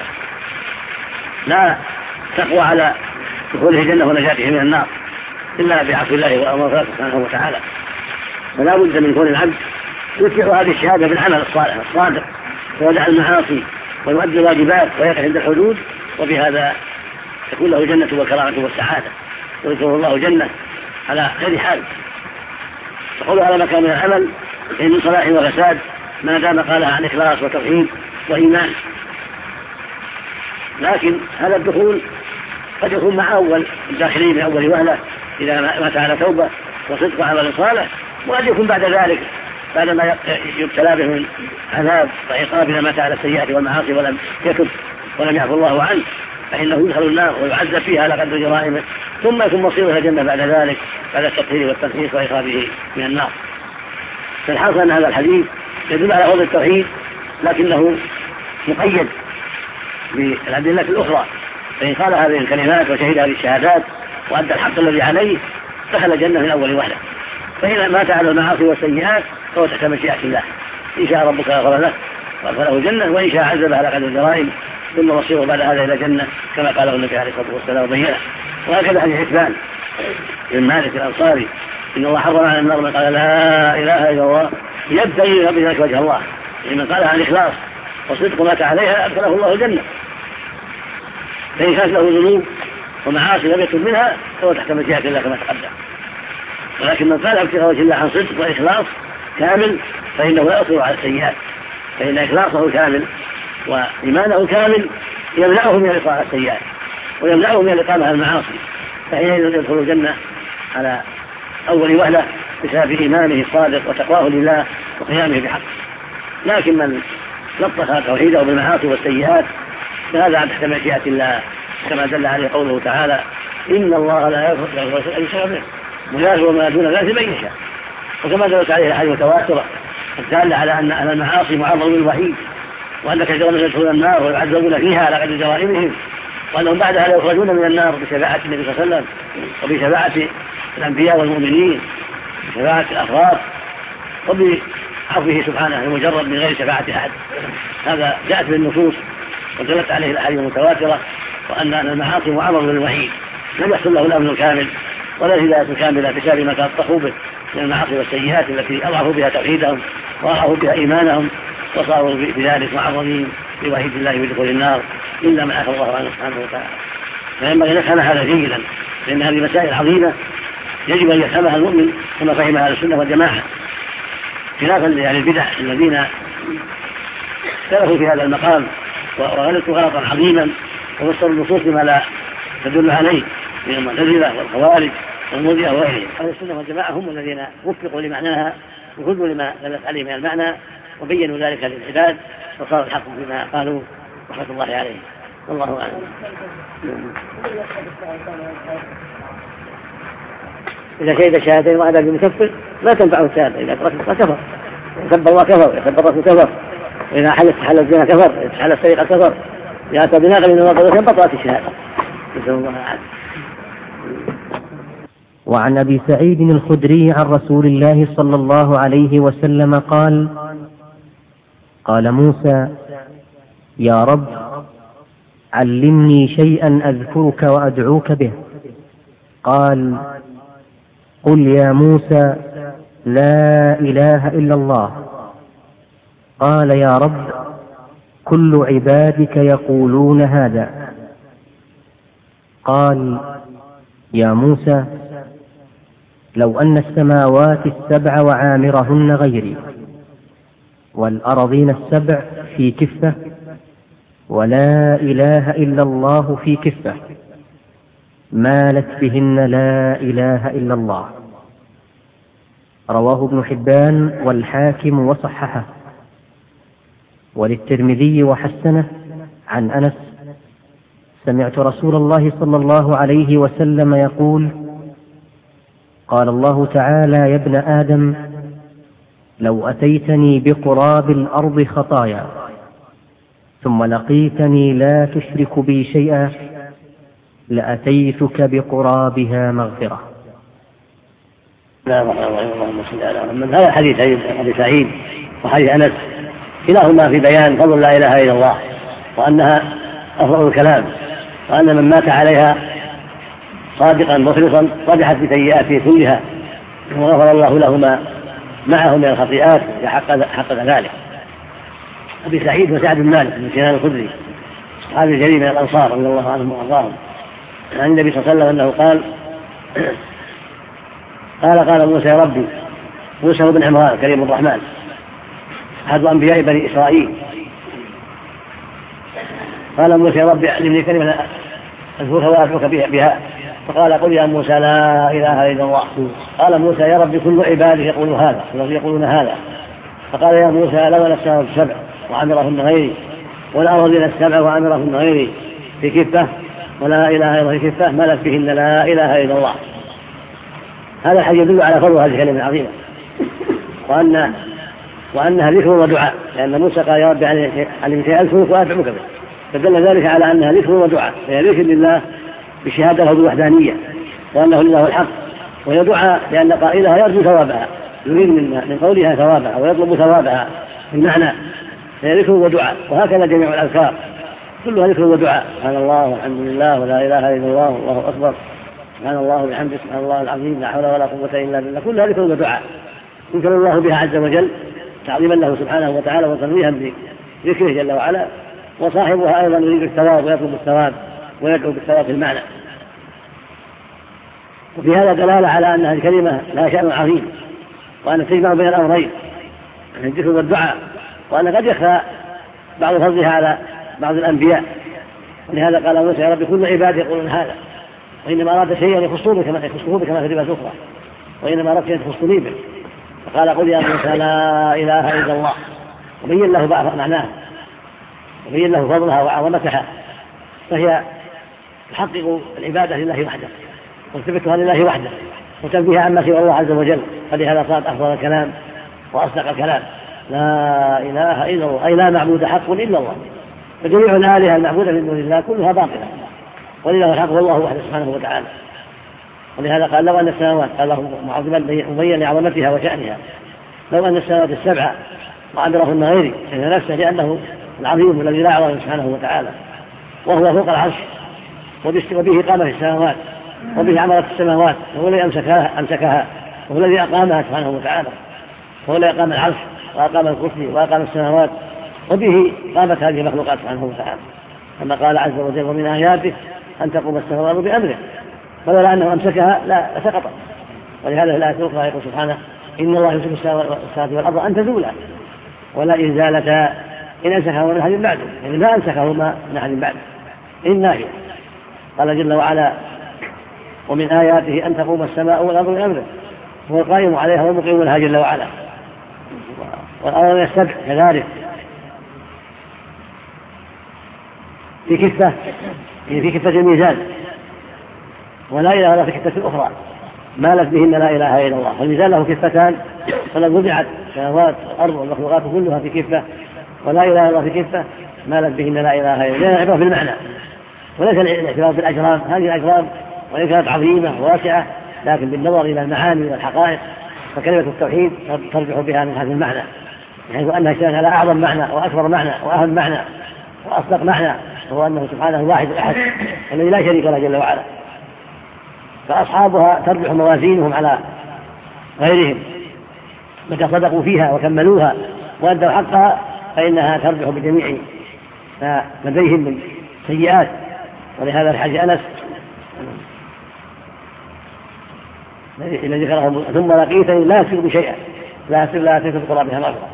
لا تقوى على دخوله الجنة ونجاته من النار إلا بعفو الله وأمره سبحانه وتعالى. فلا بد من كون العبد يتبع هذه الشهادة بالعمل الصالح الصادق ويدع المعاصي ويؤدي الواجبات ويقف عند الحدود، وبهذا تكون له الجنة والكرامة والسعادة ويذكره الله الجنة على غير حال. تقول على مكان من العمل من صلاح وفساد ما دام قالها عن إخلاص وتوحيد وإيمان. لكن هذا الدخول قد يكون مع أول الداخلين من أول وهلة إذا مات على توبة وصدق وعمل صالح، وقد يكون بعد ذلك بعدما يبتلى به من عذاب وعقاب إذا مات على السيئات والمعاصي ولم يتب ولم يعفو الله عنه فإنه يدخل النار ويعذب فيها على قدر جرائمه، ثم يكون مصيره إلى الجنة بعد ذلك بعد التطهير والتنقيص وإخراجه من النار. فالحاصل أن هذا الحديث يدل على فضل التوحيد لكنه مقيد بالأدلة الأخرى، فإن قال هذه الكلمات وشهد هذه الشهادات وأدى الحق الذي عليه دخل الجنة من أول وهلة. فإن مات على المعاصي والسيئات فهو تحت مشيئة الله، إن شاء ربك غفر له وأدخله الجنة، وإن شاء عذب على قدر الجرائم ثم مصيره بعد هذا إلى الجنة كما قاله النبي عليه الصلاة والسلام وبينه. وهكذا حديث حسبان بن مالك الأنصاري إن الله حرم على النار من قال لا إله إلا الله يبتغي بذلك وجه الله، من قالها عن إخلاص وصدق مات عليها أدخله الله الجنة. فإن كانت له ذنوب ومعاصي لم يتب منها فهو تحت مشيئة الله كما تقدم. ولكن من قال ابتغاء وجه الله عن صدق وإخلاص كامل فإنه لا يصبر على السيئات، فإن إخلاصه كامل وإيمانه كامل يمنعه من الإقامة السيئات ويمنعه من الإقامة على المعاصي، فحينئذ يدخل الجنة على أول وهلة بسبب إيمانه الصادق وتقواه لله وقيامه بحق. لكن من لطخ توحيده بالمعاصي والسيئات فهذا تحت مشيئة الله كما دل عليه قوله تعالى إن الله لا يغفر أن يشرك به ويغفر ما دون ذلك لمن يشاء. وكما دلت عليه الأحاديث المتواترة الدالة على أن أهل المعاصي معرضون للوعيد، وأن كثيرا منهم يدخلون النار ويعذبون فيها على قدر جرائمهم، وأنهم بعدها لا يخرجون من النار بشفاعة النبي صلى الله عليه وسلم وبشفاعة الأنبياء والمؤمنين بشفاعة الأفراد وبعفوه سبحانه المجرد من غير شفاعة أحد. هذا جاءت بالنصوص ودلت عليه الأحاديث المتواترة، وأن المعاصي معرض للوعيد لم يحصل له الأمن الكامل ولا الهداية الكاملة بسبب ما تلطخوا به من المعاصي والسيئات التي أضعفوا بها توحيدهم وأضعفوا بها إيمانهم وصاروا بذلك معرضين في وحيد الله بدخول النار إلا من عفى الله عنه سبحانه وتعالى. فينبغي أن نفهم هذا جيدا، لأن هذه مسائل عظيمة يجب أن يفهمها المؤمن كما فهمها أهل السنة والجماعة، خلافا لأهل البدع الذين اختلفوا في هذا المقام وغلطوا غلطا عظيما وفسروا النصوص بما لا تدل عليه من المعتزلة والخوارج والمرجئة وغيرهم. أهل السنة والجماعة هم الذين وفقوا لمعناها وخذوا لما دلت عليه من المعنى وبينوا ذلك للعباد وصار الحق بما قالوا رحمة الله عليهم. والله أعلم. إذا شهد الشهادتين وعدا بمكفر لا تنفعه الشهادة، إذا تركت كفر، يسب الله كفر، يسب الرسول كفر، وإذا حل الزنا كفر، حل السرقة كفر، إذا أتى بناقل من الوضع بطلت الشهادة. نسأل الله العافية. وعن أبي سعيد الخدري عن رسول الله صلى الله عليه وسلم قال: قال موسى: يا رب علمني شيئا أذكرك وأدعوك به. قال: قل يا موسى لا إله إلا الله. قال: يا رب كل عبادك يقولون هذا. قال: يا موسى لو أن السماوات السبع وعامرهن غيري والأرضين السبع في كفة ولا إله إلا الله في كفة مالت بهن لا إله إلا الله. رواه ابن حبان والحاكم وصححه، وللترمذي وحسنه عن أنس: سمعت رسول الله صلى الله عليه وسلم يقول: قال الله تعالى: يا ابن آدم لو أتيتني بقراب الأرض خطايا ثم لقيتني لا تشرك بي شيئا لأتيتك بقرابها مغفرة. لا اللهم صل على محمد. هذا حديث أبي سعيد وحديث أنس كلاهما في بيان فضل لا إله إلا الله، وأنها أفضل الكلام، وأن من مات عليها صادقا مخلصا رجحت بسيئاته كلها وغفر الله له ما معه من الخطيئات حقق ذلك. أبي سعيد وسعد بن مالك بن سنان الخدري صحابي الجليل من الأنصار رضي الله عنهم وأرضاهم عن النبي صلى الله عليه وسلم أنه قال موسى: يا ربي. موسى بن عمران كريم الرحمن أحد أنبياء بني إسرائيل. قال موسى: يا ربي علمني كلمة أذكرها وأدعوك بها. فقال: قل يا موسى لا إله إلا الله. قال موسى: يا ربي كل عبادك يقولون هذا. فقال: يا موسى لو أن السماوات السبع وعمرهن غيري والأرضين السبع وعمرهن غيري في كفة ولا إله إلا الله في كفة ملت بهن لا إله إلا الله. هذا الحديث يدل على فضل هذه الكلمة العظيمة وأنها ذكر ودعاء، لأن موسى قال: يا رب علمني أذكرك وأدعوك به، فدل ذلك على أنها ذكر ودعاء، فهي ذكر لله بشهادة له بالوحدانية وأنه لله الحق، وهي دعاء لأن قائلها يرجو ثوابها، يريد من قولها ثوابها ويطلب ثوابها في المعنى، فهي ذكر ودعاء. وهكذا جميع الأذكار كلها ذكر ودعاء: سبحان الله والحمد لله ولا إله إلا الله والله أكبر، سبحان الله وبحمده، سبحان الله العظيم، لا حول ولا قوة إلا بالله، كلها ذكر ودعاء يذكر الله بها عز وجل تعظيما له سبحانه وتعالى وتنويها بذكره جل وعلا، وصاحبها أيضا يريد الثواب ويطلب الثواب ويدعو بالثواب في المعنى. وفي هذا دلالة على أن هذه الكلمة لها شأن عظيم، وأن تجمع بين الأمرين الذكر والدعاء، وأن قد يخفى بعض فضلها على بعض الأنبياء. ولهذا قال موسى: يا رب كل عبادي يقولون هذا، وإنما أراد شيئا يخصه بكما في الرواية الأخرى، وإنما أردت أن تخصني به. فقال: قل يا موسى لا إله إلا الله، وبين له بعض معناها وبين له فضلها وعظمتها، فهي تحقق العبادة لله وحده وتثبتها لله وحده وتنفيها عما سوى الله عز وجل. فلهذا صارت أفضل الكلام وأصدق الكلام: لا إله إلا الله، أي لا معبود حق إلا الله. فجميع الآلهة المعبودة من دون الله كلها باطلة، ولله الحق والله وحده سبحانه وتعالى. ولهذا قال: لو أن السماوات، قال الله معظما مبين لعظمتها وشأنها: لو أن السماوات السبع وعمرهن غيري، يعني نفسه لأنه العظيم الذي لا يعظم سبحانه وتعالى، وهو فوق العرش وبه قامت السماوات وبه عمرت السماوات، وهو الذي أمسكها وهو الذي أقامها سبحانه وتعالى، وهو الذي أقام العرش وأقام الكرسي وأقام السماوات وبه قامت هذه المخلوقات سبحانه وتعالى، كما قال عز وجل: ومن آياته أن تقوم السماوات بأمره، فلولا أنه أمسكها لا سقطت. ولهذا الآية الأخرى يقول سبحانه: إن الله يمسك السماوات والأرض أن تزولا ولا إن زالتا إن أمسكهما من أحد بعده، يعني ما أمسكهما من أحد بعده، إن ناهية. قال جل وعلا: ومن آياته أن تقوم السماء والأرض بأمره، هو القائم عليها والمقيم لها جل وعلا. والأرض السبع كذلك في كفة، في كفة الميزان، ولا إله إلا في كفة أخرى مالت بهن لا إله إلا الله. والميزان له كفتان، فلو وضعت السماوات والأرض والمخلوقات كلها في كفة ولا إله إلا الله في كفة مالت بهن لا إله إلا الله، لأن العبرة بالمعنى وليس الاعتبار بالأجرام. هذه الأجرام وإن كانت عظيمة واسعة لكن بالنظر إلى المعاني والحقائق فكلمة التوحيد ترجح بها من هذا المعنى، حيث أنها اشتملت على أعظم معنى وأكبر معنى وأهم معنى وأصدق معنى، وهو أنه سبحانه واحد الأحد الذي لا شريك له جل وعلا. فأصحابها ترجح موازينهم على غيرهم متى صدقوا فيها وكملوها وأدوا حقها، فإنها ترجح بجميع ما لديهم من سيئات. ولهذا الحاج أنس الذي ذكره: ثم لقيتني لا أشرك شيئا لا أشرك بقرابها مغفرة.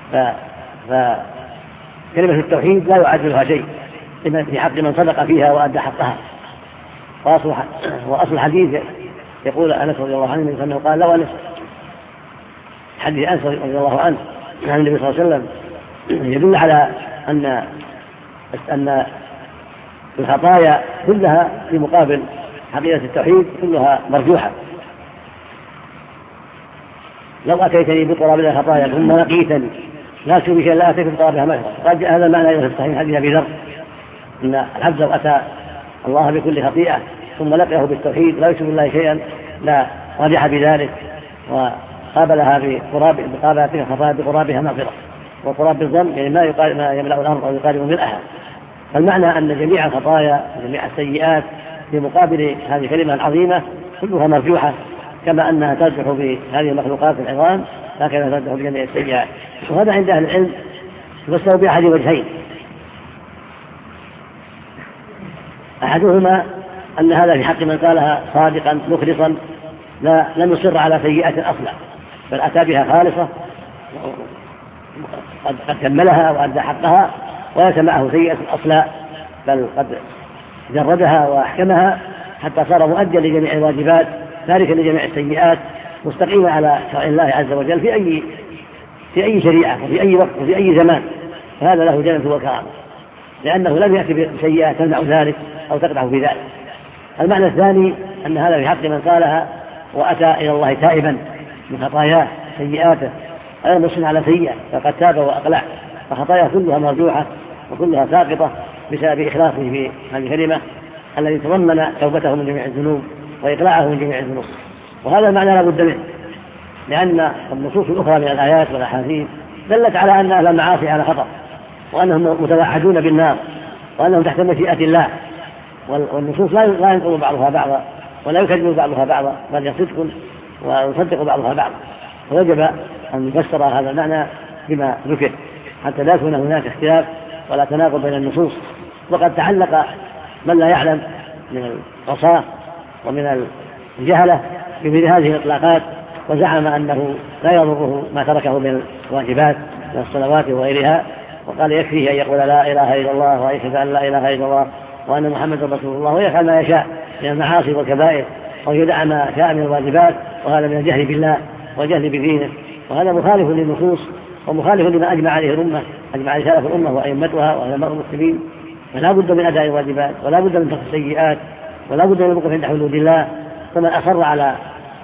فكلمة التوحيد لا يعادلها شيء في حق من صدق فيها وأدى حقها. وأصل الحديث يقول أنس رضي الله عنه أنه قال: لو أنس، حديث أنس رضي الله عنه عن النبي صلى الله عليه وسلم يدل على أن الخطايا كلها في مقابل حقيقة التوحيد كلها مرجوحة. لو أتيتني بقرابها خطايا ثم لقيتني لا أشرك شيئا لا أتيت بقرابها مغفرة. قد جاء هذا المعنى في الصحيح حديث أبي ذر أن العبد لو أتى الله بكل خطيئة ثم لقيه بالتوحيد لا يشرك بالله شيئا لا رجح بذلك وقابلها بقرابها مغفرة. وقراب بالظن يعني ما يملأ الأرض أو يقارب ملئها. فالمعنى أن جميع الخطايا وجميع السيئات في مقابل هذه الكلمة العظيمة كلها مرجوحة، كما أنها ترجح بهذه المخلوقات العظام هكذا ترجح بجميع السيئات. وهذا عند أهل العلم يفسر بأحد وجهين: أحدهما أن هذا في حق من قالها صادقا مخلصا لم يصر على سيئة أصلا، بل أتى بها خالصة قد كملها وأدى حقها وليس معه سيئة أصلا، بل قد جردها وأحكمها حتى صار مؤديا لجميع الواجبات تاركا لجميع السيئات مستقيما على شرع الله عز وجل في أي شريعة وفي أي وقت وفي أي زمان. فهذا له جنة وكرامة لأنه لم يأتي بسيئة تمنع ذلك أو تقدح في ذلك. المعنى الثاني أن هذا في حق من قالها وأتى إلى الله تائبا من خطاياه سيئاته غير مصر على سيئة فقد تاب وأقلع، فخطاياه كلها مرجوحة وكلها ساقطة بسبب إخلاصه في هذه الكلمة الذي تضمن توبته من جميع الذنوب وإقلاعه من جميع الذنوب. وهذا المعنى لا بد منه، لأن النصوص الأخرى من الآيات والأحاديث دلت على أن أهل المعاصي على خطر، وأنهم متوحدون بالنار، وأنهم تحت مشيئة الله. والنصوص لا ينقض بعضها بعضا ولا يكذب بعضها بعضا، بل يصدق ويصدق بعضها بعضا. فوجب أن يفسر هذا المعنى بما ذكر حتى لا يكون هناك اختلاف ولا تناقض بين النصوص. وقد تعلق من لا يعلم من العصاة ومن الجهلة بمثل هذه الإطلاقات وزعم أنه لا يضره ما تركه من الواجبات من الصلوات وغيرها، وقال يكفيه أن يقول لا إله إلا الله ويشهد أن لا إله إلا الله وأن محمد رسول الله ويفعل ما يشاء من المعاصي والكبائر أو يدع ما شاء من الواجبات، وهذا من الجهل بالله والجهل بدينه. وهذا مخالف للنصوص ومخالف لما أجمع عليه الأمة، أجمع عليه سلف الأمة وأئمتها وعلماء المسلمين. فلا بد من أداء الواجبات ولا بد من ترك السيئات ولا بد من الوقوف عند حدود الله. فمن أصر على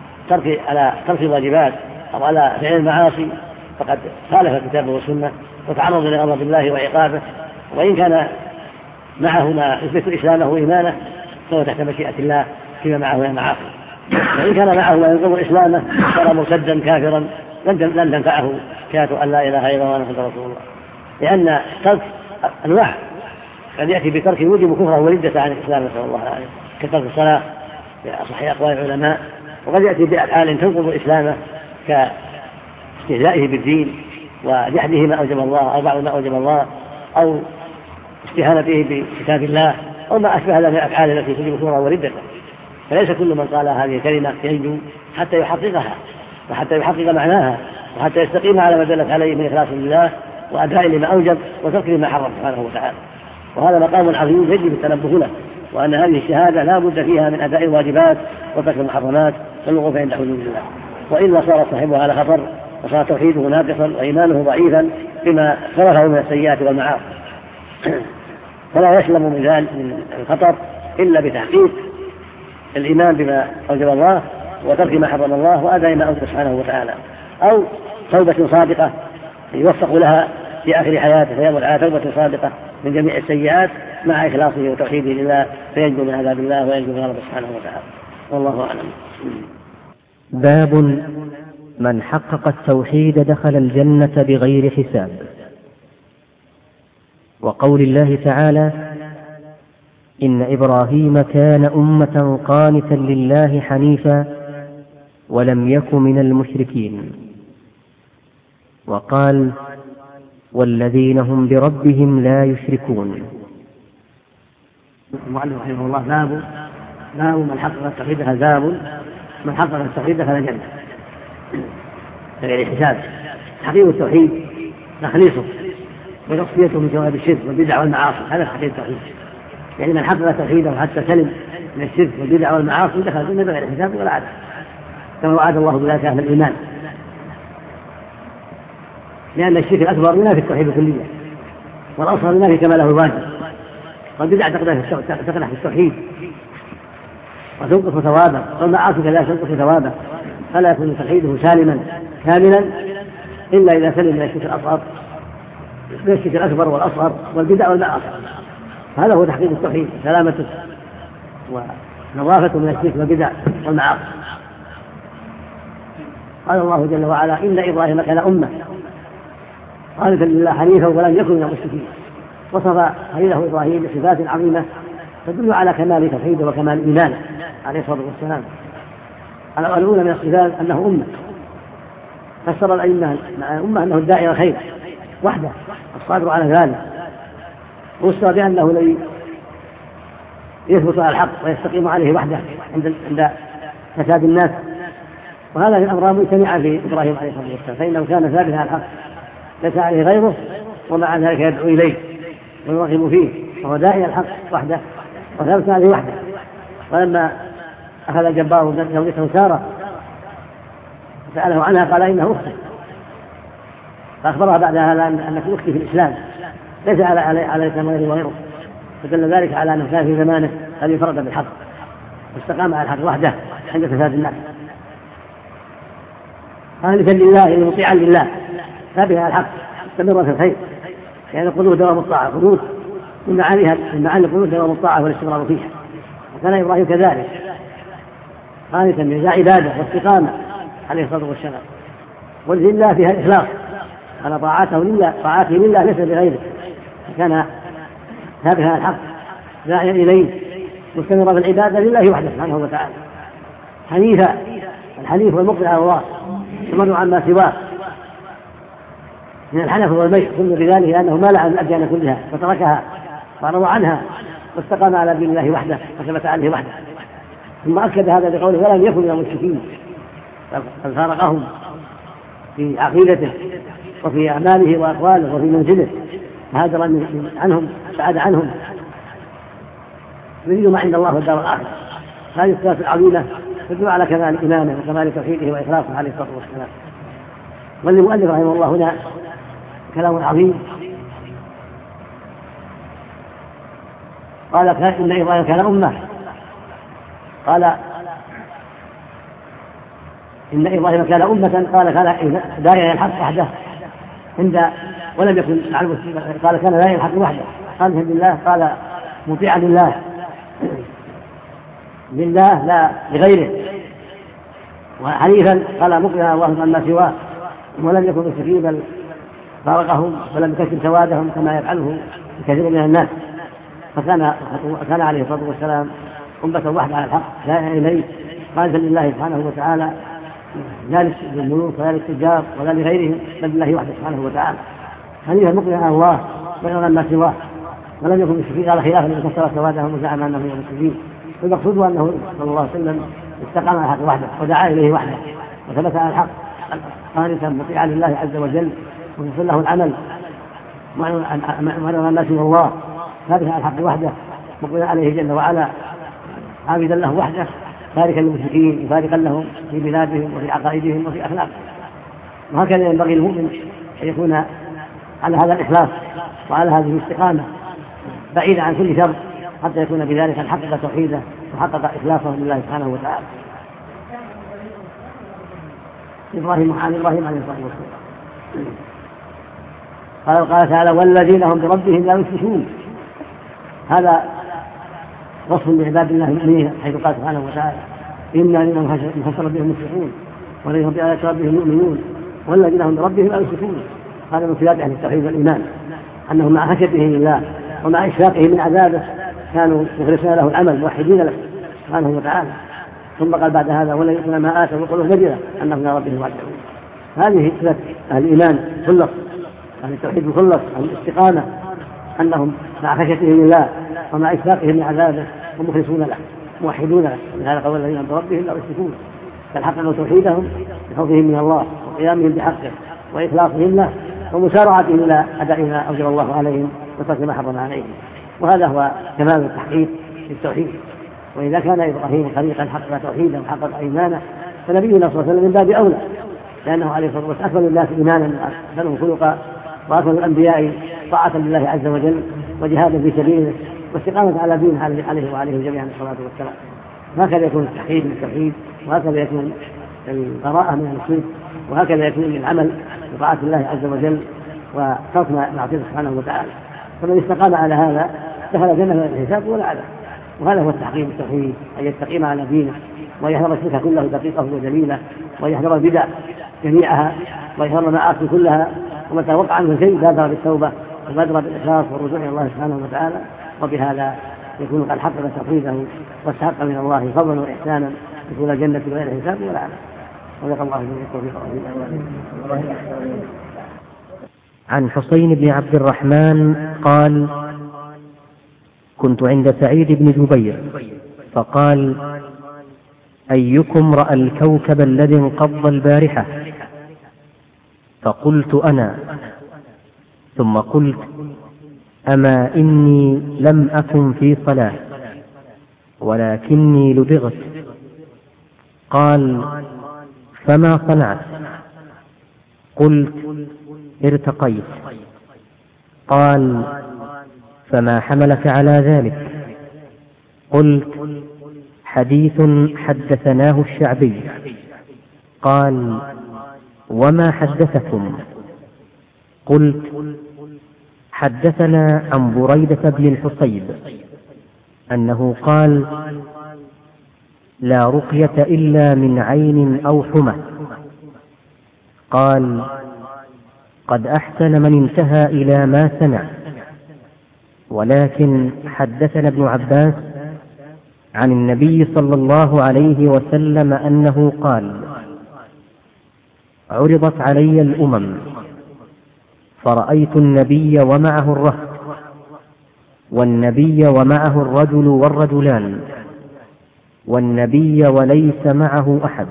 ترك الواجبات أو على فعل المعاصي فقد خالف الكتاب والسنة وتعرض لغضب الله وعقابه، وإن كان معه ما يثبت إسلامه وإيمانه فهو تحت مشيئة الله فيما معه من المعاصي. وإن كان معه ما ينقض إسلامه صار مرتدا كافرا لن تنفعه شهادة أن لا إله إلا الله محمد رسول الله، لأن ترك أنواع قد يأتي بترك يوجب كفره وردة عن الإسلام نسأل الله العافية كترك الصلاة بأصح أقوال العلماء، وقد يأتي بأفعال تنقض إسلامه كاستهزائه بالدين وجحده ما أوجب الله أو بعض ما أوجب الله أو استهانته بكتاب الله أو ما أشبه هذا من الأفعال التي تجب كفرا وردة. فليس كل من قال هذه الكلمة ينجو حتى يحققها وحتى يحقق معناها وحتى يستقيم على ما دلت عليه من إخلاص لله وأداء لما أوجب وترك لما حرم سبحانه وتعالى. وهذا مقام عظيم يجب التنبه له، وأن هذه الشهادة لا بد فيها من أداء الواجبات وترك المحرمات والوقوف عند حدود الله، وإلا صار صاحبها على خطر وصار توحيده ناقصا وإيمانه ضعيفا بما صرفه من السيئات والمعاصي. فلا يسلم من ذلك من الخطر إلا بتحقيق الإيمان بما أوجب الله وترك ما حرم الله وأداء ما أوجب سبحانه وتعالى، أو توبة صادقة يوفق لها في آخر حياته فيمر على توبة صادقة من جميع السيئات مع إخلاصه وتوحيده لله فينجو من عذاب الله وينجو من ربه سبحانه وتعالى. والله أعلم. باب من حقق التوحيد دخل الجنة بغير حساب. وقول الله تعالى: إن إبراهيم كان أمة قانتا لله حنيفا ولم يك من المشركين. وقال: والذين هم بربهم لا يشركون. المؤلف رحمه الله باب من حقق التوحيد باب من حقق التوحيد دخل الجنة بغير حساب. تحقيق التوحيد تخليصه وتصفيته من جواب الشرك والبدع والمعاصي، هذا تحقيق التوحيد. يعني من حقق توحيده حتى سلم من الشرك والبدع والمعاصي دخل الجنة بغير حساب ولا عدل، كما وعد الله بذلك أهل الإيمان، لأن الشرك الأكبر ينافي التوحيد الكلية، والأصغر ينافي كماله الواجب، والبدع تقدح في التوحيد وتنقص ثوابه، والمعاصي كذلك تنقص ثوابه، فلا يكون توحيده سالما كاملا إلا إذا سلم من الشرك الأصغر من الشرك الأكبر والأصغر والبدع والمعاصي. هذا هو تحقيق التوحيد، سلامته ونظافته من الشرك والبدع والمعاصي. قال الله جل وعلا: إن إبراهيم كان أمة قانتا لله حنيفا ولم يكن من المشركين. وصف خليله إبراهيم بصفات عظيمة تدل على كمال توحيده وكمال إيمانه عليه الصلاة والسلام. الأولى من الصفات أنه أمة، فسر الأئمة أمة أنه الداعي إلى الخير وحده الصادر على ذلك، وصف بأنه الذي يثبت على الحق ويستقيم عليه وحده عند فساد الناس. وهذا الأمر مجتمعا في إبراهيم عليه الصلاة والسلام، فإنه كان ثابتا على الحق ليس عليه غيره، ومع ذلك يدعو إليه ويرغب فيه، وهو داعي الحق وحده وثابت عليه وحده. ولما أخذ الجبار زوجته سارة سأله عنها قال: إنه أختي، فأخبرها بعد هذا أنك أختي في الإسلام ليس على إسلام غيره وغيره، فدل ذلك على أنه كان في زمانه قد انفرد بالحق واستقام على الحق وحده عند فساد الناس، خالفا لله يعني مطيعا لله ثابتا على الحق مستمرا في الخير، يعني القنوت دوام الطاعة، القنوت من معاني القنوت دوام الطاعة والاستمرار فيها. وكان إبراهيم كذلك خالفا لله عبادة واستقامة عليه الصلاة والسلام، والذلة فيها الإخلاص على طاعته لله ليس لغيره، كان ثابتا على الحق داعيا إليه مستمرا في العبادة لله وحده سبحانه وتعالى حنيفا. الحنيف والمقبل على الله يمر عما سواه من الحنف والميل، ثم بذلك لأنه مال عن الأديان كلها وتركها وأعرض عنها واستقام على دين الله وحده وثبت عليه وحده. ثم أكد هذا بقوله: ولم يكن من المشركين، بل فارقهم في عقيدته وفي أعماله وأقواله وفي منزله، هاجر عنهم بعد عنهم يريد ما عند الله والدار الآخرة. هذه الصفات العظيمة تدل على كمال إيمانه وكمال توحيده وإخلاصه عليه الصلاة والسلام. والمؤلف رحمه الله هنا كلام عظيم، قال: إن إبراهيم كان أمة، قال: إن إبراهيم كان أمة، قال: كان داعيا الحق وحده ولم يكن قال: كان داعيا الحق وحده قال لله، قال: مطيعا لله لا لغيره، وحنيفا قال: مقبلا الله عما سواه، ولم يكن مشركين بل فارقهم ولم يكسر سوادهم كما يفعله كثير من الناس. فكان عليه الصلاة والسلام أمة وحده على الحق لا إليه قال لله سبحانه وتعالى لا للملوك ولا للتجار ولا لغيرهم بل لله وحده سبحانه وتعالى. حنيفا مقبلا على الله بغير ما سواه، ولم يكن مشركين على خلاف الذي كسر سوادهم وزعم انهم من المشركين. فالمقصود انه صلى الله عليه وسلم استقام على الحق وحده ودعا اليه وحده وثبت على الحق قانتا مطيعا لله عز وجل ويصل له العمل ومعرض الناس الى الله ثابتا على الحق وحده مقبلا عليه جل وعلا عابدا له وحده تاركا للمشركين وفارقا لهم في بلادهم وفي عقائدهم وفي اخلاقهم. وهكذا ينبغي المؤمن ان يكون على هذا الاخلاص وعلى هذه الاستقامه بعيدا عن كل شر حتى يكون بذلك حقق توحيده وحقق اخلاصه لله سبحانه وتعالى. ابراهيم عليه الصلاه والسلام قال تعالى والذين هم بربهم لا يشركون. هذا وصف لعباد الله المؤمنين حيث قال سبحانه وتعالى إنا لمن خسر ربهم مشركون والذين هم بآيات ربهم يؤمنون والذين هم بربهم لا يشركون. هذا من صفات أهل التوحيد والإيمان أنهم مع خشيتهم لله ومع إشفاقهم من عذابه كانوا مخلصين له العمل موحدين له سبحانه وتعالى. ثم قال بعد هذا ولا يؤتون ما آتوا وقلوب وجلة أنهم إلى ربهم راجعون. هذه صفة أهل الإيمان خلص، أهل التوحيد خلص، أهل الاستقامة أنهم مع خشيتهم لله ومع إشفاقهم من عذابه ومخلصون له موحدون له. لهذا قول الذين بربهم لا يشركون بل حققوا توحيدهم بخوفهم من الله وقيامهم بحقه وإخلاصهم له ومسارعتهم إلى أداء ما أوجب الله عليهم وترك ما حرم عليهم. وهذا هو كمال التحقيق في التوحيد. وإذا كان إبراهيم خليقا حقق توحيدا وحقق إيمانا فنبينا صلى الله عليه وسلم من باب أولى، لأنه عليه الصلاة والسلام أكمل الناس إيمانا وأحسنهم خلقا وأكمل الأنبياء طاعة لله عز وجل وجهادا في سبيله واستقامة على دين عليه وعليه جميعا الصلاة والسلام. هكذا يكون التحقيق بالتوحيد، وهكذا يكون البراءة من الشرك، وهكذا يكون العمل بطاعة الله عز وجل وترك معصيته سبحانه وتعالى. فمن استقام على هذا دخل جنة الحساب ولا عذاب. وهذا هو التحقيق بالتوحيد، أن يستقيم على دينه ويحذر الشرك كله دقيقه وجليله ويحذر البدع جميعها ويحذر المعاصي كلها، ومتى وقع عنه شيء بادر بالتوبة وبادر بالإخلاص والرجوع إلى الله سبحانه وتعالى. وبهذا يكون قد حقق توحيده واستحق من الله فضلا وإحسانا دخول الجنة بغير حساب ولا عذاب. وفق الله جميع التوفيق. عن حسين بن عبد الرحمن قال كنت عند سعيد بن جبير فقال أيكم رأى الكوكب الذي انقض البارحة؟ فقلت أنا، ثم قلت أما إني لم أكن في صلاة ولكني لدغت. قال فما صنعت؟ قلت ارتقيت. قال فما حملك على ذلك؟ قلت حديث حدثناه الشعبي. قال وما حدثكم؟ قلت حدثنا عن بريدة بن الحصيب أنه قال لا رقية إلا من عين أو حمى. قال قد أحسن من انتهى إلى ما سمع. ولكن حدثنا ابن عباس عن النبي صلى الله عليه وسلم أنه قال عرضت علي الأمم فرأيت النبي ومعه الرهط والنبي ومعه الرجل والرجلان والنبي وليس معه أحد،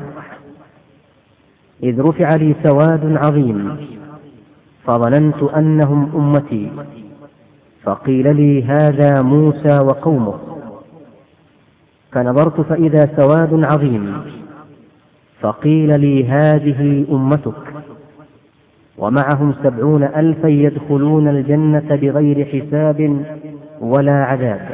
إذ رفع لي سواد عظيم فظننت أنهم أمتي، فقيل لي هذا موسى وقومه، فنظرت فإذا سواد عظيم، فقيل لي هذه أمتك ومعهم 70,000 يدخلون الجنة بغير حساب ولا عذاب.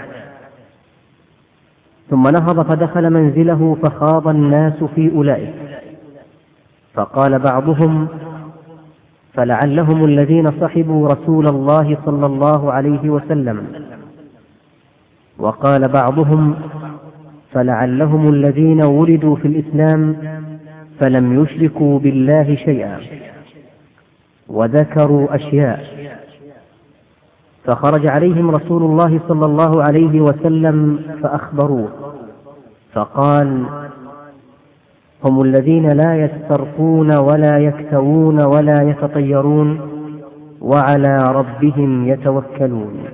ثم نهض فدخل منزله فخاض الناس في أولئك، فقال بعضهم فلعلهم الذين صحبوا رسول الله صلى الله عليه وسلم، وقال بعضهم فلعلهم الذين ولدوا في الإسلام فلم يشركوا بالله شيئا، وذكروا أشياء. فخرج عليهم رسول الله صلى الله عليه وسلم فأخبروه، فقال هم الذين لا يسترقون ولا يكتوون ولا يتطيرون وعلى ربهم يتوكلون.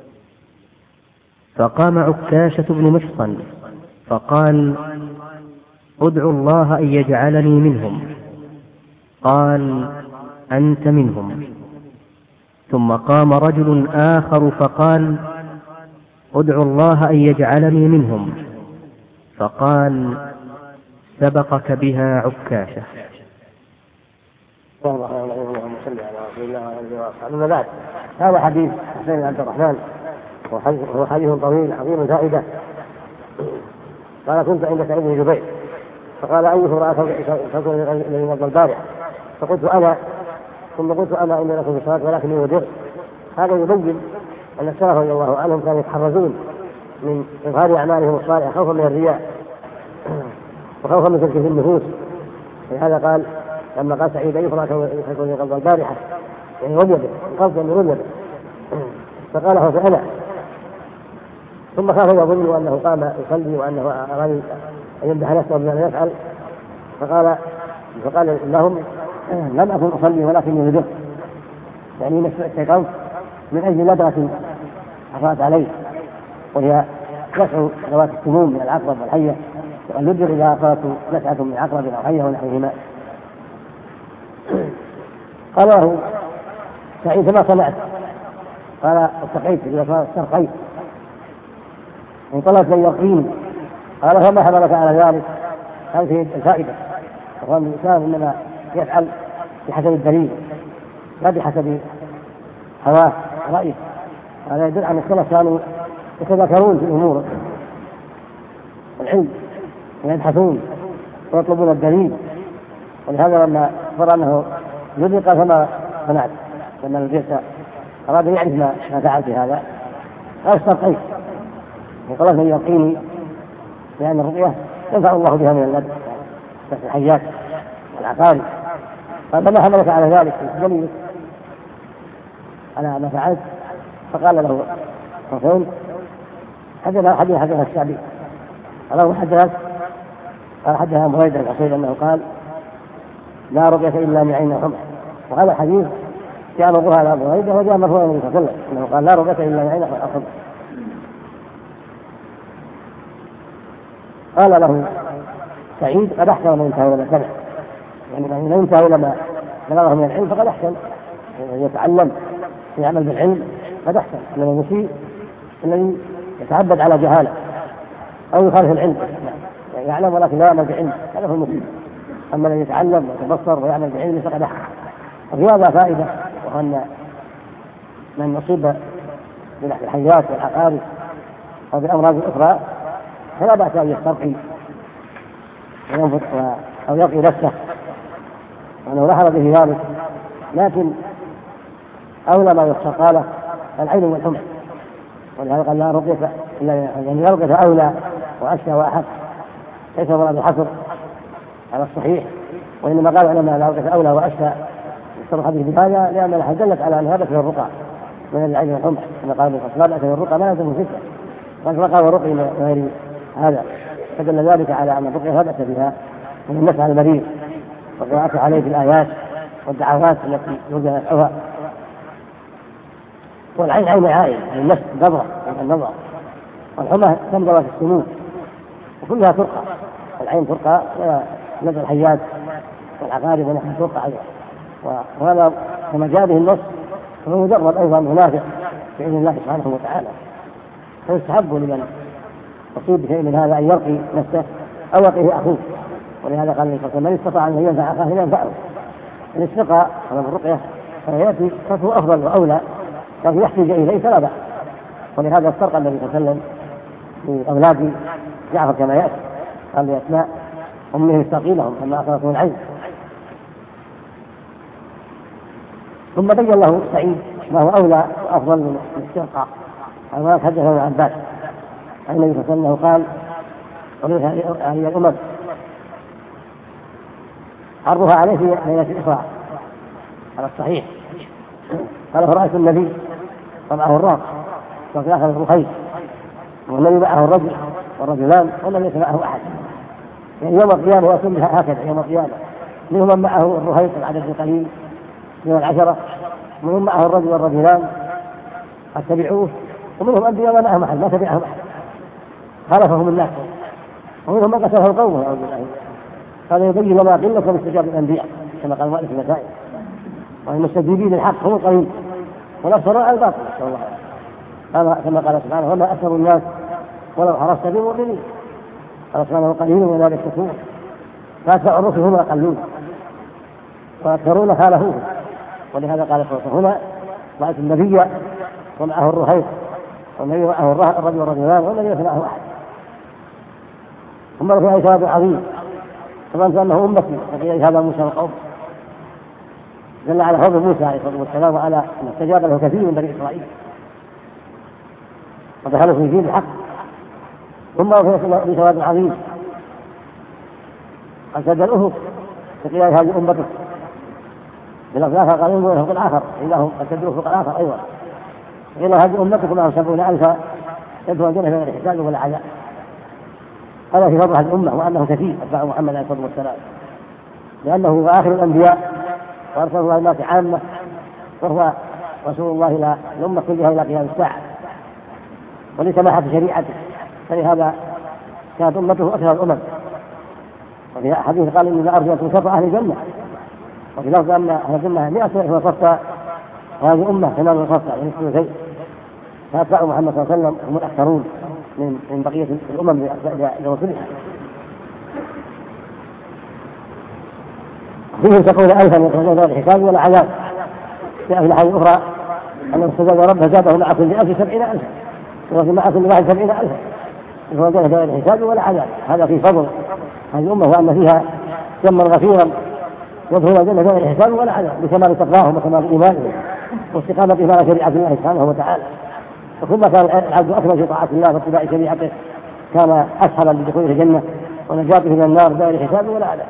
فقام عكاشة بن محصن فقال: ادعوا الله أن يجعلني منهم. قال: أنت منهم. ثم قام رجل آخر فقال: ادعوا الله أن يجعلني منهم. فقال: سبقك بها عكاشة. اللهم صل على رسول الله وعلى اله وصحبه. أما بعد، هذا حديث حسين بن عبد الرحمن وهو حديث طويل عظيم فائدة. قال: كنت عند سعيد بن جبير فقال: أيكم رأى فوق الذي مضى البارحة؟ فقلت: أنا. ثم قلت: أنا إني لكم في الصلاة ولكني ودر. هذا يبين أن السلف رضي الله عنهم كانوا يتحرزون من إظهار أعمالهم الصالحة خوفا من الرياء وخوفا من تزكية النفوس. لهذا قال لما قال سعيد: أيكم رأى فوق الذي مضى البارحة، يعني رمي به، القصد أن رمي به. فقال: هو فأنا. ثم خاف يظن أنه قام يصلي وأنه أراد أن يمدح نفسه بما يفعل. فقال لهم: لم أكن أصلي ولكني ودرت، يعني استيقظت من أجل لدغة حصلت علي، وهي نسع ذوات السموم من العقرب والحية، وأن يدر إذا أصابت نسعة من عقرب أو حية ونحوهما. قال له سعيد: ما صنعت؟ قال: اتقيت إذا استرقيت، انطلت من يقين. قال: فما حملك على ذلك؟ هذه الفائدة، وهو الإنسان إنما يفعل بحسب الدليل لا بحسب هواه رأيه. هذا يدل عن السلف كانوا يتذكرون في الأمور العلم ويبحثون ويطلبون الدليل. ولهذا لما أخبر أنه يدرك فما صنعت لما الجيش أراد أن يعرف ما فعل في هذا قال: استرقيت، وقال: من يقيني لأن الرؤية ينفع الله بها من اللد الحيات والعقارب. قال: فما حملك على ذلك؟ دليل على ما فعلت. فقال له حسين: حدثنا الشعبي. قال له: حدثنا بريدة الأصيل أنه قال: لا رقية إلا من عين حمى. وهذا الحديث جاء مرفوعا على بريدة وجاء مرفوعا النبي صلى الله عليه وسلم أنه قال: لا رقية إلا من عين حمى. قال له سعيد: قد أحسن من ينتهي إلى سمع، يعني من ينتهي إلى ما بلغه من العلم فقد أحسن، يتعلم ويعمل بالعلم قد أحسن من المسيء الذي يتعبد على جهالة أو يخالف العلم، يعني يعلم ولكن لا يعمل بعلم، هذا هو المسيء. أما الذي يتعلم ويتبصر ويعمل بعلم فقد أحسن. وفي هذا فائدة، وهو أن من يصيب بالحيات والعقارب أو بأمراض أخرى فلا بأس أن يسترقي وينفق أو يقي نفسه، وأنه لا حرج في ذلك، لكن أولى ما يخشى قال العين والحمى. ولهذا قال: لا رقية إلا يعني لا رقية أولى وأشفى وأحق، ليس مراد الحصر على الصحيح، وإنما قال العلماء: لا رقية أولى وأشفى يشترط حديث بهذا لأن الحديث دلت على أن هذا في الرقى من العين والحمى، كما قال لا بأس بالرقى ما لازم فتنة، قال رقى ورقي من غير هذا، فدل ذلك على أن الرقية لا بأس بها من النفع على المريض والقراءة عليه في الآيات والدعوات التي يرجى نفعها. والعين عين عائل، النفس نظرة النظر، والحمى تمضى في السموم، وكلها ترقى. العين ترقى ونزل الحيات والعقارب ونحن ترقى أيضا. وهذا كما جاء به النص فهو مجرد أيضا منافع بإذن الله سبحانه وتعالى. فيستحب لمن يصيب بشيء من هذا أن يرقي نفسه أو يرقيه أخوه. ولهذا قال النبي صلى الله عليه وسلم: من استطاع أن ينفع أخاه ينفعه. إن استقى على الرقية فيأتي فهو أفضل وأولى، لكن يحتاج إليه فلا بأس. ولهذا استرقى النبي صلى الله عليه وسلم لأولاد جعفر كما يأتي، قال لأسماء أمه استقي لهم لما أخذته العين. ثم بين له سعيد ما هو أولى وأفضل من الاسترقاء. هذا حدثه عن عباس عن النبي صلى الله عليه وسلم قال: وليس هذه الأمم عرضها عليه في ليلة الإسراء على الصحيح. قال: فرأيت النبي ومعه الراق وفي آخر الرخيص، والنبي معه الرجل والرجلان والذي ليس معه أحد. يعني يوم القيامة ويكون هكذا يوم القيامة، منهم من معه الرهيط العدد القليل من 10، ومنهم معه الرجل والرجلان قد تبعوه، ومنهم أنبياء ما معهم أحد ما تبعهم أحد خالفهم الناس، ومنهم من قتله قومه أعوذ بالله. هذا يبين لنا قلة استجابة الأنبياء كما قال مؤلف المسائل، والمستجيبين للحق هم القليل والأكثرون على الباطل نسأل الله هذا كما قال سبحانه وما أكثر الناس ولو حرصت بمؤمنين. قال سبحانه قليل ولا يشكرون، فأكثر الرسل هم أقلون وأكثرون خالفوه. ولهذا قال هنا رأيت النبي ومعه الرهيط والنبي معه الرجل والرجلان والنبي معه أحد. ثم في ثواب عظيم فظننت أنه أمتي وفي هذا موسى وقوم دل على فضل موسى عليه الصلاة والسلام وعلى أن استجاب له كثير من بني إسرائيل ودخلوا في دين الحق. ثم في ثواب عظيم قد سد الأفق بقيام هذه أمته بالأفلاك قال ينظر الأفق الآخر إنهم قد سدوا الأفق الآخر أيضا إلى هذه أمتكم معهم 70,000 يدخلون الجنة بغير حساب ولا عذاب. هذا في فضل هذه الأمة وأنه كثير أتباع محمد عليه الصلاة والسلام، لأنه هو آخر الأنبياء وأرسله الله الناس عامة، وهو رسول الله إلى الأمة كلها إلى قيام الساعة ولسماحة شريعته، فلهذا كانت أمته أكثر الأمم. وفي حديث قال إني لأرجو أن تنصف أهل الجنة، وفي لفظ أن أهل الجنة 100 وصفة وهذه أمة 8 وصفة من الثلثين، فأتباع محمد صلى الله عليه وسلم هم الأكثرون من بقية الأمم لرسلها. فيه تقول 1000 يخرجون غير الحساب ولا عذاب. في الحديث الأخرى أنه استجاب ربه زاده مع كل 1000 70,000 وفي مع كل واحد 70,000 يخرجون غير الحساب ولا عذاب. هذا في فضل هذه الأمة وأن فيها جما غفيرا يدخلون الجنة غير الحساب ولا عذاب بكمال تقواهم وكمال إيمانهم واستقامتهم على شريعة الله سبحانه وتعالى. وكلما كان العبد أكثر في طاعة الله واتباع شريعته كان أسهلا لدخول الجنة ونجاته من النار بغير حساب ولا عذاب.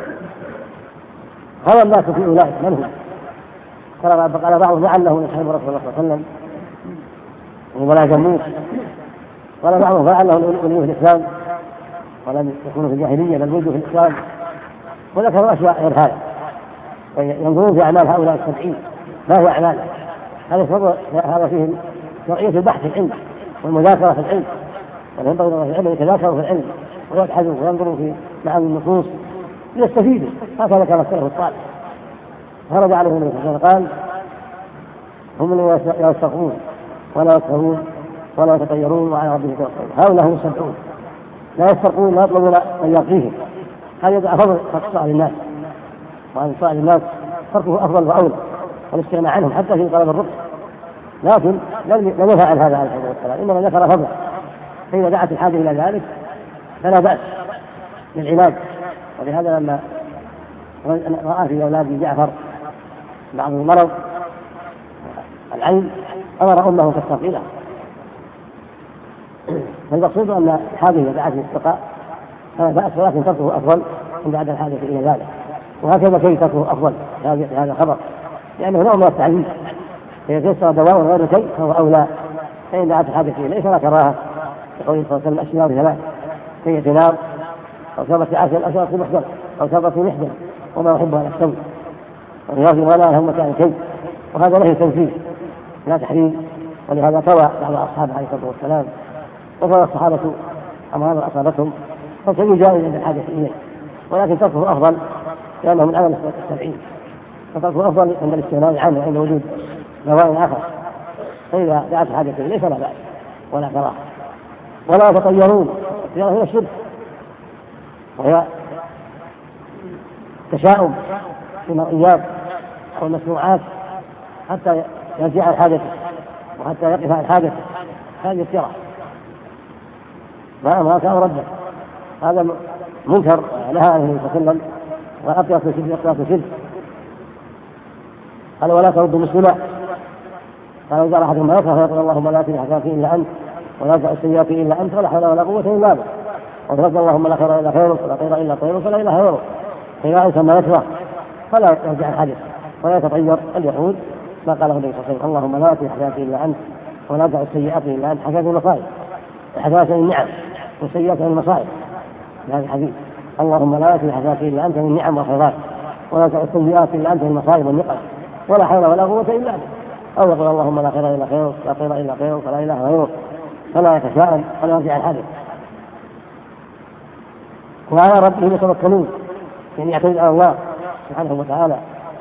هذا الناس في أولئك من هم؟ قال بعضهم لعله يصحب رسول الله صلى الله عليه وسلم ولا جموس، قال بعضهم لعله وليه في الإسلام ولم يكونوا في الجاهلية بل ولدوا في الإسلام، وذكروا أشياء غير هذا ينظرون في أعمال هؤلاء 70 ما هي أعمال. هذا فيه شرعية البحث في العلم والمذاكرة في العلم، وينبغي لهم في العلم يتذاكروا في العلم ويبحثوا وينظروا في معاني النصوص ليستفيدوا. هكذا كان السلف الصالح. خرج عليهم النبي صلى الله عليه وسلم قال هم الذين يستغفرون ولا يسهرون ولا يتطيرون وعلى ربهم يتوكلون هؤلاء هم السبعون لا يسترقون لا يطلبون أن يقيهم. هذا يدعى فضل سؤال الناس، وأن سؤال الناس تركه أفضل وأولى والاستغناء عنهم حتى في طلب الرزق، لكن لم يفعل هذا عليه الصلاة والسلام، إنما ذكر فضله. فإذا دعت الحاجة إلى ذلك فلا بأس للعلاج. ولهذا لما رأى في أولاد جعفر بعض المرض العين أمر أمه تستغفر له. فالمقصود أن الحاجة إذا دعت للسقاء فلا بأس، ولكن تركه أفضل من بعد الحاجة إلى ذلك. وهكذا كي تركه أفضل هذا خبر، لأنه نوع من التعليم. إذا تيسر دواء غير شيء فهو أولى، فإن دعت الحاجة إليه ليس لا كراهة. يقول صلى الله عليه وسلم الأشياء ثلاث: كية نار أو شربة عسل أو شربة محجر أو شربة محجر وما يحبها السوء والرياض ولا هم مكان كي. وهذا له تنفيذ لا تحريم. ولهذا طوى بعض أصحاب عليه الصلاة والسلام وطوى الصحابة أمراض أصابتهم فشيء جائز عند الحاجة إليه، ولكن تركه أفضل لأنه من عمل السبعين، فتركه أفضل عند الاستغناء عنه عند وجود دواء آخر. فإذا دعت الحاجة إليه ليس لا بأس ولا كراهة. ولا يتطيرون هي الشرك، وهي تشاؤم في المرئيات أو المسموعات حتى يرجع الحاجة وحتى يقف عن الحاجة. هذه السيرة ما أمرك أو رده، هذا منكر نهى النبي صلى الله عليه وسلم. وأطيرة الشرك قال ولا ترد مسلما. قال إذا أحدهم ما يكره فيقول اللهم لا تجعل حسناتي إلا أنت ولا تجعل سيئاتي إلا أنت ولا حول ولا قوة إلا بك. وتقول اللهم لا خير إلا خيرك ولا طير إلا طيرك ولا إله غيرك. فإذا أنسى ما يكره فلا يرجع الحدث ولا يتطير اليهود ما قاله النبي صلى الله عليه وسلم اللهم لا تجعل حسناتي إلا أنت ولا تجعل سيئاتي إلا أنت. حسنات المصائب، حسنات النعم وسيئات المصائب. هذا الحديث اللهم لا يأتي الحسنات إلا أنت من نعم وخيرات، ولا تأتي السيئات إلا أنت من المصائب والنقم، ولا حول ولا قوة إلا بك. أو يقول اللهم لا خير إلا خيرك، لا خير إلا خيرك، فلا إله غيرك، فلا يتشاءم ولا يرجع الحدث. وعلى ربهم يتوكلون، يعني يعتمد على الله سبحانه وتعالى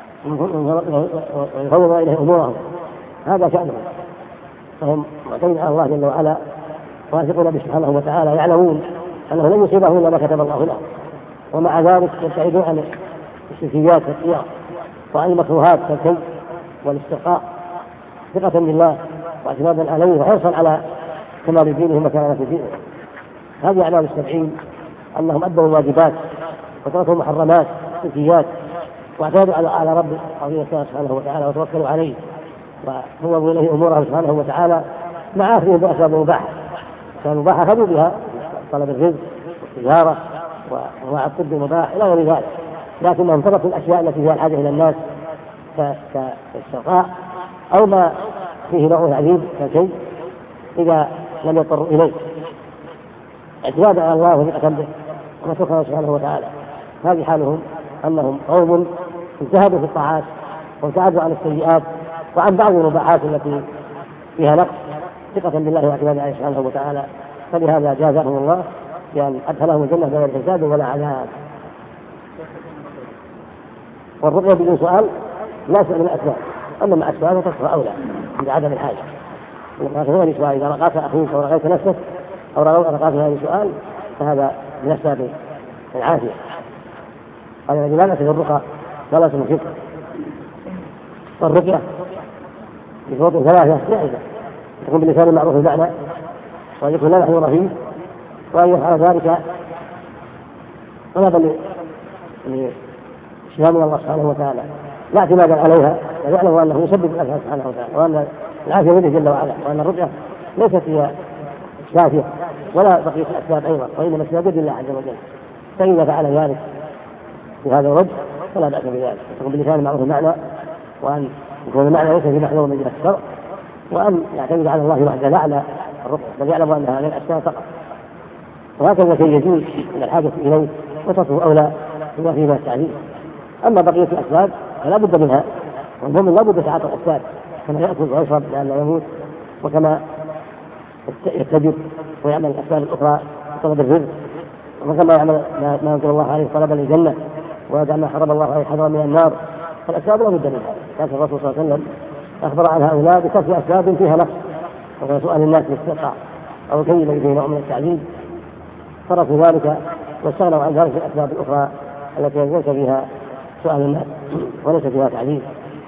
ويفوض إليه أمورهم، هذا شأنهم، فهم معتمدون على الله جل وعلا واثقون به سبحانه وتعالى، يعلمون أنه لن يصيبهم إلا ما كتب الله له، ومع ذلك يبتعدون عن الشركيات والطيرة وعن المكروهات كالكذب والاسترقاء، ثقة بالله واعتمادا عليه وحرصا على كمال دينهم وكمال دينهم. هذه أعمال السبعين، أنهم أدوا الواجبات وتركوا المحرمات والشركيات واعتمدوا على رب عظيم سبحانه وتعالى وتوكلوا عليه وفوضوا إليه أمورهم سبحانه وتعالى، مع أخذهم بأسباب مباحة، فالمباحة خذوا بها طلب الرزق والتجارة وأنواع الطب المباح إلى غير ذلك، لكنهم تركوا الأشياء التي فيها الحاجة إلى الناس كالشقاء أو ما فيه نوع عديد كشيء إذا لم يضطروا إليه، اعتمادا على الله وثقة به ومتوكلا سبحانه وتعالى. هذه حالهم، أنهم قوم اجتهدوا في الطاعات وابتعدوا عن السيئات وعن بعض المباحات التي فيها نقص، ثقة بالله واعتمادا عليه سبحانه وتعالى، فلهذا جازاهم الله بأن أدخلهم الجنة بغير حساب ولا عذاب. والرقية بدون سؤال لا سؤال من الأسباب، أما مع السؤال فتصفى أولى عند عدم الحاجة. هو سؤال إذا رقاك أخوك أو رقيت نفسك أو رقاك هذا سؤال فهذا من أسباب العافية. هذا الذي لا نأخذ الرقى ولا اسم الشرك. والرقية بشروط ثلاثة جائزة، تكون باللسان المعروف المعنى، وأن يكون لا محظور فيه، وأن يفعل ذلك طلبا لإسلام الله سبحانه وتعالى لا اعتمادا عليها، ويعلم أنه يسبب الأسباب سبحانه وتعالى، وأن العافية بيده جل وعلا، وأن الرقية ليست هي شافية ولا بقية الأسباب أيضا، وإنما الأسباب بيد الله عز وجل. فإذا فعل ذلك في هذا الوجه فلا بأس بذلك، يكون باللسان المعروف المعنى، وأن يكون المعنى ليس في محذور من جهة الشرع، وأن يعتمد على الله وحده لا على الرقية، بل يعلم أنها للأسباب فقط. وهكذا شيء يجوز من الحاجة إليه وتصف أولى بما فيه من التعليم. أما بقية الأسباب فلا بد منها، والمؤمن لا بد يتعاطى الأسباب كما يأكل ويشرب لئلا يموت، وكما يتجر ويعمل الأسباب الأخرى طلب الرزق، وكما يعمل ما ينزل الله عليه طلب الجنة ويدع ما حرم الله عليه حذرا من النار، فالأسباب لا بد منها. لكن الرسول صلى الله عليه وسلم أخبر عن هؤلاء بكسب أسباب فيها نقص، وهو سؤال الناس بالاستقاء أو كي فيه نوع من التعليم، تركوا ذلك واستغنوا عن ذلك الأسباب الأخرى التي ليس فيها سؤال الناس وليس فيها تعليم.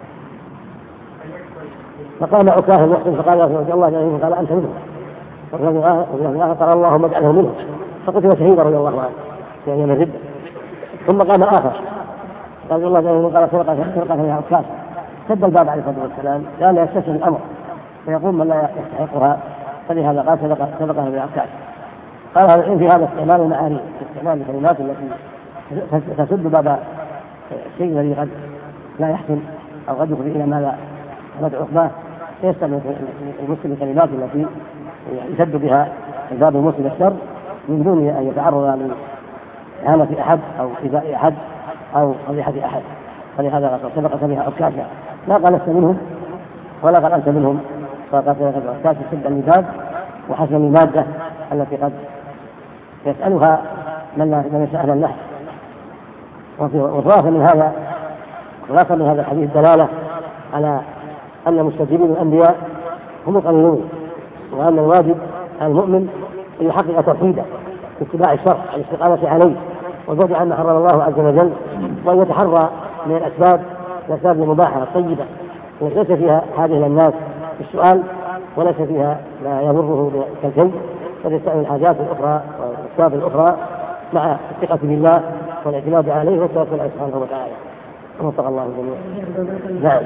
فقام عكاظ المحسن فقال يا رسول الله جل قال أنت منهم، قال اللهم اجعله منهم، فقتل شهيدا رضي الله عنه في أيام الردة. ثم قام آخر قال الله جل قال سرقة يا عكاظ، سد الباب عليه الصلاة والسلام لأن يستسهل الأمر فيقول من لا يستحقها، فلهذا قال سبقها بعكاظ. قال هذا العلم في هذا استعمال المعاني، استعمال الكلمات التي تسد باب الشيء الذي قد لا يحسن أو قد يفضي إلى ما لا ندعو عقباه، فيستعمل المسلم الكلمات التي يسد بها الباب المسلم الشر من دون أن يتعرض لإهانة أحد أو إيذاء أحد أو فضيحة أحد. فلهذا قال سبقت بها عكاظ، لا قال لست منهم ولا قال أنت منهم، فقال عكاظ سد الباب وحسن المادة التي قد يسألها من يسأل أهل النحو. وخلاصة من هذا الحديث دلالة على أن مستجيبين الأنبياء هم القليلون، وأن الواجب على المؤمن أن يحقق توحيده باتباع الشرع الاستقامة عليه والبعد عما حرم الله عز وجل، وأن يتحرى من الأسباب المباحة الطيبة التي ليس فيها حاجة إلى الناس بالسؤال وليس فيها ما يضره كالكذب، فليستعمل الحاجات الأخرى والأسباب الأخرى مع الثقة بالله والاعتماد عليه والتوكل عليه سبحانه وتعالى. وفق الله الجميع. نعم.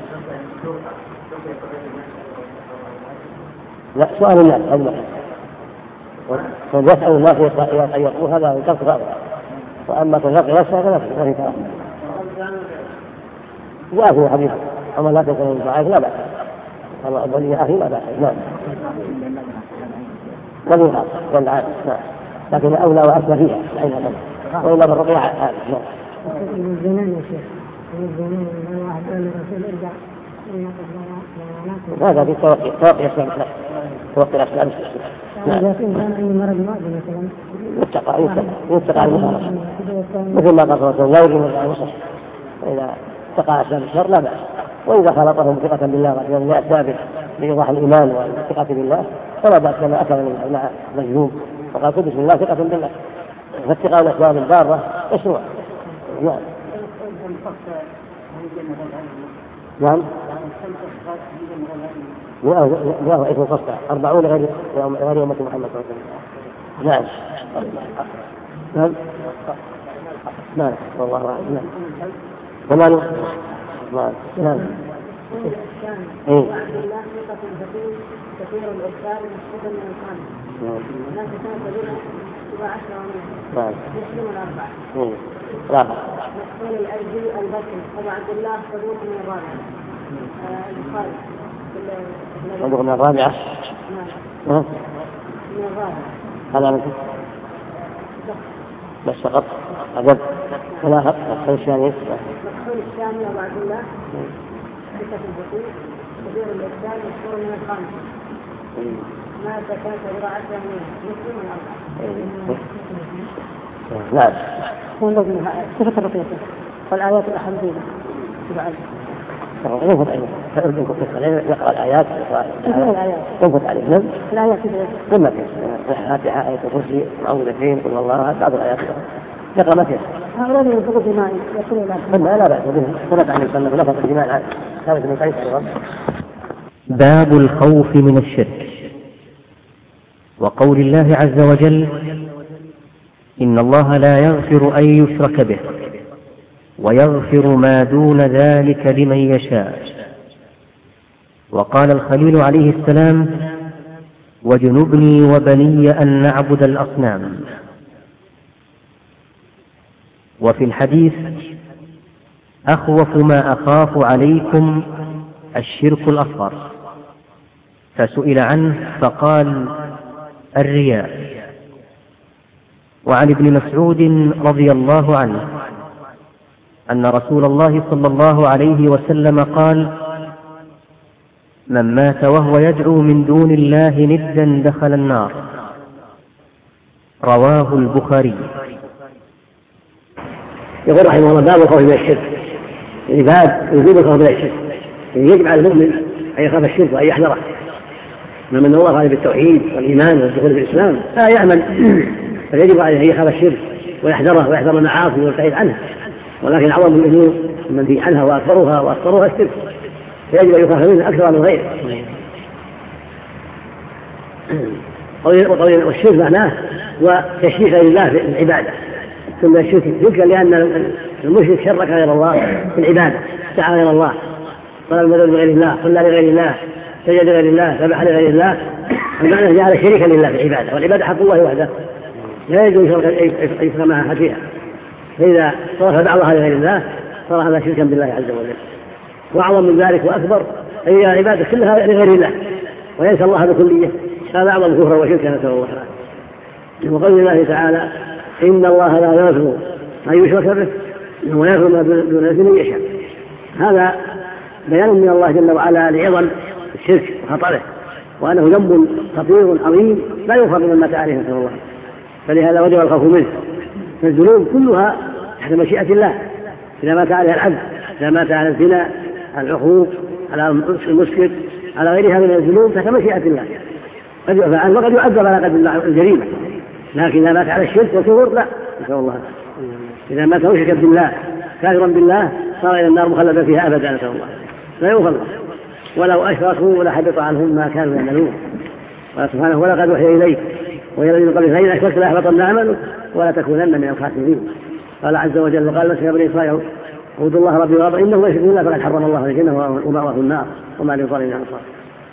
لا سؤال الناس هذا فيسأل الناس أن يقول هذا يكفر هذا، وأما تلقي يسأل فلا في كلام. جاء في حديث أما لا تكون ضعيف لا بأس، الله أبدا أخي لا بأس. نعم. ولي والعاد نعم، لكن أولى وأسمى فيها العين. وإلا بالرقية هذا. الزمان يا شيخ، الزمان من واحد قال للرسول ارجع هذا في توقي أسباب توقي أسباب إذا في إنسان عنده مرض معدي مثلا يتقى المخالفة مثل ما قال رسول الله يجب المصح، وإذا اتقى أسباب الشر لا بأس. وإذا خلطهم ثقة بالله لأسباب لإيضاح الإيمان والثقة بالله فلا بأس لما أكل مع مجنون وقال بسم الله ثقة بالله، فاتقاء الأسباب الضارة مشروع. نعم. نعم. لا اسم القصة 40 غير أمة محمد صلى الله عليه وسلم. نعم. نعم. نعم. والله أعلم. نعم. كمان. نعم. نعم. كثير الإرسال مشهودا من الخامس. الناس كانت تقول 17 نعم. مسلم الأربعة. رابع. مسؤول الأرجي البصري أبو عبد الله صدوق من الرابعة. البخاري. صدوق من الرابعة. نعم. من الرابعة. هذا مثل. بس فقط. أجل. ولا مدخول الشامي. مدخول الشامي أبو عبد الله. ثقة البصري. كثير الإرسال مشهور من الخامس. ما تكاد براعته مسلم الأربعة. نعم. صفة الرقية والآيات الأحاديث بعد. يقرأ الآيات. ينفت عليه. نعم. الآيات ثم الفاتحة آية الكرسي معوذتين قل الله بعض الآيات يقرأ ما فيها. هؤلاء ينفقوا دماء يقولون لا بأس به. ثبت عن السنة ونفق الدماء ثابت من قيس أيضا. باب الخوف من الشرك. وقول الله عز وجل إن الله لا يغفر أن يشرك به ويغفر ما دون ذلك لمن يشاء. وقال الخليل عليه السلام واجنبني وبني أن نعبد الأصنام. وفي الحديث أخوف ما أخاف عليكم الشرك الأصغر، فسئل عنه فقال الرياء. وعن ابن مسعود رضي الله عنه أن رسول الله صلى الله عليه وسلم قال من مات وهو يدعو من دون الله ندا دخل النار. رواه البخاري. يقول رحمه الله باب الخوف من الشرك، يعني باب وجوب الخوف من الشرك، يعني يجب على المؤمن أن يخاف الشرك وأن يحذره. من الله عليه بالتوحيد والإيمان والدخول في الإسلام لا يأمن، فيجب عليه أن يخاف الشرك ويحذره ويحذر المعاصي ويبتعد عنها. ولكن أعظم الأمور المنهي عنها وأكثرها الشرك، فيجب أن يخاف منه أكثر من غيره. والشرك معناه وتشريك غير الله في العبادة، ثم الشرك ذكر لأن المشرك شرك غير الله في العبادة، دعا غير الله، طلب المدد لغير الله، صلى لغير الله، سجد لغير الله، ذبح لغير الله. المعنى جعل شريكا لله في العبادة، والعبادة حق الله وحده لا يجوز أن يشرك مع أحد فيها. فإذا صرف بعضها لغير الله صار هذا شركا بالله عز وجل. وأعظم من ذلك وأكبر أي العبادة كلها لغير الله وينسى الله بكلية، هذا أعظم كفرا وشركا نسأل الله العافية. وقول الله تعالى إن الله لا يغفر أن يشرك به ويغفر ما دون ذلك من يشاء. هذا بيان من الله جل وعلا لعظم الشرك وخطره، وأنه ذنب خطير عظيم لا يغفر من مات عليه نسأل الله. فلهذا وجب الخوف منه. فالذنوب كلها تحت مشيئة الله، إذا مات عليها العبد، إذا مات على الزنا، على العقوق، على المسكر، على غيرها من الذنوب تحت مشيئة الله، قد يعفى عنه وقد يعذب على قدر الجريمة. لكن إذا مات على الشرك والكفر لا، نسأل الله. إذا مات مشركا بالله كافرا بالله صار إلى النار مخلدا فيها أبدا نسأل الله، لا يغفر ولو أشركوا لحبط عنهم ما كانوا يعملون. قال سبحانه ولقد وحي إليك وإلى الذين من قبلك لئن أشركت ليحبطن عملك ولا تكونن من الخاسرين. قال عز وجل قال مسح بني إسرائيل اعبدوا الله ربي ورب إنه من يشرك بالله فقد حرم الله الجنة ومأواه النار وما للظالمين من أنصار.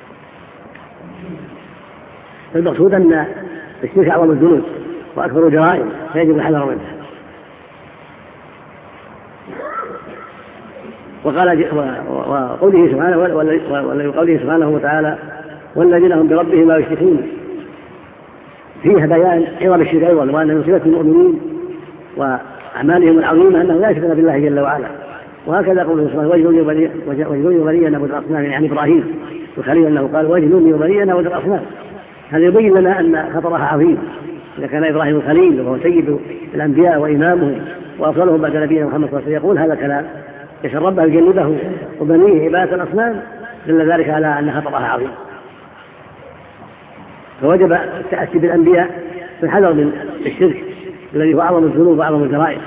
المقصود أن الشرك أعظم الذنوب وأكبر الجرائم فيجب الحذر منه. وقوله سبحانه وتعالى والذين هم بربهم لا يشركون، فيها بيان عظم الشرك أيضا، وأن من صفة المؤمنين وأعمالهم العظيمة أنه لا يشركون بالله جل وعلا. وهكذا قوله سبحانه واجنوني وبني أن أعبد الأصنام، يعني إبراهيم الخليل أنه قال واجنوني وبني أن أعبد الأصنام. هذا يبين لنا أن خطرها عظيم. إذا كان إبراهيم الخليل وهو سيد الأنبياء وإمامهم وأفضلهم بعد نبينا محمد صلى الله عليه وسلم يقول هذا الكلام يشاء ربه يجنبه وبنيه عبادة الأصنام، دل ذلك على أن خطرها عظيم. فوجب التأسي بالأنبياء في الحذر من الشرك الذي هو أعظم الذنوب وأعظم الجرائم.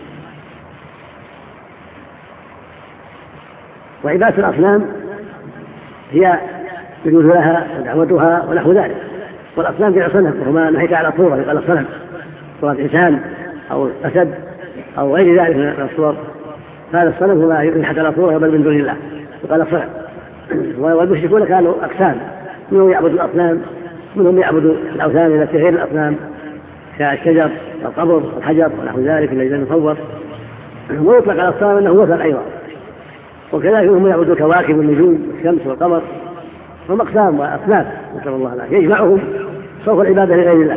وعبادة الأصنام هي يجوز لها ودعوتها ونحو ذلك. والأصنام جمع صنم، وهما نهيك على صورة يقال الصنم، صورة إنسان أو أسد أو غير ذلك من الصور. هذا الصنم هو ما ينحت على صورة بل من دون الله يقال الصنم. والمشركون كانوا أقسام، منهم يعبد الأصنام، منهم يعبد الأوثان التي غير الأصنام كالشجر والقبر والحجر ونحو ذلك الذي يصور. ويطلق على الصنم أنه وثن أيضا. وكذلك هم يعبدون الكواكب والنجوم والشمس والقمر، هم أقسام وأصناف نسأل الله العافية يجمعهم صوف العبادة لغير الله.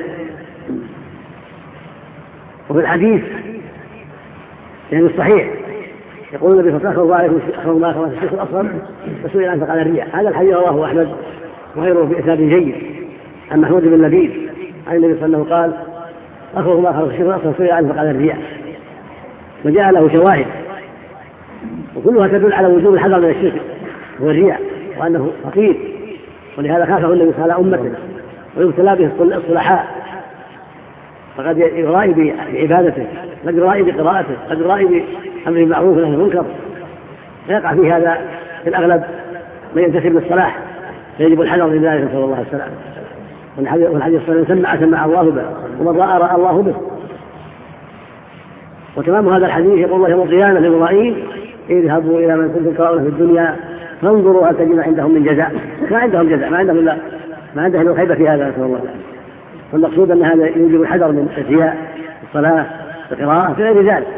وفي الحديث يعني الصحيح يقول النبي صلى الله عليه وسلم أخبر ما أخبر الشيخ الأصغر فسئل عنه فقال الرياء. هذا الحديث رواه أحمد وغيره بإسناد جيد عن محمود بن لبيد عن النبي صلى الله عليه وسلم قال أخبر ما أخبر الشيخ الأصغر فسئل عنه فقال الرياء. وجاء له شواهد وكلها تدل على وجوب الحذر من الشرك هو الرياء، وأنه خطير، ولهذا خافه النبي صلى الله عليه وسلم على أمته ويبتلى به الصلحاء، فقد يرائي بعبادته، قد يرائي بقراءته، قد يرائي بأمر المعروف ونهي عن المنكر، فيقع في هذا في الأغلب من ينتسب للصلاح، فيجب الحذر من ذلك صلى الله عليه وسلم. والحديث صلى الله عليه وسلم سمع الله به، ومن رأى الله به. وتمام هذا الحديث يقول الله يوم القيامة للمرائين اذهبوا إلى من كنتم تراؤون في الدنيا فانظروا هل تجد عندهم من جزاء. ما عندهم جزاء، ما عندهم إلا خيبة في هذا نسأل الله. والمقصود أن هذا يوجب الحذر من الرياء، الصلاة، القراءة في غير ذلك.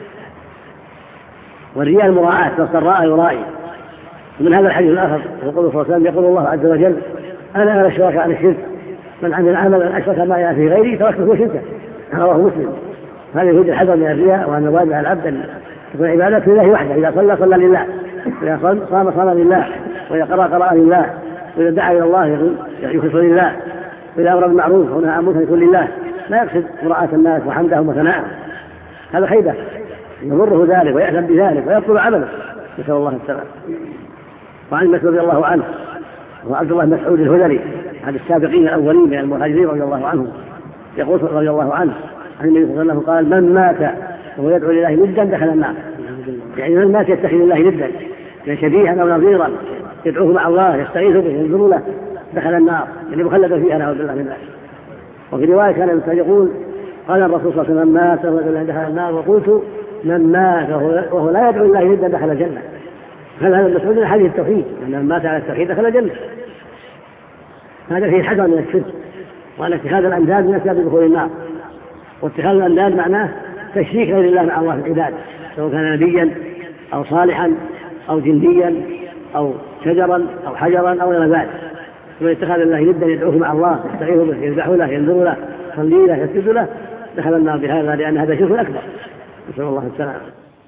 والرياء المراعاة، فالراء يرائي. ومن هذا الحديث الآخر يقول صلى الله عليه وسلم يقول الله عز وجل أنا أغنى الشركاء عن الشرك من عمل عملا أشرك معي فيه غيري تركته وشركه. رواه مسلم. هذا يوجب الحذر من الرياء، وأن الواجب على العبد أن تكون عبادته لله وحده. إذا صلى صلى لله، وإذا صام صام لله، وإذا قرأ لله، وإذا دعا إلى الله يخلص لله، وإذا أمر بالمعروف ونهى عن المنكر يكون لله، لا يقصد مراءة الناس وحمدهم وثناءهم. هذا خيبة يضره ذلك ويأثم بذلك ويبطل عمله، نسأل الله السلامة. وعن مسعود رضي الله عنه وعبد الله بن مسعود الهذلي أحد السابقين الأولين من المهاجرين رضي الله عنه يقول رضي الله عنه عن النبي صلى الله عليه وسلم قال من مات وهو يدعو لله ندا دخل النار. يعني من مات يتخذ الله ندا من شبيها أو نظيرا يدعوه مع الله يستغيث به ينظر له دخل النار، يعني مخلدا فيها نعوذ بالله من ذلك. وفي رواية كان الإنسان يقول قال الرسول صلى الله عليه وسلم من مات وهو يدعو لله دخل النار، وقلت من مات وهو لا يدعو الله ندا دخل الجنة. هذا المسعود من حديث التوحيد أن من مات على التوحيد دخل الجنة. هذا فيه الحذر من الشرك، وأن اتخاذ الأنداد من أسباب دخول النار. واتخاذ الأنداد معناه تشريك غير الله مع الله في العباد، سواء كان نبيا أو صالحا أو جنديا أو شجرا أو حجرا أو غير ذلك. ومن اتخاذ الله ندا يدعوه مع الله يستعيذ به يذبح له ينذر له يصلي له يسجد له دخل النار بهذا، لأن هذا شرك أكبر، نسأل الله السلامة.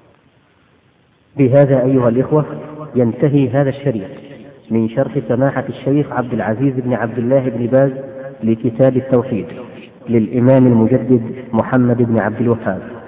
بهذا أيها الإخوة ينتهي هذا الشريط من شرح سماحة الشيخ عبد العزيز بن عبد الله بن باز لكتاب التوحيد للإمام المجدد محمد بن عبد الوهاب.